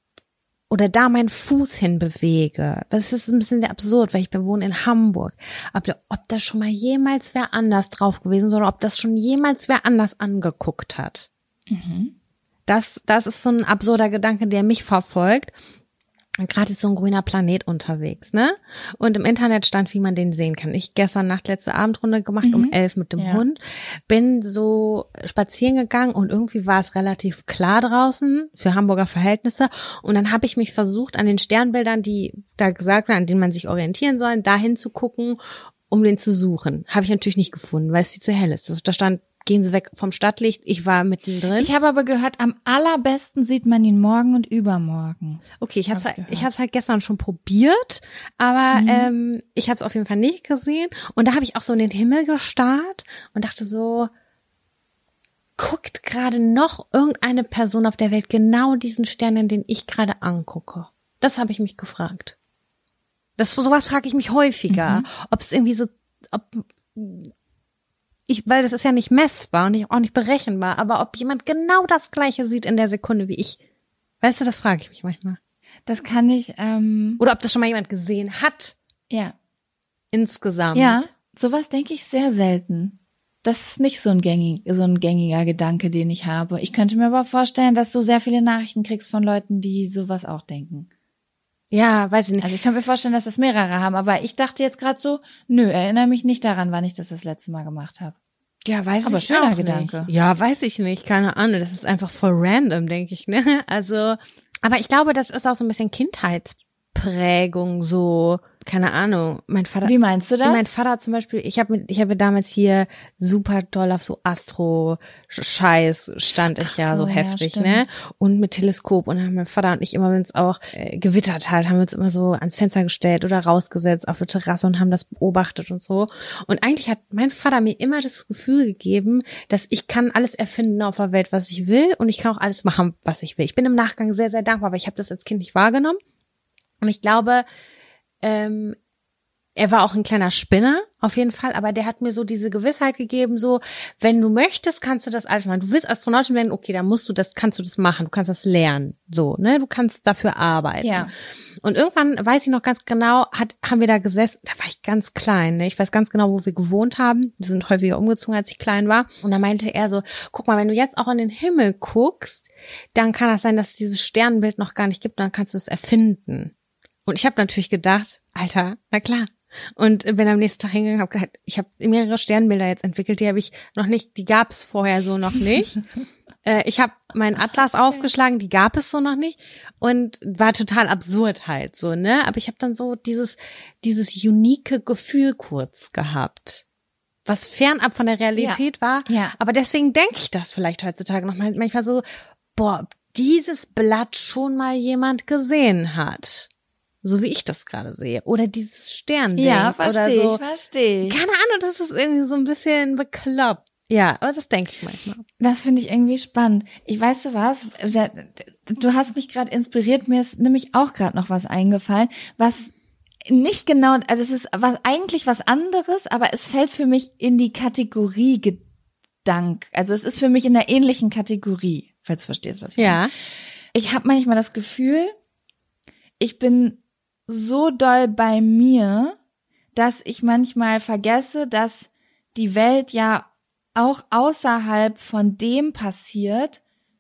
[SPEAKER 1] oder da meinen Fuß hinbewege, das ist ein bisschen absurd, weil ich wohne in Hamburg, ob, ob das schon mal jemals wer anders drauf gewesen ist oder ob das schon jemals wer anders angeguckt hat. Mhm. Das, das ist so ein absurder Gedanke, der mich verfolgt. Gerade ist so ein grüner Planet unterwegs, ne? Und im Internet stand, wie man den sehen kann. Ich gestern Nacht letzte Abendrunde gemacht, mhm. um elf mit dem ja. Hund. Bin so spazieren gegangen und irgendwie war es relativ klar draußen für Hamburger Verhältnisse. Und dann habe ich mich versucht, an den Sternbildern, die da gesagt werden, an denen man sich orientieren soll, dahin zu gucken, um den zu suchen. Habe ich natürlich nicht gefunden, weil es viel zu hell ist. Also da stand, gehen Sie weg vom Stadtlicht. Ich war mittendrin.
[SPEAKER 2] Ich habe aber gehört, am allerbesten sieht man ihn morgen und übermorgen.
[SPEAKER 1] Okay, ich habe es halt, ich hab's halt gestern schon probiert, aber mhm. ähm, ich habe es auf jeden Fall nicht gesehen. Und da habe ich auch so in den Himmel gestarrt und dachte so, guckt gerade noch irgendeine Person auf der Welt genau diesen Stern, den ich gerade angucke? Das habe ich mich gefragt. Das sowas frage ich mich häufiger, mhm. ob es irgendwie so, ob Ich, weil das ist ja nicht messbar und nicht, auch nicht berechenbar, aber ob jemand genau das Gleiche sieht in der Sekunde wie ich, weißt du, das frage ich mich manchmal.
[SPEAKER 2] Das kann ich, ähm.
[SPEAKER 1] Oder ob das schon mal jemand gesehen hat.
[SPEAKER 2] Ja.
[SPEAKER 1] Insgesamt.
[SPEAKER 2] Ja, sowas denke ich sehr selten. Das ist nicht so ein gängig, so ein gängiger Gedanke, den ich habe. Ich könnte mir aber vorstellen, dass du sehr viele Nachrichten kriegst von Leuten, die sowas auch denken.
[SPEAKER 1] Ja, weiß ich nicht.
[SPEAKER 2] Also ich kann mir vorstellen, dass das mehrere haben, aber ich dachte jetzt gerade so, nö, erinnere mich nicht daran, wann ich das das letzte Mal gemacht habe.
[SPEAKER 1] Ja, weiß
[SPEAKER 2] aber
[SPEAKER 1] ich
[SPEAKER 2] schöner
[SPEAKER 1] auch
[SPEAKER 2] Gedanke.
[SPEAKER 1] Nicht. Ja, weiß ich nicht, keine Ahnung, das ist einfach voll random, denke ich, ne? Also, aber ich glaube, das ist auch so ein bisschen Kindheitsprägung, so keine Ahnung, mein Vater.
[SPEAKER 2] Wie meinst du das?
[SPEAKER 1] Mein Vater zum Beispiel, ich habe ich habe damals hier super doll auf so Astro-Scheiß stand ich
[SPEAKER 2] Ach
[SPEAKER 1] ja so,
[SPEAKER 2] so, ja,
[SPEAKER 1] heftig,
[SPEAKER 2] stimmt.
[SPEAKER 1] ne? Und mit Teleskop. Und dann haben mein Vater und ich immer, wenn es auch äh, gewittert hat, haben wir uns immer so ans Fenster gestellt oder rausgesetzt auf der Terrasse und haben das beobachtet und so. Und eigentlich hat mein Vater mir immer das Gefühl gegeben, dass ich kann alles erfinden auf der Welt, was ich will. Und ich kann auch alles machen, was ich will. Ich bin im Nachgang sehr, sehr dankbar, weil ich habe das als Kind nicht wahrgenommen. Und ich glaube, ähm, er war auch ein kleiner Spinner, auf jeden Fall, aber der hat mir so diese Gewissheit gegeben, so, wenn du möchtest, kannst du das alles machen. Du willst Astronautin werden, okay, dann musst du das, kannst du das machen, du kannst das lernen, so, ne, du kannst dafür arbeiten.
[SPEAKER 2] Ja.
[SPEAKER 1] Und irgendwann, weiß ich noch ganz genau, hat, haben wir da gesessen, da war ich ganz klein, ne, ich weiß ganz genau, wo wir gewohnt haben, wir sind häufiger umgezogen, als ich klein war, und da meinte er so, guck mal, wenn du jetzt auch in den Himmel guckst, dann kann das sein, dass es dieses Sternbild noch gar nicht gibt, dann kannst du es erfinden. Und ich habe natürlich gedacht, Alter, na klar. Und bin am nächsten Tag hingegangen, habe gesagt, ich habe mehrere Sternbilder jetzt entwickelt, die habe ich noch nicht, die gab es vorher so noch nicht. äh, ich habe meinen Atlas aufgeschlagen, die gab es so noch nicht und war total absurd halt so, ne? Aber ich habe dann so dieses dieses unique Gefühl kurz gehabt, was fernab von der Realität
[SPEAKER 2] Ja.
[SPEAKER 1] war.
[SPEAKER 2] Ja.
[SPEAKER 1] Aber deswegen denke ich das vielleicht heutzutage noch mal manchmal so, boah, dieses Blatt schon mal jemand gesehen hat. So wie ich das gerade sehe. Oder dieses Sternding.
[SPEAKER 2] Ja,
[SPEAKER 1] oder
[SPEAKER 2] verstehe
[SPEAKER 1] so.
[SPEAKER 2] ich, verstehe ich.
[SPEAKER 1] Keine Ahnung, das ist irgendwie so ein bisschen bekloppt. Ja, aber das denke ich manchmal.
[SPEAKER 2] Das finde ich irgendwie spannend. Ich weißt du was, du hast mich gerade inspiriert, mir ist nämlich auch gerade noch was eingefallen, was nicht genau, also es ist was eigentlich was anderes, aber es fällt für mich in die Kategorie Gedank. Also es ist für mich in der ähnlichen Kategorie, falls du verstehst, was ich meine.
[SPEAKER 1] Ja.
[SPEAKER 2] Ich habe manchmal das Gefühl, ich bin so doll bei mir, dass ich manchmal vergesse, dass die Welt ja auch außerhalb von dem passiert,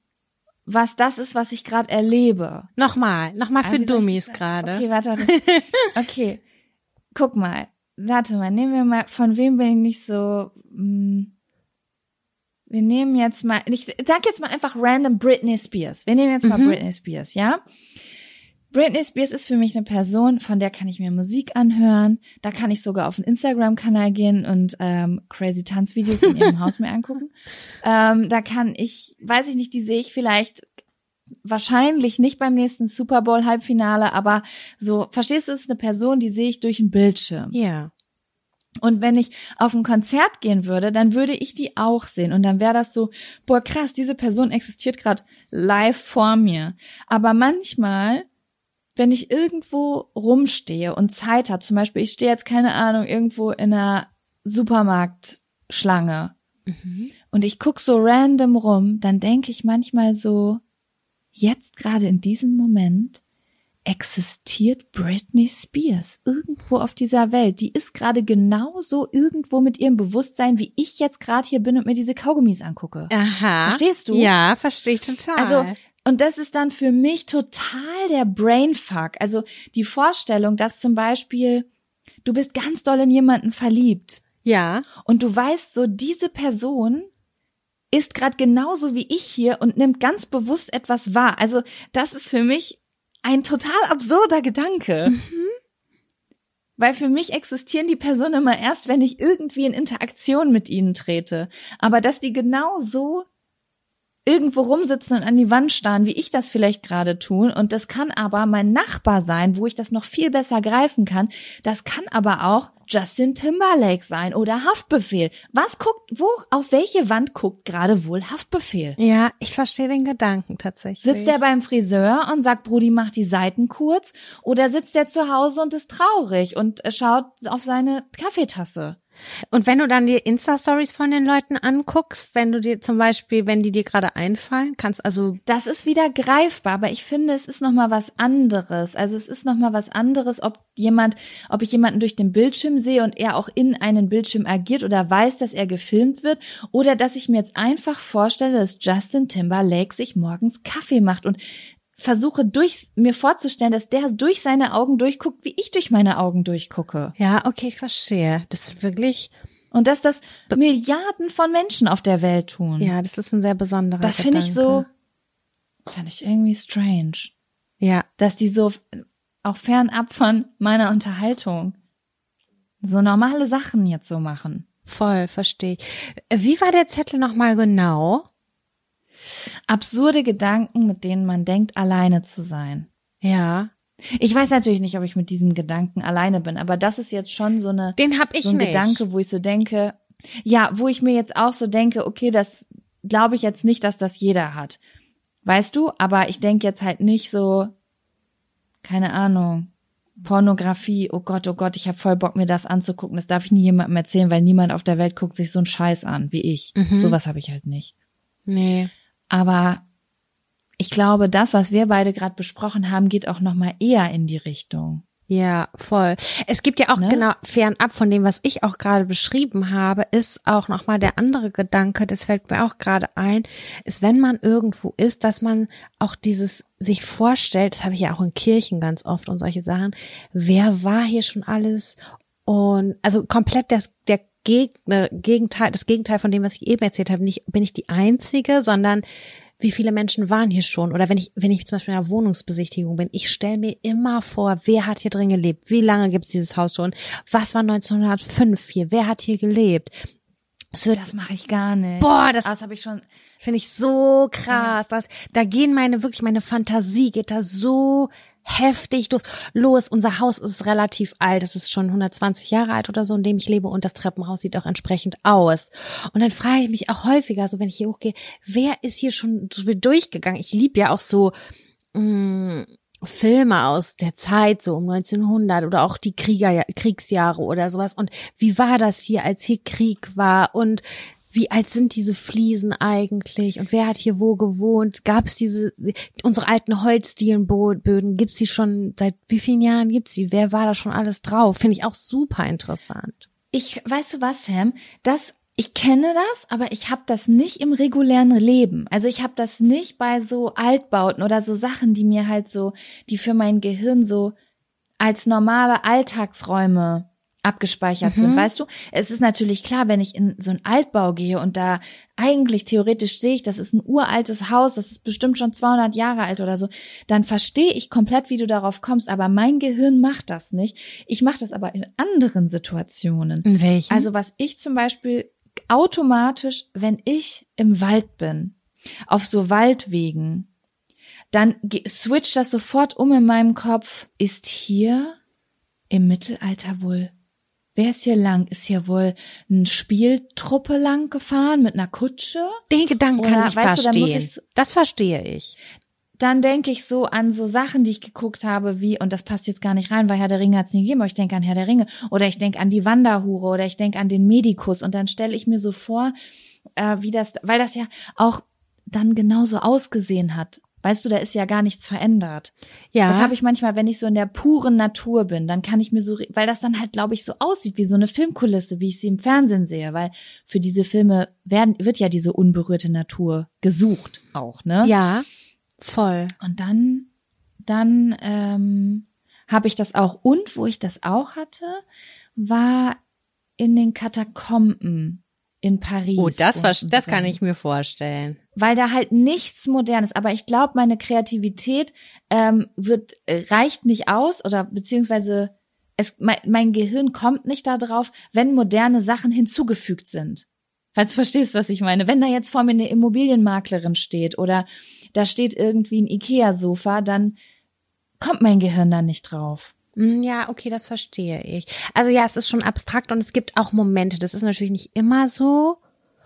[SPEAKER 2] was das ist, was ich gerade erlebe.
[SPEAKER 1] Nochmal, nochmal für
[SPEAKER 2] Ah, wie soll ich
[SPEAKER 1] Dummies
[SPEAKER 2] das
[SPEAKER 1] gerade.
[SPEAKER 2] Okay, warte, warte. Okay, guck mal. Warte mal, nehmen wir mal, von wem bin ich nicht so, mh, wir nehmen jetzt mal, ich sag jetzt mal einfach random Britney Spears. Wir nehmen jetzt mal
[SPEAKER 1] Mhm.
[SPEAKER 2] Britney Spears, ja? Britney Spears ist für mich eine Person, von der kann ich mir Musik anhören. Da kann ich sogar auf den Instagram-Kanal gehen und ähm, crazy Tanzvideos in ihrem Haus mir angucken. Ähm, da kann ich, weiß ich nicht, die sehe ich vielleicht wahrscheinlich nicht beim nächsten Super Bowl-Halbfinale, aber so, verstehst du, es ist eine Person, die sehe ich durch den Bildschirm.
[SPEAKER 1] Ja.
[SPEAKER 2] Und wenn ich auf ein Konzert gehen würde, dann würde ich die auch sehen. Und dann wäre das so, boah krass, diese Person existiert gerade live vor mir. Aber manchmal, wenn ich irgendwo rumstehe und Zeit habe, zum Beispiel, ich stehe jetzt, keine Ahnung, irgendwo in einer Supermarktschlange
[SPEAKER 1] Mhm.
[SPEAKER 2] und ich guck so random rum, dann denke ich manchmal so, jetzt gerade in diesem Moment existiert Britney Spears irgendwo auf dieser Welt. Die ist gerade genauso irgendwo mit ihrem Bewusstsein, wie ich jetzt gerade hier bin und mir diese Kaugummis angucke.
[SPEAKER 1] Aha.
[SPEAKER 2] Verstehst du?
[SPEAKER 1] Ja, verstehe ich total.
[SPEAKER 2] Also, und das ist dann für mich total der Brainfuck. Also die Vorstellung, dass zum Beispiel du bist ganz doll in jemanden verliebt
[SPEAKER 1] ja.
[SPEAKER 2] und du weißt so, diese Person ist gerade genauso wie ich hier und nimmt ganz bewusst etwas wahr. Also das ist für mich ein total absurder Gedanke.
[SPEAKER 1] Mhm.
[SPEAKER 2] Weil für mich existieren die Personen immer erst, wenn ich irgendwie in Interaktion mit ihnen trete. Aber dass die genau so irgendwo rumsitzen und an die Wand starren, wie ich das vielleicht gerade tun. Und das kann aber mein Nachbar sein, wo ich das noch viel besser greifen kann. Das kann aber auch Justin Timberlake sein oder Haftbefehl. Was guckt, wo, auf welche Wand guckt gerade wohl Haftbefehl?
[SPEAKER 1] Ja, ich verstehe den Gedanken tatsächlich.
[SPEAKER 2] Sitzt er beim Friseur und sagt, Brudi, mach die Seiten kurz? Oder sitzt er zu Hause und ist traurig und schaut auf seine Kaffeetasse?
[SPEAKER 1] Und wenn du dann die Insta-Stories von den Leuten anguckst, wenn du dir zum Beispiel, wenn die dir gerade einfallen, kannst also...
[SPEAKER 2] Das ist wieder greifbar, aber ich finde, es ist nochmal was anderes. Also es ist nochmal was anderes, ob jemand, ob ich jemanden durch den Bildschirm sehe und er auch in einen Bildschirm agiert oder weiß, dass er gefilmt wird, oder dass ich mir jetzt einfach vorstelle, dass Justin Timberlake sich morgens Kaffee macht und versuche durch mir vorzustellen, dass der durch seine Augen durchguckt, wie ich durch meine Augen durchgucke.
[SPEAKER 1] Ja, okay, ich verstehe. Das ist wirklich...
[SPEAKER 2] Und dass das Milliarden von Menschen auf der Welt tun.
[SPEAKER 1] Ja, das ist ein sehr besonderer
[SPEAKER 2] Das finde ich so,
[SPEAKER 1] Gedanke.
[SPEAKER 2] fand ich irgendwie strange.
[SPEAKER 1] Ja.
[SPEAKER 2] Dass die so, auch fernab von meiner Unterhaltung. So normale Sachen jetzt so machen.
[SPEAKER 1] Voll, verstehe ich. Wie war der Zettel nochmal genau?
[SPEAKER 2] Absurde Gedanken, mit denen man denkt, alleine zu sein.
[SPEAKER 1] Ja.
[SPEAKER 2] Ich weiß natürlich nicht, ob ich mit diesem Gedanken alleine bin, aber das ist jetzt schon so eine
[SPEAKER 1] Den hab ich
[SPEAKER 2] so ein
[SPEAKER 1] nicht.
[SPEAKER 2] Gedanke, wo ich so denke, ja, wo ich mir jetzt auch so denke, okay, das glaube ich jetzt nicht, dass das jeder hat. Weißt du? Aber ich denke jetzt halt nicht so, keine Ahnung, Pornografie, oh Gott, oh Gott, ich habe voll Bock, mir das anzugucken. Das darf ich nie jemandem erzählen, weil niemand auf der Welt guckt sich so einen Scheiß an, wie ich.
[SPEAKER 1] Mhm.
[SPEAKER 2] Sowas habe ich halt nicht.
[SPEAKER 1] Nee.
[SPEAKER 2] Aber ich glaube, das, was wir beide gerade besprochen haben, geht auch noch mal eher in die Richtung.
[SPEAKER 1] Ja, voll. Es gibt ja auch
[SPEAKER 2] Ne?
[SPEAKER 1] genau fernab von dem, was ich auch gerade beschrieben habe, ist auch nochmal der andere Gedanke, das fällt mir auch gerade ein, ist, wenn man irgendwo ist, dass man auch dieses sich vorstellt, das habe ich ja auch in Kirchen ganz oft und solche Sachen, wer war hier schon alles und also komplett das, der Gegner, Gegenteil, das Gegenteil von dem, was ich eben erzählt habe, nicht bin ich die Einzige, sondern wie viele Menschen waren hier schon? Oder wenn ich, wenn ich zum Beispiel in einer Wohnungsbesichtigung bin, ich stelle mir immer vor, wer hat hier drin gelebt? Wie lange gibt es dieses Haus schon? Was war neunzehnhundertfünf hier? Wer hat hier gelebt?
[SPEAKER 2] Das, das mache ich gar nicht.
[SPEAKER 1] Boah, das,
[SPEAKER 2] das habe ich schon.
[SPEAKER 1] finde ich so krass. Das, da gehen meine, wirklich meine Fantasie geht da so heftig durch. Los, unser Haus ist relativ alt. Es ist schon hundertzwanzig Jahre alt oder so, in dem ich lebe. Und das Treppenhaus sieht auch entsprechend aus. Und dann frage ich mich auch häufiger, so wenn ich hier hochgehe, wer ist hier schon so durchgegangen? Ich liebe ja auch so mh, Filme aus der Zeit, so um neunzehnhundert oder auch die Krieger, Kriegsjahre oder sowas. Und wie war das hier, als hier Krieg war? Und wie alt sind diese Fliesen eigentlich und wer hat hier wo gewohnt? Gab es diese, unsere alten Holzdielenböden, gibt's die schon, seit wie vielen Jahren gibt's die? Wer war da schon alles drauf? Finde ich auch super interessant.
[SPEAKER 2] Ich, weißt du was, Sam? Das, ich kenne das, aber ich habe das nicht im regulären Leben. Also ich habe das nicht bei so Altbauten oder so Sachen, die mir halt so, die für mein Gehirn so als normale Alltagsräume abgespeichert
[SPEAKER 1] Mhm.
[SPEAKER 2] sind, weißt du? Es ist natürlich klar, wenn ich in so einen Altbau gehe und da eigentlich theoretisch sehe ich, das ist ein uraltes Haus, das ist bestimmt schon zweihundert Jahre alt oder so, dann verstehe ich komplett, wie du darauf kommst, aber mein Gehirn macht das nicht. Ich mache das aber in anderen Situationen.
[SPEAKER 1] In welchen?
[SPEAKER 2] Also was ich zum Beispiel automatisch, wenn ich im Wald bin, auf so Waldwegen, dann ge- switcht das sofort um in meinem Kopf. Ist hier im Mittelalter wohl, wer ist hier lang? Ist hier wohl eine Spieltruppe lang gefahren mit einer Kutsche?
[SPEAKER 1] Den Gedanken kann
[SPEAKER 2] Oder,
[SPEAKER 1] ich
[SPEAKER 2] weißt du, dann muss
[SPEAKER 1] verstehen.
[SPEAKER 2] ich-
[SPEAKER 1] Das verstehe ich.
[SPEAKER 2] Dann denke ich so an so Sachen, die ich geguckt habe, wie, und das passt jetzt gar nicht rein, weil Herr der Ringe hat es nie gegeben, aber ich denke an Herr der Ringe. Oder ich denke an die Wanderhure oder ich denke an den Medikus. Und dann stelle ich mir so vor, äh, wie das, weil das ja auch dann genauso ausgesehen hat. Weißt du, da ist ja gar nichts verändert.
[SPEAKER 1] Ja.
[SPEAKER 2] Das habe ich manchmal, wenn ich so in der puren Natur bin, dann kann ich mir so, weil das dann halt, glaube ich, so aussieht wie so eine Filmkulisse, wie ich sie im Fernsehen sehe, weil für diese Filme werden, wird ja diese unberührte Natur gesucht auch, ne?
[SPEAKER 1] Ja, voll.
[SPEAKER 2] Und dann, dann ähm, habe ich das auch. Und wo ich das auch hatte, war in den Katakomben in Paris.
[SPEAKER 1] Oh, das,
[SPEAKER 2] unten
[SPEAKER 1] ver- das kann
[SPEAKER 2] drin.
[SPEAKER 1] ich mir vorstellen.
[SPEAKER 2] Weil da halt nichts Modernes, aber ich glaube, meine Kreativität ähm, wird äh, reicht nicht aus oder beziehungsweise es mein, mein Gehirn kommt nicht da drauf, wenn moderne Sachen hinzugefügt sind. Falls du verstehst, was ich meine. Wenn da jetzt vor mir eine Immobilienmaklerin steht oder da steht irgendwie ein Ikea-Sofa, dann kommt mein Gehirn da nicht drauf.
[SPEAKER 1] Mm, Ja, okay, das verstehe ich. Also ja, es ist schon abstrakt und es gibt auch Momente. Das ist natürlich nicht immer so,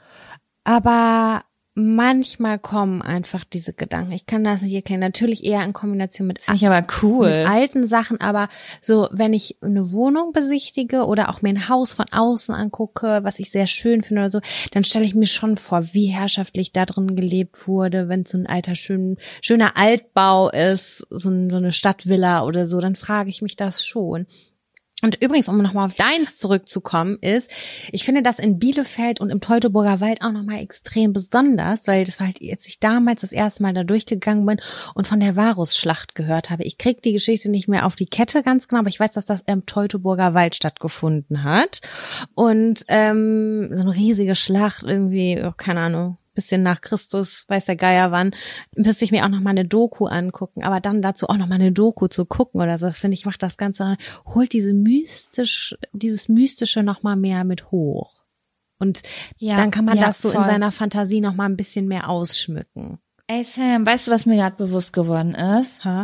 [SPEAKER 1] aber manchmal kommen einfach diese Gedanken. Ich kann das nicht erklären. Natürlich eher in Kombination mit,
[SPEAKER 2] Finde ich aber cool.
[SPEAKER 1] mit alten Sachen, aber so, wenn ich eine Wohnung besichtige oder auch mir ein Haus von außen angucke, was ich sehr schön finde oder so, dann stelle ich mir schon vor, wie herrschaftlich da drin gelebt wurde, wenn es so ein alter, schön, schöner Altbau ist, so, ein, so eine Stadtvilla oder so, dann frage ich mich das schon. Und übrigens, um nochmal auf deins zurückzukommen, ist, ich finde das in Bielefeld und im Teutoburger Wald auch nochmal extrem besonders, weil das war halt, als ich damals das erste Mal da durchgegangen bin und von der Varusschlacht gehört habe. Ich krieg die Geschichte nicht mehr auf die Kette ganz genau, aber ich weiß, dass das im Teutoburger Wald stattgefunden hat. Und ähm, so eine riesige Schlacht, irgendwie, oh, keine Ahnung, bisschen nach Christus, weiß der Geier wann, müsste ich mir auch noch mal eine Doku angucken, aber dann dazu auch noch mal eine Doku zu gucken oder so, das finde ich, macht das Ganze, holt diese mystisch, dieses Mystische noch mal mehr mit hoch. Und ja, dann kann man ja, das so voll in seiner Fantasie noch mal ein bisschen mehr ausschmücken.
[SPEAKER 2] Ey Sam, weißt du, was mir gerade bewusst geworden ist?
[SPEAKER 1] Ha?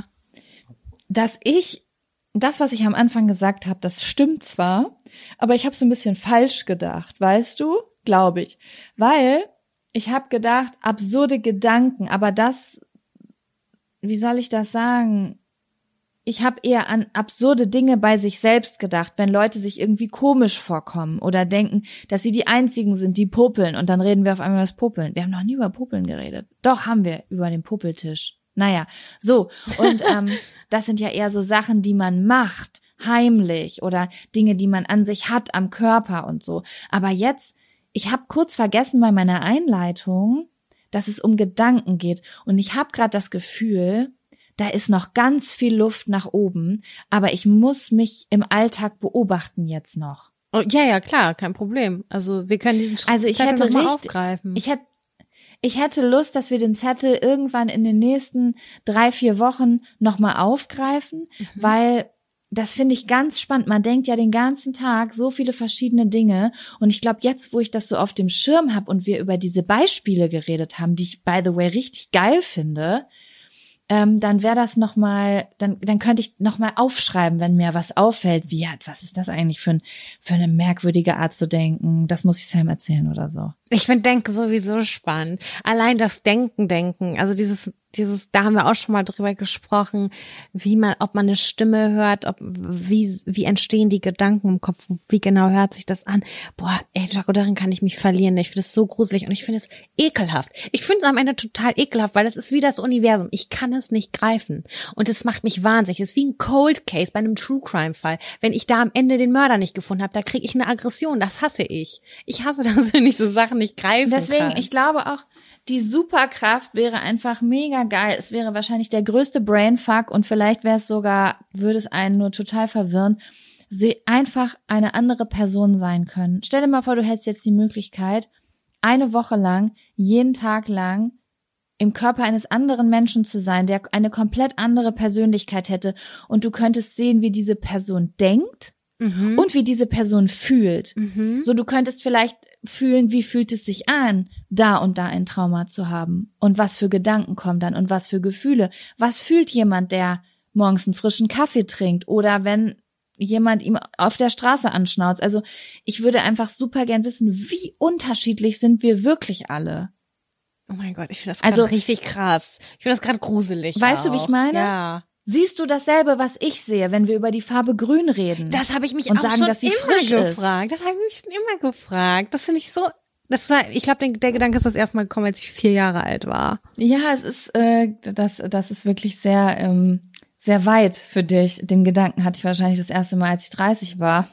[SPEAKER 2] Dass ich, das, was ich am Anfang gesagt habe, das stimmt zwar, aber ich habe so ein bisschen falsch gedacht, weißt du? Glaube ich. Weil ich habe gedacht, absurde Gedanken, aber das, wie soll ich das sagen? Ich habe eher an absurde Dinge bei sich selbst gedacht, wenn Leute sich irgendwie komisch vorkommen oder denken, dass sie die Einzigen sind, die popeln, und dann reden wir auf einmal über das Popeln. Wir haben noch nie über Popeln geredet. Doch, haben wir, über den Popeltisch. Naja, so. Und ähm, das sind ja eher so Sachen, die man macht, heimlich, oder Dinge, die man an sich hat, am Körper und so. Aber jetzt, ich habe kurz vergessen bei meiner Einleitung, dass es um Gedanken geht. Und ich habe gerade das Gefühl, da ist noch ganz viel Luft nach oben, aber ich muss mich im Alltag beobachten jetzt noch.
[SPEAKER 1] Oh, ja, ja, klar, kein Problem. Also wir können diesen Schritt
[SPEAKER 2] also ich hätte
[SPEAKER 1] noch mal
[SPEAKER 2] richtig,
[SPEAKER 1] aufgreifen.
[SPEAKER 2] Ich hätte Ich hätte Lust, dass wir den Zettel irgendwann in den nächsten drei, vier Wochen nochmal aufgreifen, mhm. weil das finde ich ganz spannend. Man denkt ja den ganzen Tag so viele verschiedene Dinge, und ich glaube, jetzt, wo ich das so auf dem Schirm habe und wir über diese Beispiele geredet haben, die ich, by the way, richtig geil finde, ähm, dann wäre das nochmal, dann dann könnte ich nochmal aufschreiben, wenn mir was auffällt, wie, ja, was ist das eigentlich für, ein, für eine merkwürdige Art zu denken, das muss ich Sam erzählen oder so.
[SPEAKER 1] Ich finde Denken sowieso spannend. Allein das Denken, Denken, also dieses, dieses, da haben wir auch schon mal drüber gesprochen, wie man, ob man eine Stimme hört, ob, wie, wie entstehen die Gedanken im Kopf, wie genau hört sich das an? Boah, ey, Jaco, darin kann ich mich verlieren. Ich finde es so gruselig und ich finde es ekelhaft. Ich finde es am Ende total ekelhaft, weil das ist wie das Universum. Ich kann es nicht greifen. Und es macht mich wahnsinnig. Es ist wie ein Cold Case bei einem True Crime Fall. Wenn ich da am Ende den Mörder nicht gefunden habe, da kriege ich eine Aggression. Das hasse ich. Ich hasse das, wenn ich so Sachen nicht greifen
[SPEAKER 2] Deswegen,
[SPEAKER 1] kann.
[SPEAKER 2] ich glaube auch, die Superkraft wäre einfach mega geil. Es wäre wahrscheinlich der größte Brainfuck, und vielleicht wäre es sogar, würde es einen nur total verwirren, sie einfach eine andere Person sein können. Stell dir mal vor, du hättest jetzt die Möglichkeit, eine Woche lang, jeden Tag lang im Körper eines anderen Menschen zu sein, der eine komplett andere Persönlichkeit hätte, und du könntest sehen, wie diese Person denkt mhm. und wie diese Person fühlt. Mhm. So, du könntest vielleicht fühlen, wie fühlt es sich an, da und da ein Trauma zu haben, und was für Gedanken kommen dann und was für Gefühle. Was fühlt jemand, der morgens einen frischen Kaffee trinkt, oder wenn jemand ihm auf der Straße anschnauzt? Also ich würde einfach super gern wissen, wie unterschiedlich sind wir wirklich alle.
[SPEAKER 1] Oh mein Gott, ich finde das gerade also, richtig krass. Ich finde das gerade gruselig.
[SPEAKER 2] Weißt
[SPEAKER 1] auch.
[SPEAKER 2] du, wie ich meine?
[SPEAKER 1] Ja.
[SPEAKER 2] Siehst du dasselbe, was ich sehe, wenn wir über die Farbe Grün reden?
[SPEAKER 1] Das habe ich mich
[SPEAKER 2] und
[SPEAKER 1] auch
[SPEAKER 2] sagen,
[SPEAKER 1] schon
[SPEAKER 2] dass sie
[SPEAKER 1] immer
[SPEAKER 2] frisch
[SPEAKER 1] gefragt.
[SPEAKER 2] ist.
[SPEAKER 1] Das habe ich mich schon immer gefragt. Das finde ich so. Das war, ich glaube, der Gedanke ist das erste Mal gekommen, als ich vier Jahre alt war.
[SPEAKER 2] Ja, es ist, äh, das, das ist wirklich sehr, ähm, sehr weit für dich. Den Gedanken hatte ich wahrscheinlich das erste Mal, als ich dreißig war.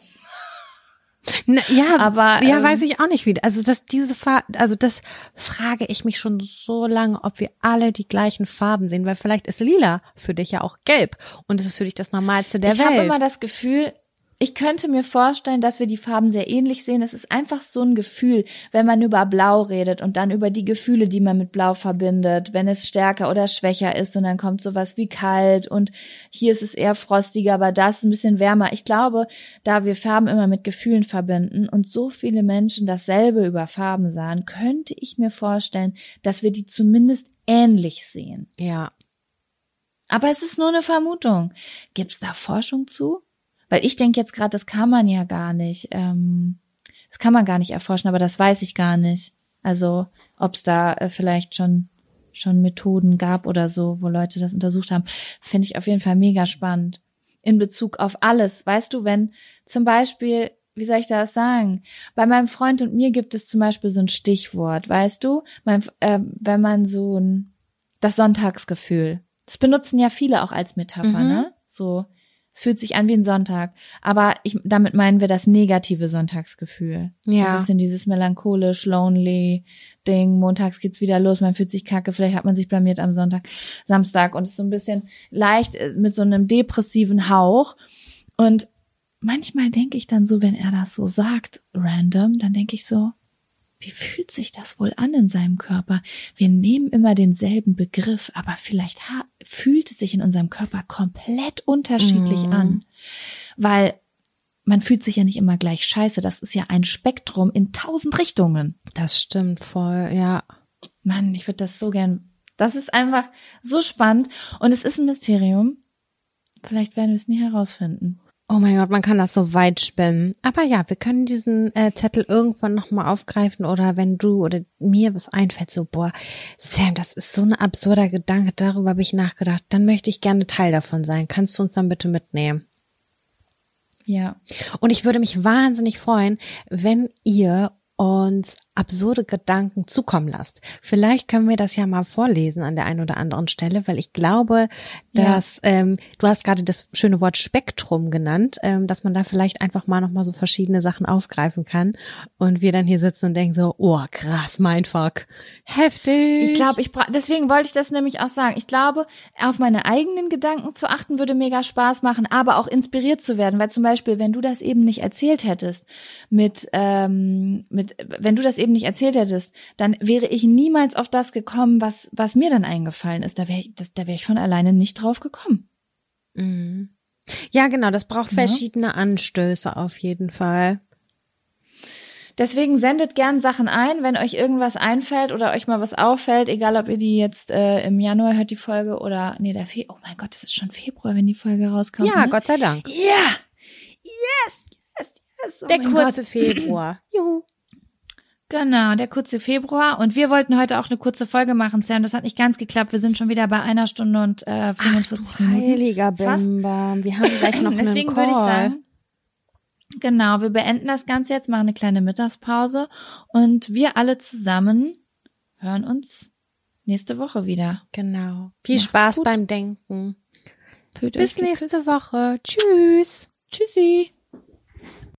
[SPEAKER 1] Na, ja, aber ja,
[SPEAKER 2] ähm,
[SPEAKER 1] weiß ich auch nicht wie. Also das, diese Farbe, also das frage ich mich schon so lange, ob wir alle die gleichen Farben sehen, weil vielleicht ist Lila für dich ja auch gelb und es ist für dich das Normalste der
[SPEAKER 2] ich
[SPEAKER 1] Welt.
[SPEAKER 2] Ich habe immer das Gefühl, ich könnte mir vorstellen, dass wir die Farben sehr ähnlich sehen. Es ist einfach so ein Gefühl, wenn man über Blau redet und dann über die Gefühle, die man mit Blau verbindet, wenn es stärker oder schwächer ist, und dann kommt sowas wie kalt und hier ist es eher frostiger, aber da ist es ein bisschen wärmer. Ich glaube, da wir Farben immer mit Gefühlen verbinden und so viele Menschen dasselbe über Farben sahen, könnte ich mir vorstellen, dass wir die zumindest ähnlich sehen.
[SPEAKER 1] Ja.
[SPEAKER 2] Aber es ist nur eine Vermutung. Gibt's da Forschung zu? Weil ich denke jetzt gerade, das kann man ja gar nicht, ähm, das kann man gar nicht erforschen, aber das weiß ich gar nicht. Also ob es da äh, vielleicht schon schon Methoden gab oder so, wo Leute das untersucht haben, finde ich auf jeden Fall mega spannend. In Bezug auf alles, weißt du, wenn zum Beispiel, wie soll ich das sagen, bei meinem Freund und mir gibt es zum Beispiel so ein Stichwort, weißt du, mein, äh, wenn man so ein, das Sonntagsgefühl, das benutzen ja viele auch als Metapher, mhm. ne, so. Es fühlt sich an wie ein Sonntag. Aber ich, damit meinen wir das negative Sonntagsgefühl.
[SPEAKER 1] Ja.
[SPEAKER 2] So ein bisschen dieses melancholisch, lonely Ding. Montags geht's wieder los, man fühlt sich kacke, vielleicht hat man sich blamiert am Sonntag, Samstag, und ist so ein bisschen leicht mit so einem depressiven Hauch. Und manchmal denke ich dann so, wenn er das so sagt, random, dann denke ich so, wie fühlt sich das wohl an in seinem Körper? Wir nehmen immer denselben Begriff, aber vielleicht ha- fühlt es sich in unserem Körper komplett unterschiedlich
[SPEAKER 1] Mhm.
[SPEAKER 2] an. Weil man fühlt sich ja nicht immer gleich scheiße. Das ist ja ein Spektrum in tausend Richtungen.
[SPEAKER 1] Das stimmt voll, ja.
[SPEAKER 2] Mann, ich würde das so gern. Das ist einfach so spannend. Und es ist ein Mysterium. Vielleicht werden wir es nie herausfinden.
[SPEAKER 1] Oh mein Gott, man kann das so weit spinnen. Aber ja, wir können diesen äh, Zettel irgendwann nochmal aufgreifen oder wenn du oder mir was einfällt, so, boah, Sam, das ist so ein absurder Gedanke, darüber habe ich nachgedacht, dann möchte ich gerne Teil davon sein. Kannst du uns dann bitte mitnehmen?
[SPEAKER 2] Ja.
[SPEAKER 1] Und ich würde mich wahnsinnig freuen, wenn ihr uns absurde Gedanken zukommen lasst. Vielleicht können wir das ja mal vorlesen an der einen oder anderen Stelle, weil ich glaube, dass ja. ähm, du hast gerade das schöne Wort Spektrum genannt, ähm, dass man da vielleicht einfach mal nochmal so verschiedene Sachen aufgreifen kann und wir dann hier sitzen und denken so, oh krass, Mindfuck, heftig.
[SPEAKER 2] Ich glaube, ich bra- deswegen wollte ich das nämlich auch sagen. Ich glaube, auf meine eigenen Gedanken zu achten würde mega Spaß machen, aber auch inspiriert zu werden, weil zum Beispiel, wenn du das eben nicht erzählt hättest, mit ähm, mit wenn du das eben nicht erzählt hättest, dann wäre ich niemals auf das gekommen, was was mir dann eingefallen ist. Da wäre ich, das, da wäre ich von alleine nicht drauf gekommen.
[SPEAKER 1] Mhm. Ja, genau, das braucht
[SPEAKER 2] Ja.
[SPEAKER 1] verschiedene Anstöße auf jeden Fall.
[SPEAKER 2] Deswegen sendet gern Sachen ein, wenn euch irgendwas einfällt oder euch mal was auffällt, egal ob ihr die jetzt äh, im Januar hört, die Folge, oder nee, der Fe- oh mein Gott, es ist schon Februar, wenn die Folge rauskommt.
[SPEAKER 1] Ja,
[SPEAKER 2] ne?
[SPEAKER 1] Gott sei Dank.
[SPEAKER 2] Ja! Yes, yes, yes. Oh
[SPEAKER 1] Der
[SPEAKER 2] mein
[SPEAKER 1] kurze
[SPEAKER 2] Gott.
[SPEAKER 1] Februar. Juhu.
[SPEAKER 2] Genau, der kurze Februar. Und wir wollten heute auch eine kurze Folge machen, Sam. Das hat nicht ganz geklappt. Wir sind schon wieder bei einer Stunde und äh, fünfundvierzig
[SPEAKER 1] Ach, du
[SPEAKER 2] Minuten.
[SPEAKER 1] heiliger
[SPEAKER 2] Fast.
[SPEAKER 1] Bimbam. Wir haben gleich noch einen
[SPEAKER 2] Deswegen
[SPEAKER 1] Call.
[SPEAKER 2] würde ich sagen, genau, wir beenden das Ganze jetzt, machen eine kleine Mittagspause und wir alle zusammen hören uns nächste Woche wieder.
[SPEAKER 1] Genau. Viel
[SPEAKER 2] Macht's
[SPEAKER 1] Spaß
[SPEAKER 2] gut.
[SPEAKER 1] beim Denken.
[SPEAKER 2] Fühlt
[SPEAKER 1] Bis
[SPEAKER 2] euch
[SPEAKER 1] nächste
[SPEAKER 2] geküsst.
[SPEAKER 1] Woche. Tschüss.
[SPEAKER 2] Tschüssi.